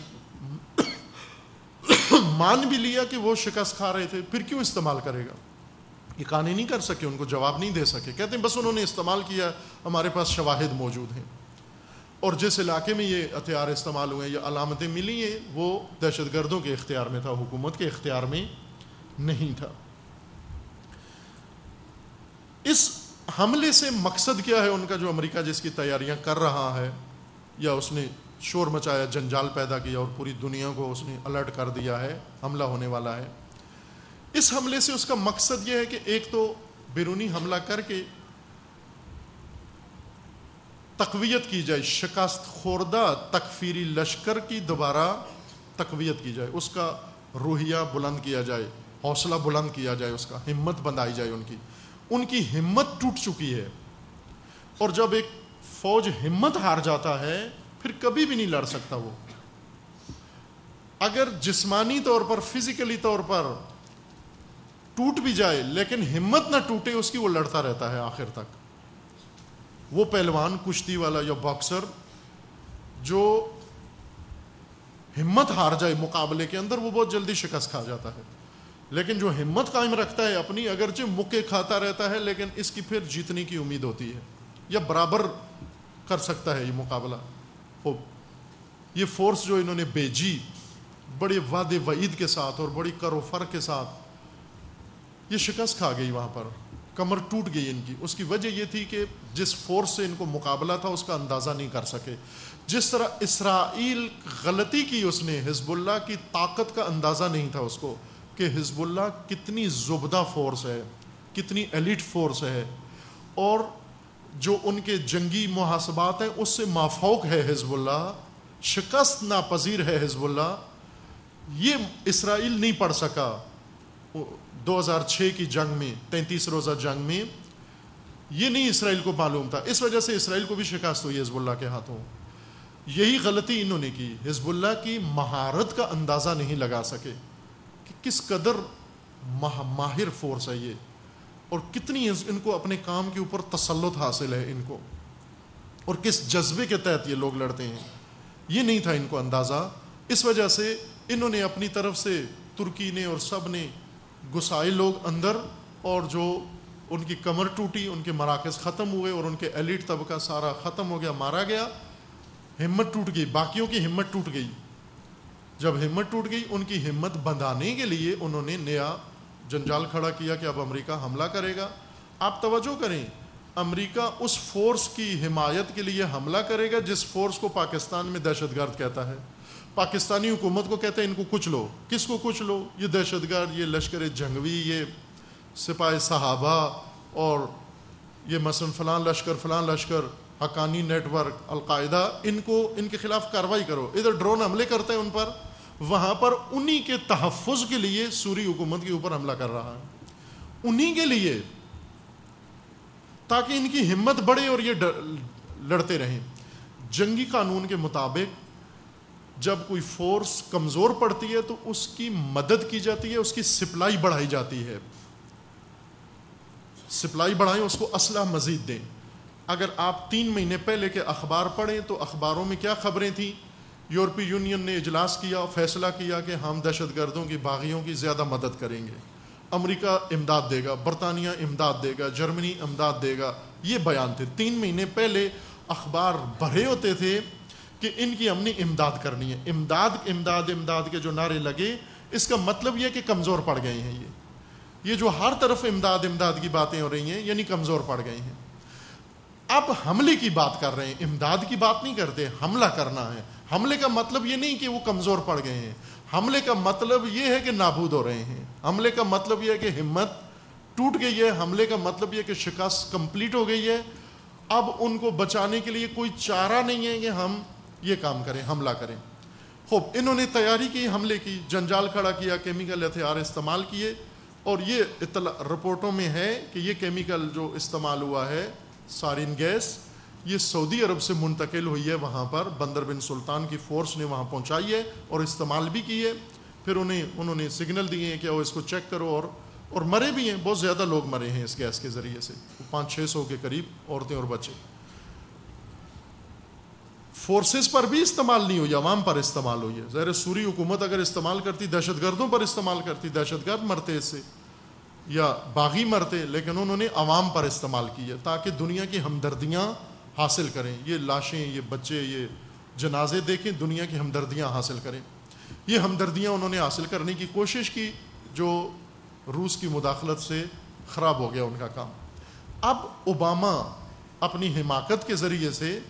مان بھی لیا کہ وہ شکست کھا رہے تھے، پھر کیوں استعمال کرے گا؟ یہ کہانی نہیں کر سکے، ان کو جواب نہیں دے سکے، کہتے ہیں بس انہوں نے استعمال کیا، ہمارے پاس شواہد موجود ہیں، اور جس علاقے میں یہ ہتھیار استعمال ہوئے، یہ علامتیں ملی ہیں، وہ دہشت گردوں کے اختیار میں تھا، حکومت کے اختیار میں نہیں تھا۔ اس حملے سے مقصد کیا ہے ان کا، جو امریکہ جس کی تیاریاں کر رہا ہے یا اس نے شور مچایا، جنجال پیدا کیا اور پوری دنیا کو اس نے الرٹ کر دیا ہے حملہ ہونے والا ہے۔ اس حملے سے اس کا مقصد یہ ہے کہ ایک تو بیرونی حملہ کر کے تقویت کی جائے، شکست خوردہ تکفیری لشکر کی دوبارہ تقویت کی جائے، اس کا روحیہ بلند کیا جائے، حوصلہ بلند کیا جائے، اس کا ہمت بندھائی جائے۔ ان کی ہمت ٹوٹ چکی ہے، اور جب ایک فوج ہمت ہار جاتا ہے پھر کبھی بھی نہیں لڑ سکتا۔ وہ اگر جسمانی طور پر، فزیکلی طور پر ٹوٹ بھی جائے لیکن ہمت نہ ٹوٹے اس کی، وہ لڑتا رہتا ہے آخر تک۔ وہ پہلوان، کشتی والا یا باکسر جو ہمت ہار جائے مقابلے کے اندر، وہ بہت جلدی شکست کھا جاتا ہے، لیکن جو ہمت قائم رکھتا ہے اپنی، اگرچہ مکے کھاتا رہتا ہے لیکن اس کی پھر جیتنے کی امید ہوتی ہے یا برابر کر سکتا ہے یہ مقابلہ۔ یہ فورس جو انہوں نے بھیجی بڑے وعدے وعید کے ساتھ اور بڑی کر و فر کے ساتھ، یہ شکست کھا گئی، وہاں پر کمر ٹوٹ گئی ان کی۔ اس کی وجہ یہ تھی کہ جس فورس سے ان کو مقابلہ تھا اس کا اندازہ نہیں کر سکے۔ جس طرح اسرائیل غلطی کی، اس نے حزب اللہ کی طاقت کا اندازہ نہیں تھا اس کو، کہ حزب اللہ کتنی زبدہ فورس ہے، کتنی ایلیٹ فورس ہے، اور جو ان کے جنگی محاسبات ہیں اس سے مافوق ہے حزب اللہ، شکست ناپذیر ہے حزب اللہ۔ یہ اسرائیل نہیں پڑھ سکا 2006 کی جنگ میں، 33 روزہ جنگ میں، یہ نہیں اسرائیل کو معلوم تھا۔ اس وجہ سے اسرائیل کو بھی شکست ہوئی حزب اللہ کے ہاتھوں۔ یہی غلطی انہوں نے کی، حزب اللہ کی مہارت کا اندازہ نہیں لگا سکے کہ کس قدر ماہر فورس ہے یہ، اور کتنی ان کو اپنے کام کے اوپر تسلط حاصل ہے ان کو، اور کس جذبے کے تحت یہ لوگ لڑتے ہیں، یہ نہیں تھا ان کو اندازہ۔ اس وجہ سے انہوں نے اپنی طرف سے، ترکی نے اور سب نے گھسائے لوگ اندر، اور جو ان کی کمر ٹوٹی، ان کے مراکز ختم ہوئے اور ان کے ایلیٹ طبقہ سارا ختم ہو گیا، مارا گیا، ہمت ٹوٹ گئی، باقیوں کی ہمت ٹوٹ گئی۔ جب ہمت ٹوٹ گئی، ان کی ہمت بندھانے کے لیے انہوں نے نیا جنجال کھڑا کیا کہ اب امریکہ حملہ کرے گا۔ آپ توجہ کریں، امریکہ اس فورس کی حمایت کے لیے حملہ کرے گا جس فورس کو پاکستان میں دہشت گرد کہتا ہے۔ پاکستانی حکومت کو کہتے ہیں ان کو کچھ لو۔ کس کو کچھ لو؟ یہ دہشت گرد، یہ لشکر جنگوی، یہ سپاہ صحابہ، اور یہ مثلا فلاں لشکر، حقانی نیٹ ورک، القاعدہ، ان کے خلاف کارروائی کرو۔ ادھر ڈرون حملے کرتے ہیں ان پر، وہاں پر انہی کے تحفظ کے لیے سوری حکومت کے اوپر حملہ کر رہا ہے، انہی کے لیے، تاکہ ان کی ہمت بڑھے اور یہ لڑتے رہیں۔ جنگی قانون کے مطابق جب کوئی فورس کمزور پڑتی ہے تو اس کی مدد کی جاتی ہے، اس کی سپلائی بڑھائی جاتی ہے، سپلائی بڑھائیں، اس کو اسلحہ مزید دیں۔ اگر آپ 3 مہینے پہلے کے اخبار پڑھیں تو اخباروں میں کیا خبریں تھیں؟ یورپی یونین نے اجلاس کیا، فیصلہ کیا کہ ہم دہشت گردوں کی، باغیوں کی زیادہ مدد کریں گے، امریکہ امداد دے گا، برطانیہ امداد دے گا، جرمنی امداد دے گا، یہ بیان تھے۔ 3 مہینے پہلے اخبار بھرے ہوتے تھے کہ ان کی ہم نے امداد کرنی ہے۔ امداد کے جو نعرے لگے، اس کا مطلب یہ کہ کمزور پڑ گئے ہیں یہ جو ہر طرف امداد کی باتیں ہو رہی ہیں، یعنی کمزور پڑ گئے ہیں۔ اب حملے کی بات کر رہے ہیں، امداد کی بات نہیں کرتے، حملہ کرنا ہے۔ حملے کا مطلب یہ نہیں کہ وہ کمزور پڑ گئے ہیں، حملے کا مطلب یہ ہے کہ نابود ہو رہے ہیں، حملے کا مطلب یہ ہے کہ ہمت ٹوٹ گئی ہے، حملے کا مطلب یہ کہ شکست کمپلیٹ ہو گئی ہے۔ اب ان کو بچانے کے لیے کوئی چارہ نہیں ہے کہ ہم یہ کام کریں، حملہ کریں۔ خوب انہوں نے تیاری کی، حملے کی، جنجال کھڑا کیا، کیمیکل ہتھیار استعمال کیے، اور یہ رپورٹوں میں ہے کہ یہ کیمیکل جو استعمال ہوا ہے، سارین گیس، یہ سعودی عرب سے منتقل ہوئی ہے، وہاں پر بندر بن سلطان کی فورس نے وہاں پہنچائی ہے اور استعمال بھی کی ہے۔ پھر انہوں نے سگنل دیے ہیں کہ وہ اس کو چیک کرو، اور مرے بھی ہیں، بہت زیادہ لوگ مرے ہیں اس گیس کے ذریعے سے، 500-600 کے قریب عورتیں اور بچے۔ فورسز پر بھی استعمال نہیں ہوئی، عوام پر استعمال ہوئی ہے۔ ظاہر سوری حکومت اگر استعمال کرتی، دہشت گردوں پر استعمال کرتی، دہشت گرد مرتے اس سے یا باغی مرتے، لیکن انہوں نے عوام پر استعمال کی ہے تاکہ دنیا کی ہمدردیاں حاصل کریں۔ یہ لاشیں، یہ بچے، یہ جنازے دیکھیں، دنیا کی ہمدردیاں حاصل کریں۔ یہ ہمدردیاں انہوں نے حاصل کرنے کی کوشش کی، جو روس کی مداخلت سے خراب ہو گیا ان کا کام۔ اب اوباما اپنی حماقت کے ذریعے سے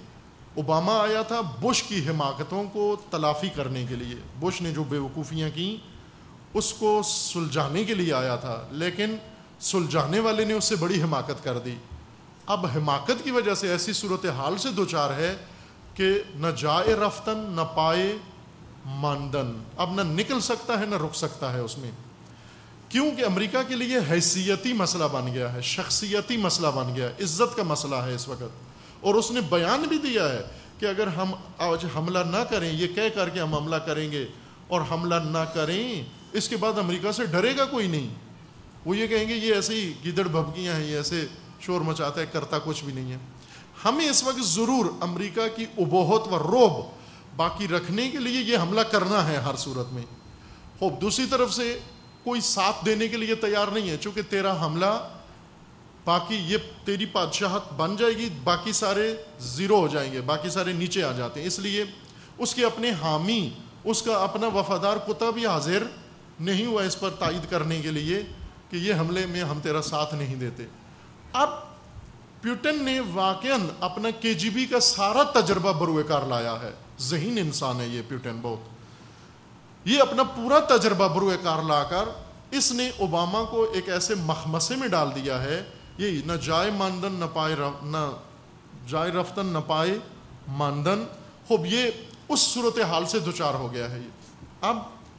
اوباما آیا تھا بش کی حماقتوں کو تلافی کرنے کے لیے، بش نے جو بے وقوفیاں کیں اس کو سلجھانے کے لیے آیا تھا، لیکن سلجھانے والے نے اس سے بڑی حماقت کر دی۔ اب حماقت کی وجہ سے ایسی صورتحال سے دوچار ہے کہ نہ جائے رفتن نہ پائے ماندن، اب نہ نکل سکتا ہے نہ رک سکتا ہے اس میں، کیونکہ امریکہ کے لیے حیثیتی مسئلہ بن گیا ہے، شخصیتی مسئلہ بن گیا ہے، عزت کا مسئلہ ہے اس وقت۔ اور اس نے بیان بھی دیا ہے کہ اگر ہم آج حملہ نہ کریں، یہ کہہ کر کے ہم حملہ کریں گے اور حملہ نہ کریں، اس کے بعد امریکہ سے ڈرے گا کوئی نہیں، وہ یہ کہیں گے یہ ایسے ہی گیدڑ بھبکیاں ہیں، یہ ایسے شور مچاتا ہے، کرتا کچھ بھی نہیں ہے۔ ہمیں اس وقت ضرور امریکہ کی ابہت و رعب باقی رکھنے کے لیے یہ حملہ کرنا ہے ہر صورت میں۔ دوسری طرف سے کوئی ساتھ دینے کے لیے تیار نہیں ہے، چونکہ تیرا حملہ باقی یہ تیری بادشاہت بن جائے گی، باقی سارے زیرو ہو جائیں گے، باقی سارے نیچے آ جاتے ہیں۔ اس لیے اس کے اپنے حامی، اس کا اپنا وفادار کتا بھی حاضر نہیں ہوا اس پر تائید کرنے کے لیے کہ یہ حملے میں ہم تیرا ساتھ نہیں دیتے۔ اب پیوٹن نے واقعاً اپنا KGB کا سارا تجربہ بروئے کار لایا ہے، ذہین انسان ہے یہ پیوٹن بہت، یہ اپنا پورا تجربہ بروئے کار لا کر اس نے اوباما کو ایک ایسے مخمسے میں ڈال دیا ہے، یہ نہ جائے ماندن نہ پائے نہ جائے رفتن نہ پائے ماندن۔ خوب یہ اس صورتحال سے دوچار ہو گیا ہے۔ اب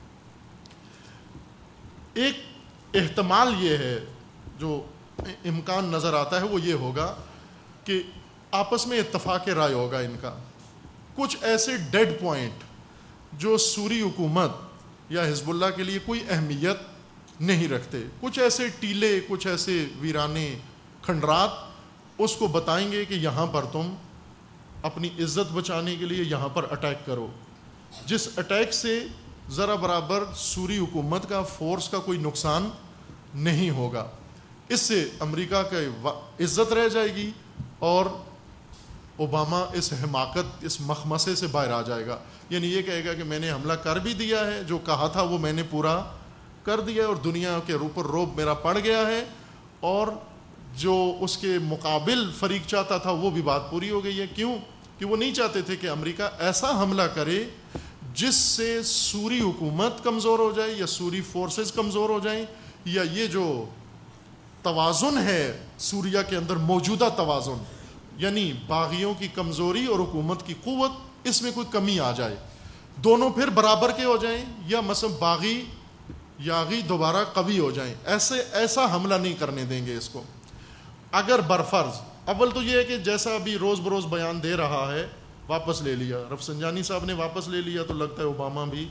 ایک احتمال یہ ہے، جو امکان نظر آتا ہے وہ یہ ہوگا کہ آپس میں اتفاق رائے ہوگا ان کا، کچھ ایسے ڈیڈ پوائنٹ جو سوری حکومت یا حزب اللہ کے لیے کوئی اہمیت نہیں رکھتے، کچھ ایسے ٹیلے، کچھ ایسے ویرانے کھنڈرات اس کو بتائیں گے کہ یہاں پر تم اپنی عزت بچانے کے لیے یہاں پر اٹیک کرو، جس اٹیک سے ذرا برابر سوری حکومت کا فورس کا کوئی نقصان نہیں ہوگا، اس سے امریکہ کا عزت رہ جائے گی اور اوباما اس حماقت، اس مخمسے سے باہر آ جائے گا۔ یعنی یہ کہے گا کہ میں نے حملہ کر بھی دیا ہے، جو کہا تھا وہ میں نے پورا کر دیا ہے، اور دنیا کے اوپر روب میرا پڑ گیا ہے، اور جو اس کے مقابل فریق چاہتا تھا وہ بھی بات پوری ہو گئی ہے۔ کیوں؟ کہ وہ نہیں چاہتے تھے کہ امریکہ ایسا حملہ کرے جس سے سوری حکومت کمزور ہو جائے یا سوری فورسز کمزور ہو جائیں، یا یہ جو توازن ہے سوریا کے اندر موجودہ توازن، یعنی باغیوں کی کمزوری اور حکومت کی قوت، اس میں کوئی کمی آ جائے، دونوں پھر برابر کے ہو جائیں، یا مثلا باغی یاغی دوبارہ قوی ہو جائیں، ایسا حملہ نہیں کرنے دیں گے اس کو۔ اگر برفرض، اول تو یہ ہے کہ جیسا ابھی روز بروز بیان دے رہا ہے واپس لے لیا، رفسنجانی صاحب نے واپس لے لیا، تو لگتا ہے اوباما بھی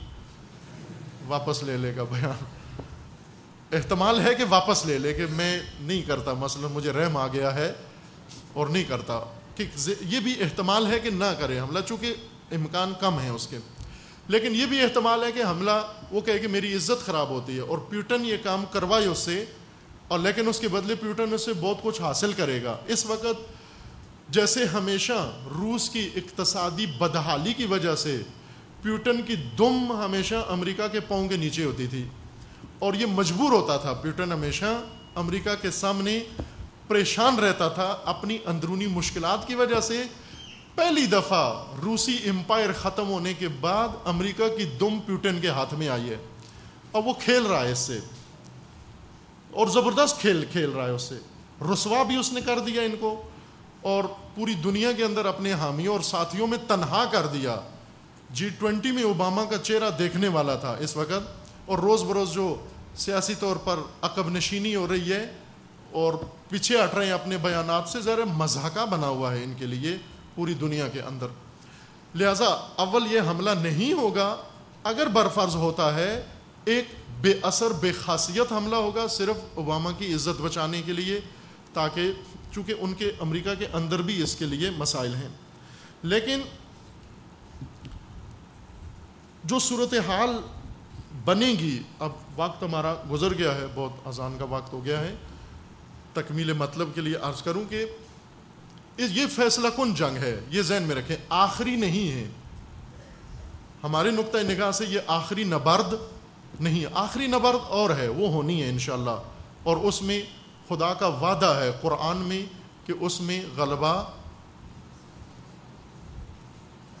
واپس لے لے گا بیان، احتمال ہے کہ واپس لے لے کہ میں نہیں کرتا، مثلا مجھے رحم آ گیا ہے اور نہیں کرتا، کہ یہ بھی احتمال ہے کہ نہ کرے حملہ، چونکہ امکان کم ہے اس کے۔ لیکن یہ بھی احتمال ہے کہ حملہ وہ کہے کہ میری عزت خراب ہوتی ہے، اور پیوٹن یہ کام کروائے اس سے، اور لیکن اس کے بدلے پیوٹن اس سے بہت کچھ حاصل کرے گا۔ اس وقت جیسے ہمیشہ روس کی اقتصادی بدحالی کی وجہ سے پیوٹن کی دم ہمیشہ امریکہ کے پاؤں کے نیچے ہوتی تھی، اور یہ مجبور ہوتا تھا، پیوٹن ہمیشہ امریکہ کے سامنے پریشان رہتا تھا اپنی اندرونی مشکلات کی وجہ سے۔ پہلی دفعہ روسی امپائر ختم ہونے کے بعد امریکہ کی دم پیوٹن کے ہاتھ میں آئی ہے، اور وہ کھیل رہا ہے اس سے، اور زبردست کھیل رہا ہے اس سے، رسوا بھی اس نے کر دیا ان کو، اور پوری دنیا کے اندر اپنے حامیوں اور ساتھیوں میں تنہا کر دیا۔ G20 میں اوباما کا چہرہ دیکھنے والا تھا اس وقت، اور روز بروز جو سیاسی طور پر عقب نشینی ہو رہی ہے اور پیچھے ہٹ رہے ہیں اپنے بیانات سے، ذرا مضحکہ بنا ہوا ہے ان کے لیے پوری دنیا کے اندر۔ لہذا اول یہ حملہ نہیں ہوگا، اگر برفرض ہوتا ہے ایک بے اثر بے خاصیت حملہ ہوگا صرف اوباما کی عزت بچانے کے لیے، تاکہ چونکہ ان کے امریکہ کے اندر بھی اس کے لیے مسائل ہیں۔ لیکن جو صورتحال بنے گی، اب وقت ہمارا گزر گیا ہے، بہت اذان کا وقت ہو گیا ہے، تکمیل مطلب کے لیے عرض کروں کہ یہ فیصلہ کن جنگ ہے، یہ ذہن میں رکھیں، آخری نہیں ہے، ہمارے نقطۂ نگاہ سے یہ آخری نبرد نہیں، آخری نبرد اور ہے، وہ ہونی ہے انشاءاللہ، اور اس میں خدا کا وعدہ ہے قرآن میں کہ اس میں غلبہ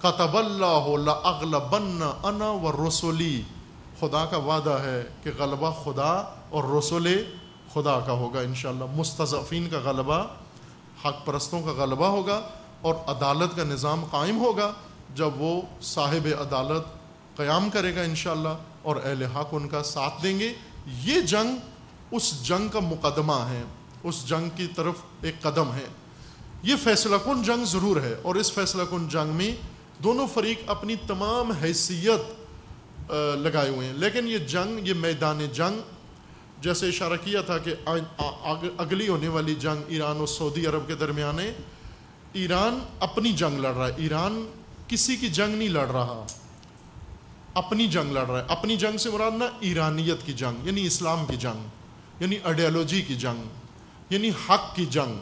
کتب اللہ لأغلبن انا ورسلی، خدا کا وعدہ ہے کہ غلبہ خدا اور رسول خدا کا ہوگا انشاءاللہ. مستضعفین کا غلبہ، حق پرستوں کا غلبہ ہوگا، اور عدالت کا نظام قائم ہوگا جب وہ صاحب عدالت قیام کرے گا انشاءاللہ، اور اہل حق ان کا ساتھ دیں گے. یہ جنگ اس جنگ کا مقدمہ ہے، اس جنگ کی طرف ایک قدم ہے. یہ فیصلہ کن جنگ ضرور ہے، اور اس فیصلہ کن جنگ میں دونوں فریق اپنی تمام حیثیت لگائے ہوئے ہیں. لیکن یہ جنگ، یہ میدان جنگ، جیسے اشارہ کیا تھا کہ اگلی ہونے والی جنگ ایران اور سعودی عرب کے درمیان ہے. ایران اپنی جنگ لڑ رہا ہے، ایران کسی کی جنگ نہیں لڑ رہا، اپنی جنگ لڑ رہا ہے. اپنی جنگ سے مراد نہ ایرانیت کی جنگ، یعنی اسلام کی جنگ، یعنی آئیڈیالوجی کی جنگ، یعنی حق کی جنگ.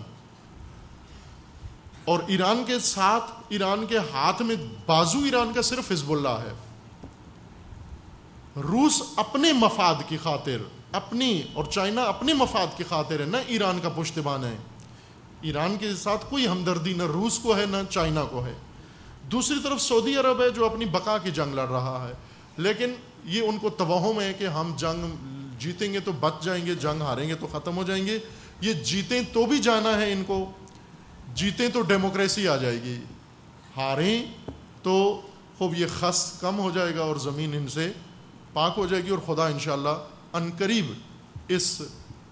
اور ایران کے ساتھ، ایران کے ہاتھ میں بازو ایران کا صرف حزب اللہ ہے. روس اپنے مفاد کی خاطر، اپنی، اور چائنا اپنے مفاد کی خاطر ہے، نہ ایران کا پشتبان ہے. ایران کے ساتھ کوئی ہمدردی نہ روس کو ہے نہ چائنا کو ہے. دوسری طرف سعودی عرب ہے جو اپنی بقا کی جنگ لڑ رہا ہے. لیکن یہ ان کو توہم ہے کہ ہم جنگ جیتیں گے تو بچ جائیں گے، جنگ ہاریں گے تو ختم ہو جائیں گے. یہ جیتیں تو بھی جانا ہے ان کو، جیتیں تو ڈیموکریسی آ جائے گی، ہاریں تو خوب یہ خس کم ہو جائے گا اور زمین ان سے پاک ہو جائے گی، اور خدا انشاءاللہ عنقریب اس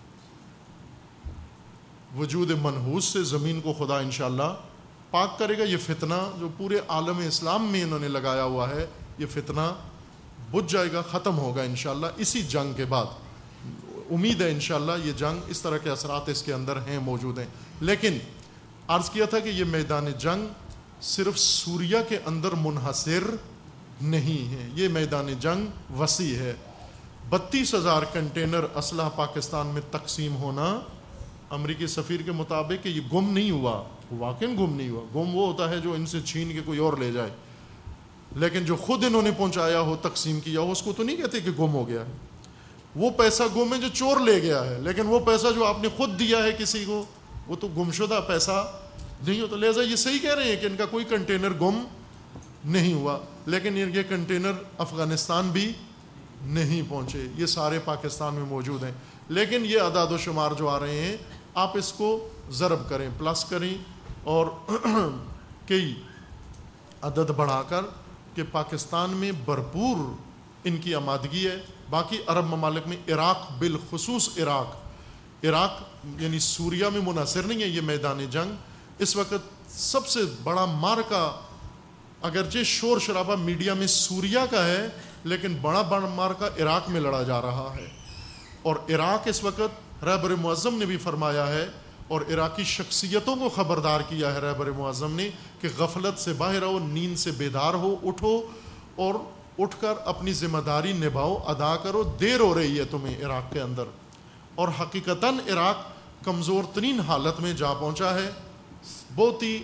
وجود منحوس سے زمین کو خدا انشاءاللہ پاک کرے گا. یہ فتنہ جو پورے عالم اسلام میں انہوں نے لگایا ہوا ہے، یہ فتنہ بجھ جائے گا، ختم ہوگا انشاءاللہ اسی جنگ کے بعد. امید ہے انشاءاللہ یہ جنگ، اس طرح کے اثرات اس کے اندر ہیں، موجود ہیں. لیکن عرض کیا تھا کہ یہ میدان جنگ صرف سوریہ کے اندر منحصر نہیں ہے، یہ میدان جنگ وسیع ہے. 32,000 کنٹینر اسلحہ پاکستان میں تقسیم ہونا امریکی سفیر کے مطابق کہ یہ گم نہیں ہوا، واقعاً گم نہیں ہوا. گم وہ ہوتا ہے جو ان سے چھین کے کوئی اور لے جائے، لیکن جو خود انہوں نے پہنچایا ہو، تقسیم کیا ہو، اس کو تو نہیں کہتے کہ گم ہو گیا ہے. وہ پیسہ گم ہے جو چور لے گیا ہے، لیکن وہ پیسہ جو آپ نے خود دیا ہے کسی کو، وہ تو گمشدہ پیسہ نہیں ہوتا. لہٰذا یہ صحیح کہہ رہے ہیں کہ ان کا کوئی کنٹینر گم نہیں ہوا، لیکن یہ کنٹینر افغانستان بھی نہیں پہنچے، یہ سارے پاکستان میں موجود ہیں. لیکن یہ اعداد و شمار جو آ رہے ہیں، آپ اس کو ضرب کریں، پلس کریں، اور کئی عدد بڑھا کر کہ پاکستان میں بھرپور ان کی آمادگی ہے. باقی عرب ممالک میں، عراق بالخصوص، عراق یعنی سوریہ میں منحصر نہیں ہے یہ میدان جنگ. اس وقت سب سے بڑا مارکا، اگرچہ شور شرابہ میڈیا میں سوریہ کا ہے، لیکن بڑا مارکا عراق میں لڑا جا رہا ہے. اور عراق اس وقت رہبر معظم نے بھی فرمایا ہے، اور عراقی شخصیتوں کو خبردار کیا ہے رہبر معظم نے کہ غفلت سے باہر آؤ، نیند سے بیدار ہو، اٹھو اور اٹھ کر اپنی ذمہ داری نبھاؤ، ادا کرو. دیر ہو رہی ہے تمہیں عراق کے اندر. اور حقیقتاً عراق کمزور ترین حالت میں جا پہنچا ہے، بہت ہی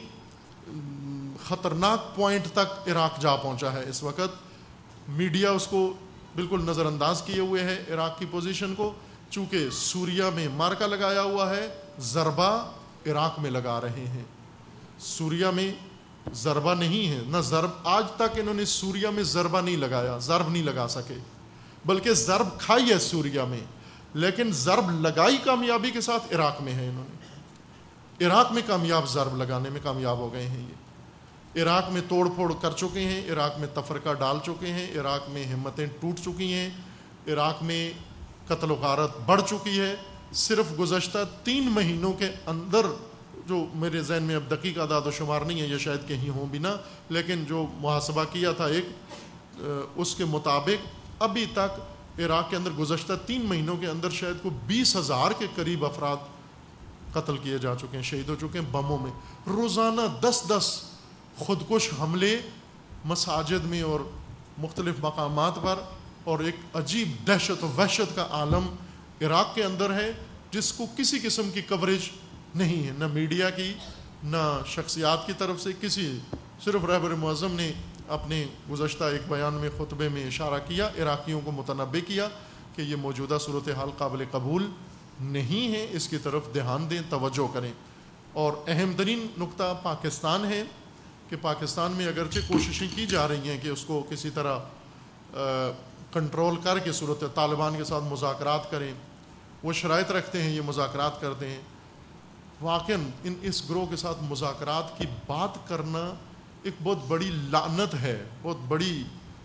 خطرناک پوائنٹ تک عراق جا پہنچا ہے. اس وقت میڈیا اس کو بالکل نظر انداز کیے ہوئے ہے عراق کی پوزیشن کو، چونکہ سوریہ میں مارکا لگایا ہوا ہے، ضربہ عراق میں لگا رہے ہیں. سوریہ میں ضربہ نہیں ہے، نہ ضرب، آج تک انہوں نے سوریہ میں ضربہ نہیں لگایا، ضرب نہیں لگا سکے، بلکہ ضرب کھائی ہے سوریہ میں، لیکن ضرب لگائی کامیابی کے ساتھ عراق میں ہے. انہوں نے عراق میں کامیاب ضرب لگانے میں کامیاب ہو گئے ہیں. یہ عراق میں توڑ پھوڑ کر چکے ہیں، عراق میں تفرقہ ڈال چکے ہیں، عراق میں ہمتیں ٹوٹ چکی ہیں، عراق میں قتل و غارت بڑھ چکی ہے. صرف گزشتہ 3 مہینوں کے اندر، جو میرے ذہن میں اب دقیق اعداد و شمار نہیں ہے، یہ شاید کہیں ہوں بھی نہ، لیکن جو محاسبہ کیا تھا ایک، اس کے مطابق ابھی تک عراق کے اندر گزشتہ 3 مہینوں کے اندر شاید کو 20,000 کے قریب افراد قتل کیے جا چکے ہیں، شہید ہو چکے ہیں بموں میں. روزانہ 10 خودکش حملے مساجد میں اور مختلف مقامات پر، اور ایک عجیب دہشت و وحشت کا عالم عراق کے اندر ہے جس کو کسی قسم کی کوریج نہیں ہے، نہ میڈیا کی نہ شخصیات کی طرف سے کسی. صرف رہبر معظم نے اپنے گزشتہ ایک بیان میں، خطبے میں اشارہ کیا، عراقیوں کو متنبہ کیا کہ یہ موجودہ صورتحال قابل قبول نہیں ہے، اس کی طرف دھیان دیں، توجہ کریں. اور اہم ترین نقطہ پاکستان ہے کہ پاکستان میں اگرچہ کوششیں کی جا رہی ہیں کہ اس کو کسی طرح کنٹرول کر کے صورت طالبان کے ساتھ مذاکرات کریں، وہ شرائط رکھتے ہیں، یہ مذاکرات کرتے ہیں، واقعاً اس گروہ کے ساتھ مذاکرات کی بات کرنا ایک بہت بڑی لعنت ہے، بہت بڑی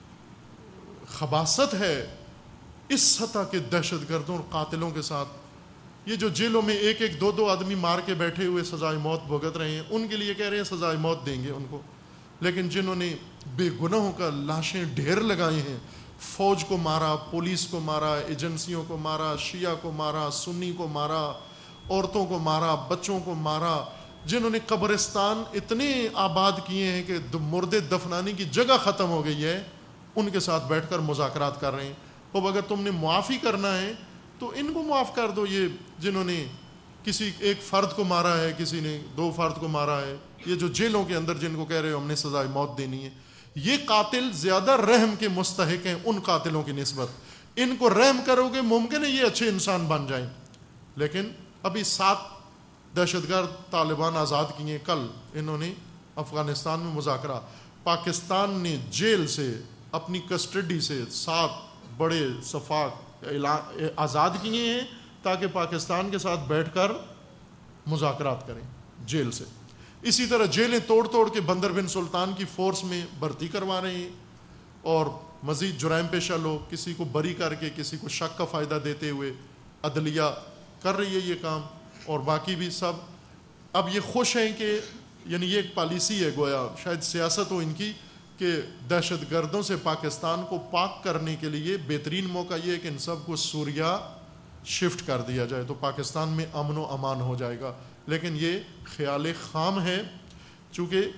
خباثت ہے اس سطح کے دہشت گردوں اور قاتلوں کے ساتھ۔ یہ جو جیلوں میں ایک ایک دو دو آدمی مار کے بیٹھے ہوئے سزائے موت بھگت رہے ہیں، ان کے لیے کہہ رہے ہیں سزائے موت دیں گے ان کو، لیکن جنہوں نے بے گناہوں کا لاشیں ڈھیر لگائے ہیں، فوج کو مارا، پولیس کو مارا، ایجنسیوں کو مارا، شیعہ کو مارا، سنی کو مارا، عورتوں کو مارا، بچوں کو مارا، جنہوں نے قبرستان اتنے آباد کیے ہیں کہ مردے دفنانے کی جگہ ختم ہو گئی ہے، ان کے ساتھ بیٹھ کر مذاکرات کر رہے ہیں۔ اب اگر تم نے معافی کرنا ہے تو ان کو معاف کر دو، یہ جنہوں نے کسی ایک فرد کو مارا ہے، کسی نے دو فرد کو مارا ہے، یہ جو جیلوں کے اندر جن کو کہہ رہے ہو ہم نے سزائے موت دینی ہے، یہ قاتل زیادہ رحم کے مستحق ہیں ان قاتلوں کی نسبت۔ ان کو رحم کرو گے ممکن ہے یہ اچھے انسان بن جائیں، لیکن ابھی 7 دہشت گرد طالبان آزاد کیے، کل انہوں نے افغانستان میں مذاکرہ، پاکستان نے جیل سے اپنی کسٹڈی سے 7 بڑے صفاق آزاد کیے ہیں تاکہ پاکستان کے ساتھ بیٹھ کر مذاکرات کریں جیل سے۔ اسی طرح جیلیں توڑ توڑ کے بندر بن سلطان کی فورس میں بھرتی کروا رہے ہیں، اور مزید جرائم پیشہ لوگ کسی کو بری کر کے کسی کو شک کا فائدہ دیتے ہوئے عدلیہ کر رہی ہے یہ کام، اور باقی بھی سب اب یہ خوش ہیں کہ یعنی یہ ایک پالیسی ہے، گویا شاید سیاست ہو ان کی، کہ دہشت گردوں سے پاکستان کو پاک کرنے کے لیے بہترین موقع یہ ہے کہ ان سب کو سوریا شفٹ کر دیا جائے تو پاکستان میں امن و امان ہو جائے گا، لیکن یہ خیال خام ہے، چونکہ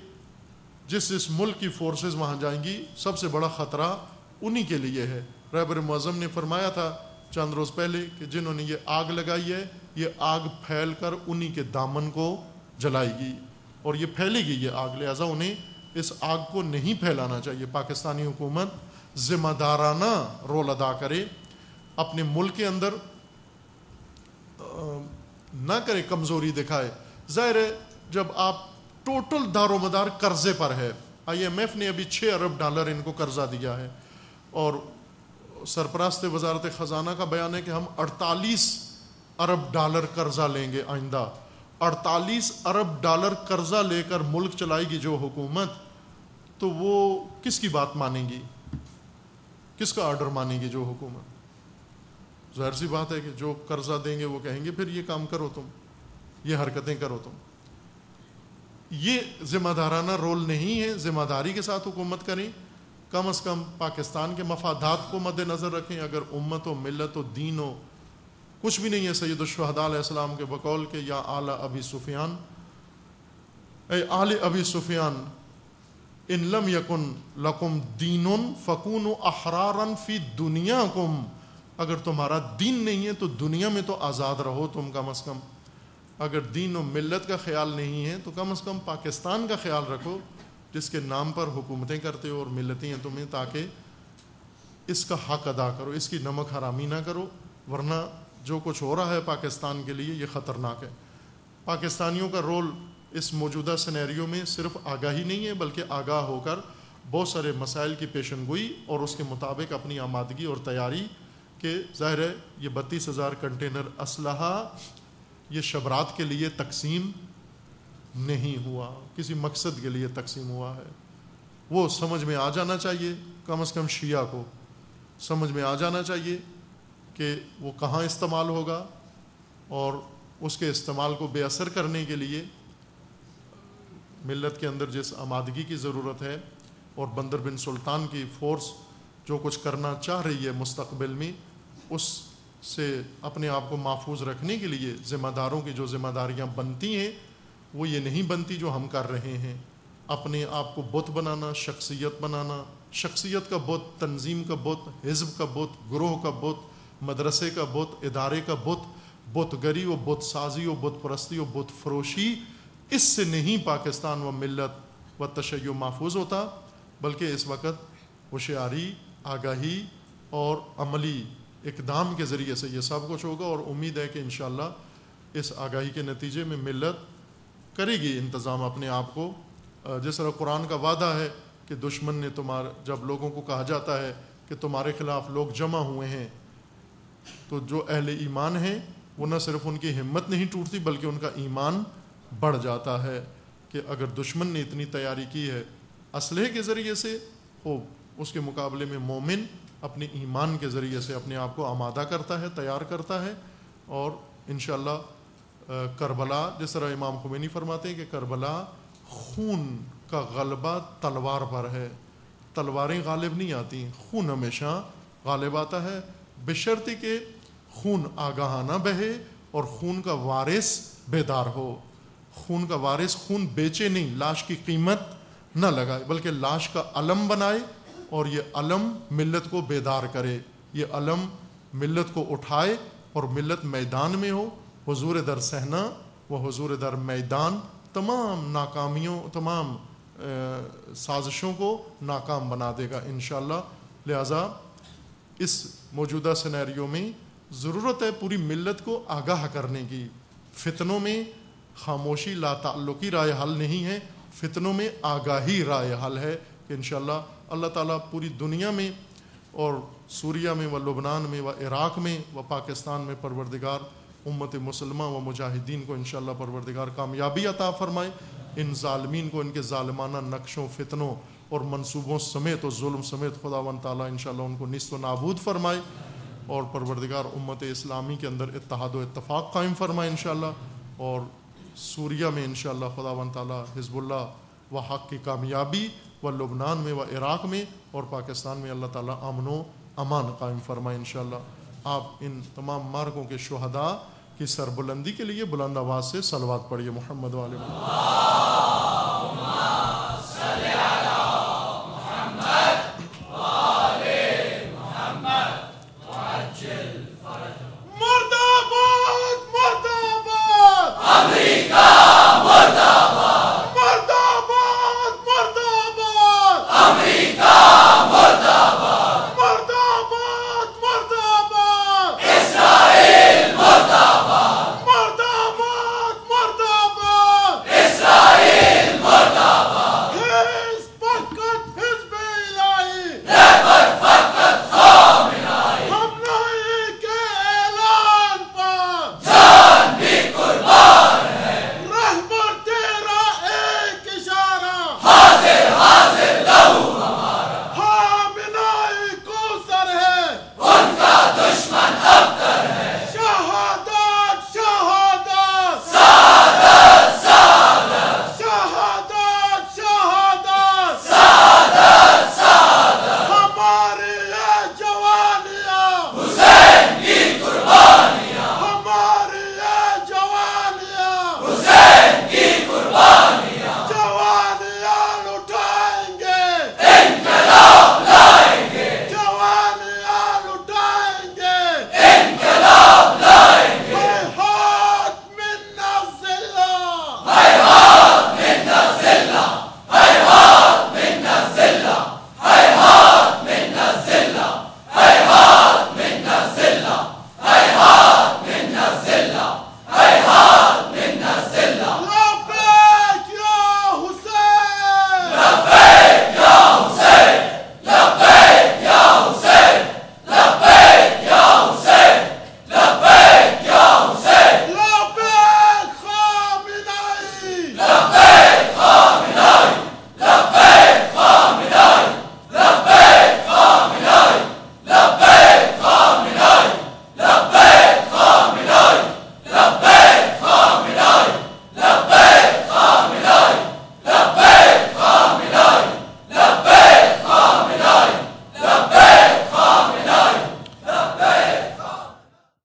جس ملک کی فورسز وہاں جائیں گی سب سے بڑا خطرہ انہی کے لیے ہے۔ رہبر معظم نے فرمایا تھا چند روز پہلے کہ جنہوں نے یہ آگ لگائی ہے یہ آگ پھیل کر انہی کے دامن کو جلائے گی، اور یہ پھیلے گی یہ آگ، لہٰذا انہیں اس آگ کو نہیں پھیلانا چاہیے۔ پاکستانی حکومت ذمہ دارانہ رول ادا کرے، اپنے ملک کے اندر نہ کرے کمزوری دکھائے۔ ظاہر ہے جب آپ ٹوٹل دار و مدار قرضے پر ہے، IMF نے ابھی $6 ارب ان کو قرضہ دیا ہے، اور سرپرست وزارت خزانہ کا بیان ہے کہ ہم $48 ارب قرضہ لیں گے آئندہ۔ $48 ارب قرضہ لے کر ملک چلائے گی جو حکومت، تو وہ کس کی بات مانے گی، کس کا آرڈر مانے گی جو حکومت؟ ظاہر سی بات ہے کہ جو قرضہ دیں گے وہ کہیں گے پھر یہ کام کرو تم، یہ حرکتیں کرو تم۔ یہ ذمہ دارانہ رول نہیں ہے، ذمہ داری کے ساتھ حکومت کریں، کم از کم پاکستان کے مفادات کو مد نظر رکھیں۔ اگر امت و ملت و دین و کچھ بھی نہیں ہے، سید الشہداء علیہ السلام کے بقول کے یا آل ابی سفیان، اے آل ابی سفیان ان لم یکن لکم دین فکونوا احرارا فی دنیاکم، اگر تمہارا دین نہیں ہے تو دنیا میں تو آزاد رہو تم کم از کم۔ اگر دین و ملت کا خیال نہیں ہے تو کم از کم پاکستان کا خیال رکھو جس کے نام پر حکومتیں کرتے ہو اور ملتیں ہیں تمہیں، تاکہ اس کا حق ادا کرو، اس کی نمک حرامی نہ کرو، ورنہ جو کچھ ہو رہا ہے پاکستان کے لیے یہ خطرناک ہے۔ پاکستانیوں کا رول اس موجودہ سینیریو میں صرف آگاہی نہیں ہے بلکہ آگاہ ہو کر بہت سارے مسائل کی پیشن گوئی اور اس کے مطابق اپنی آمادگی اور تیاری، کہ ظاہر ہے یہ 32,000 کنٹینر اسلحہ یہ شبرات کے لیے تقسیم نہیں ہوا، کسی مقصد کے لیے تقسیم ہوا ہے۔ وہ سمجھ میں آ جانا چاہیے، کم از کم شیعہ کو سمجھ میں آ جانا چاہیے کہ وہ کہاں استعمال ہوگا، اور اس کے استعمال کو بے اثر کرنے کے لیے ملت کے اندر جس آمادگی کی ضرورت ہے، اور بندر بن سلطان کی فورس جو کچھ کرنا چاہ رہی ہے مستقبل میں، اس سے اپنے آپ کو محفوظ رکھنے کے لیے ذمہ داروں کی جو ذمہ داریاں بنتی ہیں وہ یہ نہیں بنتی جو ہم کر رہے ہیں۔ اپنے آپ کو بت بنانا، شخصیت بنانا، شخصیت کا بت، تنظیم کا بت، حزب کا بت، گروہ کا بت، مدرسے کا بت، ادارے کا بت، بت گری و بت سازی و بت پرستی و بت فروشی، اس سے نہیں پاکستان و ملت و تشیع محفوظ ہوتا، بلکہ اس وقت ہوشیاری، آگاہی اور عملی اقدام کے ذریعے سے یہ سب کچھ ہوگا، اور امید ہے کہ انشاءاللہ اس آگاہی کے نتیجے میں ملت کرے گی انتظام اپنے آپ کو جس طرح قرآن کا وعدہ ہے کہ دشمن نے جب لوگوں کو کہا جاتا ہے کہ تمہارے خلاف لوگ جمع ہوئے ہیں، تو جو اہل ایمان ہیں وہ نہ صرف ان کی ہمت نہیں ٹوٹتی بلکہ ان کا ایمان بڑھ جاتا ہے کہ اگر دشمن نے اتنی تیاری کی ہے اسلحے کے ذریعے سے، اس کے مقابلے میں مومن اپنے ایمان کے ذریعے سے اپنے آپ کو آمادہ کرتا ہے، تیار کرتا ہے. اور انشاءاللہ کربلا، جس طرح امام خمینی فرماتے ہیں کہ کربلا خون کا غلبہ تلوار پر ہے، تلواریں غالب نہیں آتی، خون ہمیشہ غالب آتا ہے، بشرطی کہ خون آگاہانہ بہے اور خون کا وارث بیدار ہو. خون کا وارث خون بیچے نہیں، لاش کی قیمت نہ لگائے بلکہ لاش کا علم بنائے اور یہ علم ملت کو بیدار کرے، یہ علم ملت کو اٹھائے اور ملت میدان میں ہو. حضور در صحنہ و حضور در میدان تمام ناکامیوں، تمام سازشوں کو ناکام بنا دے گا انشاءاللہ. لہذا اس موجودہ سینیریو میں ضرورت ہے پوری ملت کو آگاہ کرنے کی. فتنوں میں خاموشی لا تعلقی رائے حل نہیں ہے، فتنوں میں آگاہی رائے حل ہے کہ انشاءاللہ اللہ تعالیٰ پوری دنیا میں اور سوریہ میں و لبنان میں و عراق میں و پاکستان میں پروردگار امت مسلمہ و مجاہدین کو انشاءاللہ پروردگار کامیابی عطا فرمائے. ان ظالمین کو ان کے ظالمانہ نقشوں، فتنوں اور منصوبوں سمیت اور ظلم سمیت خداوند تعالیٰ انشاءاللہ ان کو نیست و نابود فرمائے اور پروردگار امت اسلامی کے اندر اتحاد و اتفاق قائم فرمائے انشاءاللہ. اور سوریہ میں انشاءاللہ خداوند تعالیٰ حزب اللہ و حق کی کامیابی و لبنان میں و عراق میں اور پاکستان میں اللہ تعالیٰ امن و امان قائم فرمائے انشاءاللہ. آپ ان تمام مارکوں کے شہداء کی سربلندی کے لیے بلند آواز سے صلوات پڑھیے. محمد و علیہ وسلم.